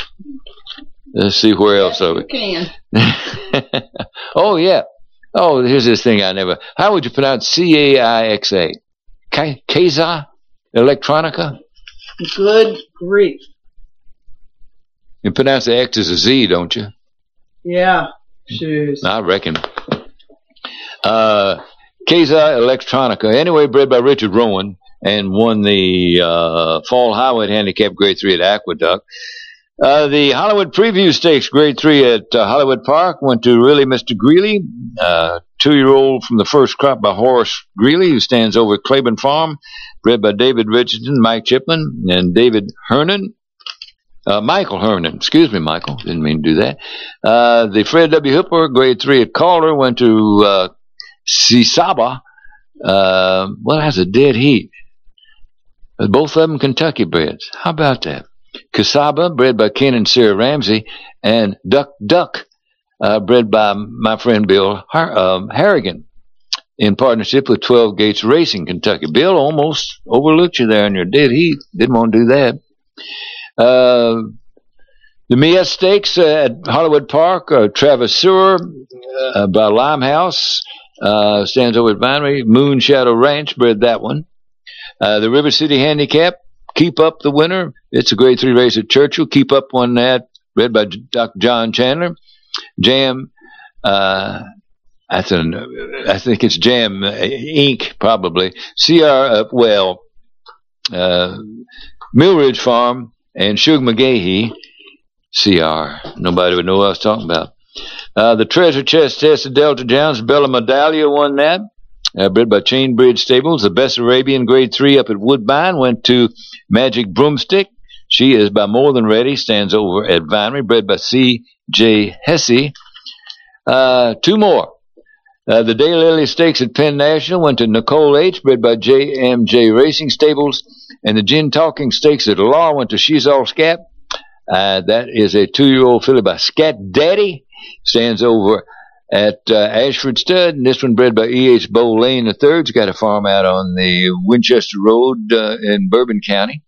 Let's see where else yes, are we. Can. Oh, yeah. Oh, here's this thing I never. How would you pronounce C A I X A? Kaiza Electronica? Good grief. You pronounce the X as a Z, don't you? Yeah. Shoes. I reckon. Uh, Kaiza Electronica. Anyway, bred by Richard Rowan and won the uh, Fall Highway Handicap Grade three at Aqueduct. Uh, the Hollywood Preview Stakes Grade three at uh, Hollywood Park went to Really Mister Greeley, uh, two-year-old from the first crop by Horace Greeley, who stands over at Claiborne Farm, bred by David Richardson, Mike Chipman, and David Hernan. Uh, Michael Hernan. Excuse me, Michael. Didn't mean to do that. Uh, the Fred W. Hooper Grade three at Calder went to uh, Sisaba. Uh, well, that's a dead heat. Both of them Kentucky breds. How about that? Casaba, bred by Ken and Sarah Ramsey, and Duck Duck, uh, bred by my friend Bill Har- um, Harrigan, in partnership with twelve Gates Racing, Kentucky. Bill almost overlooked you there in your dead heat. Didn't want to do that. Uh, the Mia Stakes uh, at Hollywood Park, uh, Travis Sewer uh, by Limehouse, uh, stands over at Vinery. Moon Shadow Ranch, bred that one. Uh, the River City Handicap, Keep Up the winner. It's a grade three race at Churchill. Keep Up won that, read by Doctor John Chandler. Jam, uh, I, th- I think it's Jam Incorporated, probably. C R, uh, well, uh, Millridge Farm and Shug McGahee, C R. Nobody would know what I was talking about. Uh, the Treasure Chest Test at Delta Jones, Bella Medallia won that. Uh, bred by Chainbridge Stables. The Best Arabian Grade three up at Woodbine went to Magic Broomstick. She is by More Than Ready, stands over at Vinery, bred by C J Hesse. Uh, two more. Uh, the Daylily Stakes at Penn National went to Nicole H., bred by J M J Racing Stables. And the Gin Talking Stakes at Law went to She's All Scat. Uh, that is a two-year-old filly by Scat Daddy, stands over at uh, Ashford Stud, and this one bred by E H. Bow Lane the third. It's got a farm out on the Winchester Road uh, in Bourbon County.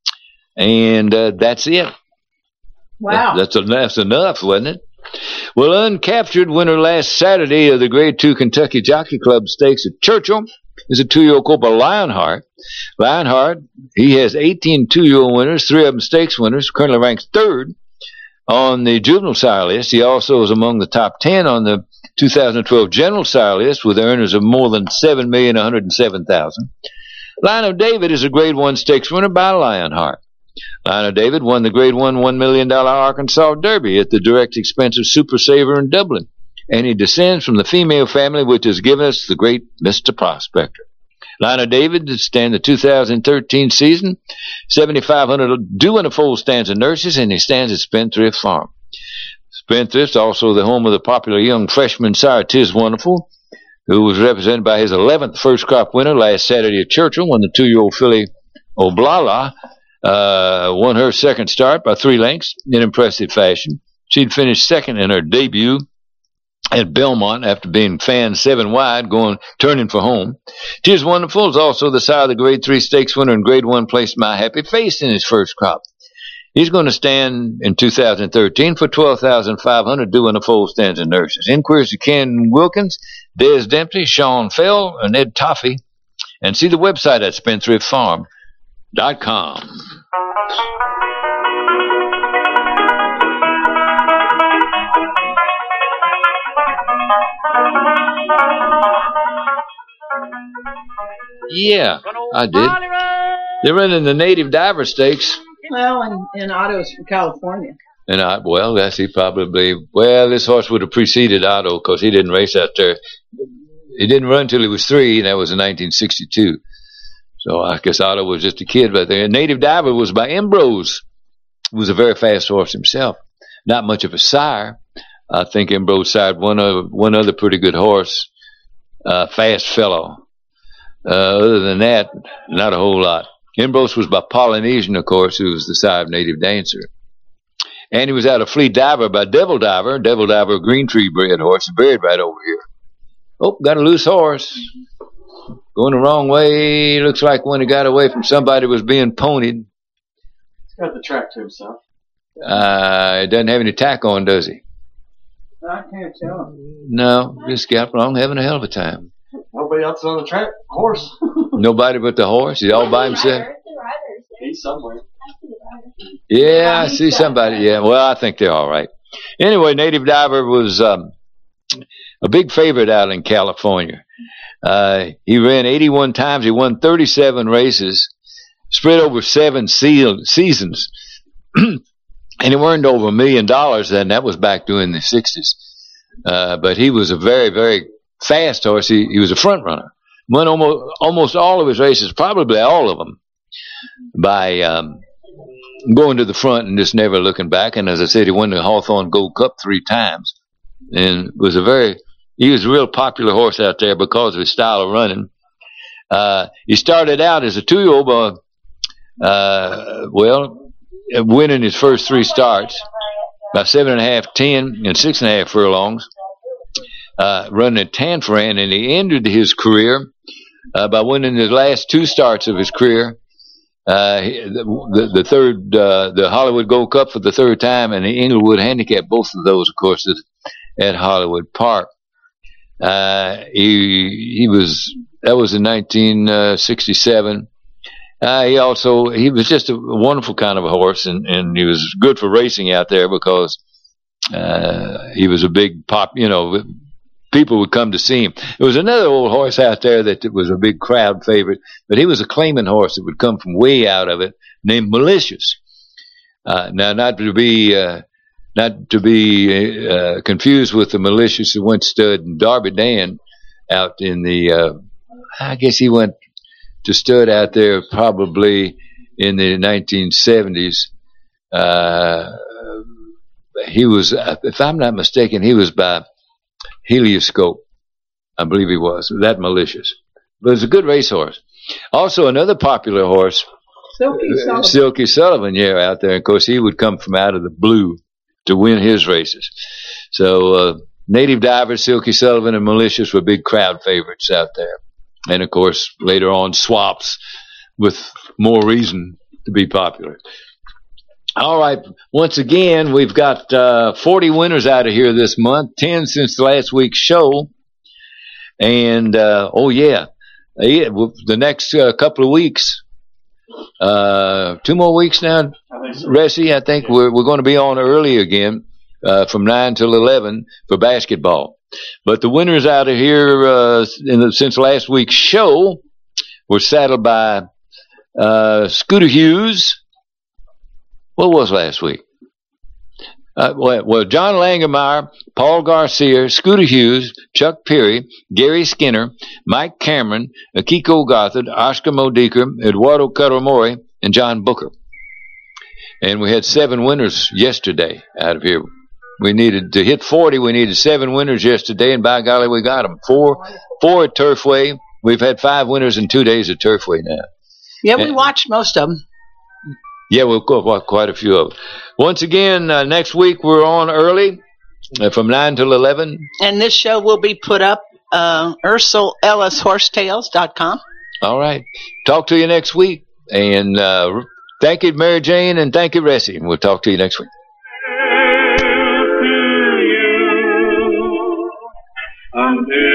And uh, that's it. Wow. That, that's, enough, that's enough, wasn't it? Well, Uncaptured, winner last Saturday of the Grade two Kentucky Jockey Club Stakes at Churchill, is a two-year-old colt by Lionheart. Lionheart, he has eighteen two-year-old winners, three of them stakes winners, currently ranks third on the juvenile sire list. He also is among the top ten on the two thousand twelve general sire list with earners of more than seven million one hundred seven thousand dollars. Lion of David is a Grade one stakes winner by Lionheart. Lion of David won the Grade one one million dollars Arkansas Derby at the direct expense of Super Saver in Dublin, and he descends from the female family which has given us the great Mister Prospector. Lion of David stand the two thousand thirteen season, seventy-five hundred doing a full stands of nurses, and he stands at Spendthrift Farm. Spendthrift's also the home of the popular young freshman sire Tis Wonderful, who was represented by his eleventh first crop winner last Saturday at Churchill when the two-year-old filly Oblala uh, won her second start by three lengths in impressive fashion. She'd finished second in her debut at Belmont after being fanned seven wide, going turning for home. Tis Wonderful is also the sire of the Grade three Stakes winner and Grade one placed My Happy Face in his first crop. He's going to stand in two thousand thirteen for twelve thousand five hundred doing the full stands and nurses. Inquiries to Ken Wilkins, Des Dempsey, Sean Fell, and Ed Toffee. And see the website at spendthrift farm dot com. Yeah, I did. They're running the Native Diver Stakes. Well, and, and Otto's from California. And I, well, that's he probably, well, this horse would have preceded Otto because he didn't race out there. He didn't run till he was three, and that was in nineteen sixty-two. So I guess Otto was just a kid back there. Native Diver was by Ambrose, who was a very fast horse himself. Not much of a sire. I think Ambrose sired one other, one other pretty good horse, uh, Fast Fellow. Uh, other than that, not a whole lot. Ambrose was by Polynesian, of course, who was the sire of Native Dancer. And he was out of Flea Diver by Devil Diver. Devil Diver, a Green Tree bred horse, buried right over here. Oh, got a loose horse. Going the wrong way. Looks like when he got away from somebody was being ponied. He's got the track to himself. Uh, it doesn't have any tack on, does he? I can't tell. No, just got wrong, having a hell of a time. Nobody else is on the track. Horse. Nobody but the horse? He's all by himself? He's somewhere. Yeah, I see somebody. Yeah, well, I think they're all right. Anyway, Native Diver was um, a big favorite out in California. Uh, he ran eighty-one times. He won thirty-seven races, spread over seven se- seasons. And he earned over a million dollars then. That was back during the sixties. Uh, but he was a very, very fast horse. He, he was a front runner. Won almost, almost all of his races, probably all of them, by um, going to the front and just never looking back. And as I said, he won the Hawthorne Gold Cup three times. And was a very, he was a real popular horse out there because of his style of running. Uh, he started out as a two-year-old, uh, uh, well, winning his first three starts by seven and a half, ten, and six and a half furlongs, uh, running at Tanforan, and he ended his career uh, by winning his last two starts of his career. Uh, the, the third, uh, the Hollywood Gold Cup for the third time, and the Englewood Handicap, both of those, of course, at Hollywood Park. Uh, he, he was, that was in nineteen sixty-seven. Uh, he also, he was just a wonderful kind of a horse, and, and he was good for racing out there because, uh, he was a big pop, you know, people would come to see him. There was another old horse out there that was a big crowd favorite, but he was a claiming horse that would come from way out of it, named Malicious. Uh, now, not to be, uh, not to be, uh, confused with the Malicious that went stud and Darby Dan out in the, uh, I guess he went to stud out there probably in the nineteen seventies. Uh, he was, if I'm not mistaken, he was by Helioscope, I believe he was, that Malicious. But it was a good racehorse. Also, another popular horse, Silky Sullivan. Silky Sullivan, yeah, out there. Of course, he would come from out of the blue to win his races. So, uh, Native Diver, Silky Sullivan, and Malicious were big crowd favorites out there. And, of course, later on, Swaps with more reason to be popular. All right. Once again, we've got uh, forty winners out of here this month, ten since last week's show. And, uh, oh, yeah, yeah the next uh, couple of weeks, uh, two more weeks now, Ressie, I think we're, we're going to be on early again uh, from nine till eleven for basketball. But the winners out of here uh, in the, since last week's show were saddled by uh, Scooter Hughes. What was last week? Uh, well, well, John Langemeyer, Paul Garcia, Scooter Hughes, Chuck Perry, Gary Skinner, Mike Cameron, Akiko Gothard, Oscar Modica, Eduardo Caramori, and John Booker. And we had seven winners yesterday out of here. We needed to hit forty. We needed seven winners yesterday, and by golly, we got them. Four, four at Turfway. We've had five winners in two days at Turfway now. Yeah, we and, watched most of them. Yeah, we've got quite a few of them. Once again, uh, next week we're on early uh, from nine till eleven. And this show will be put up uh, Ursel Ellis Horsetails dot com. All right. Talk to you next week. And uh, Thank you, Mary Jane, and thank you, Ressie. And we'll talk to you next week. Until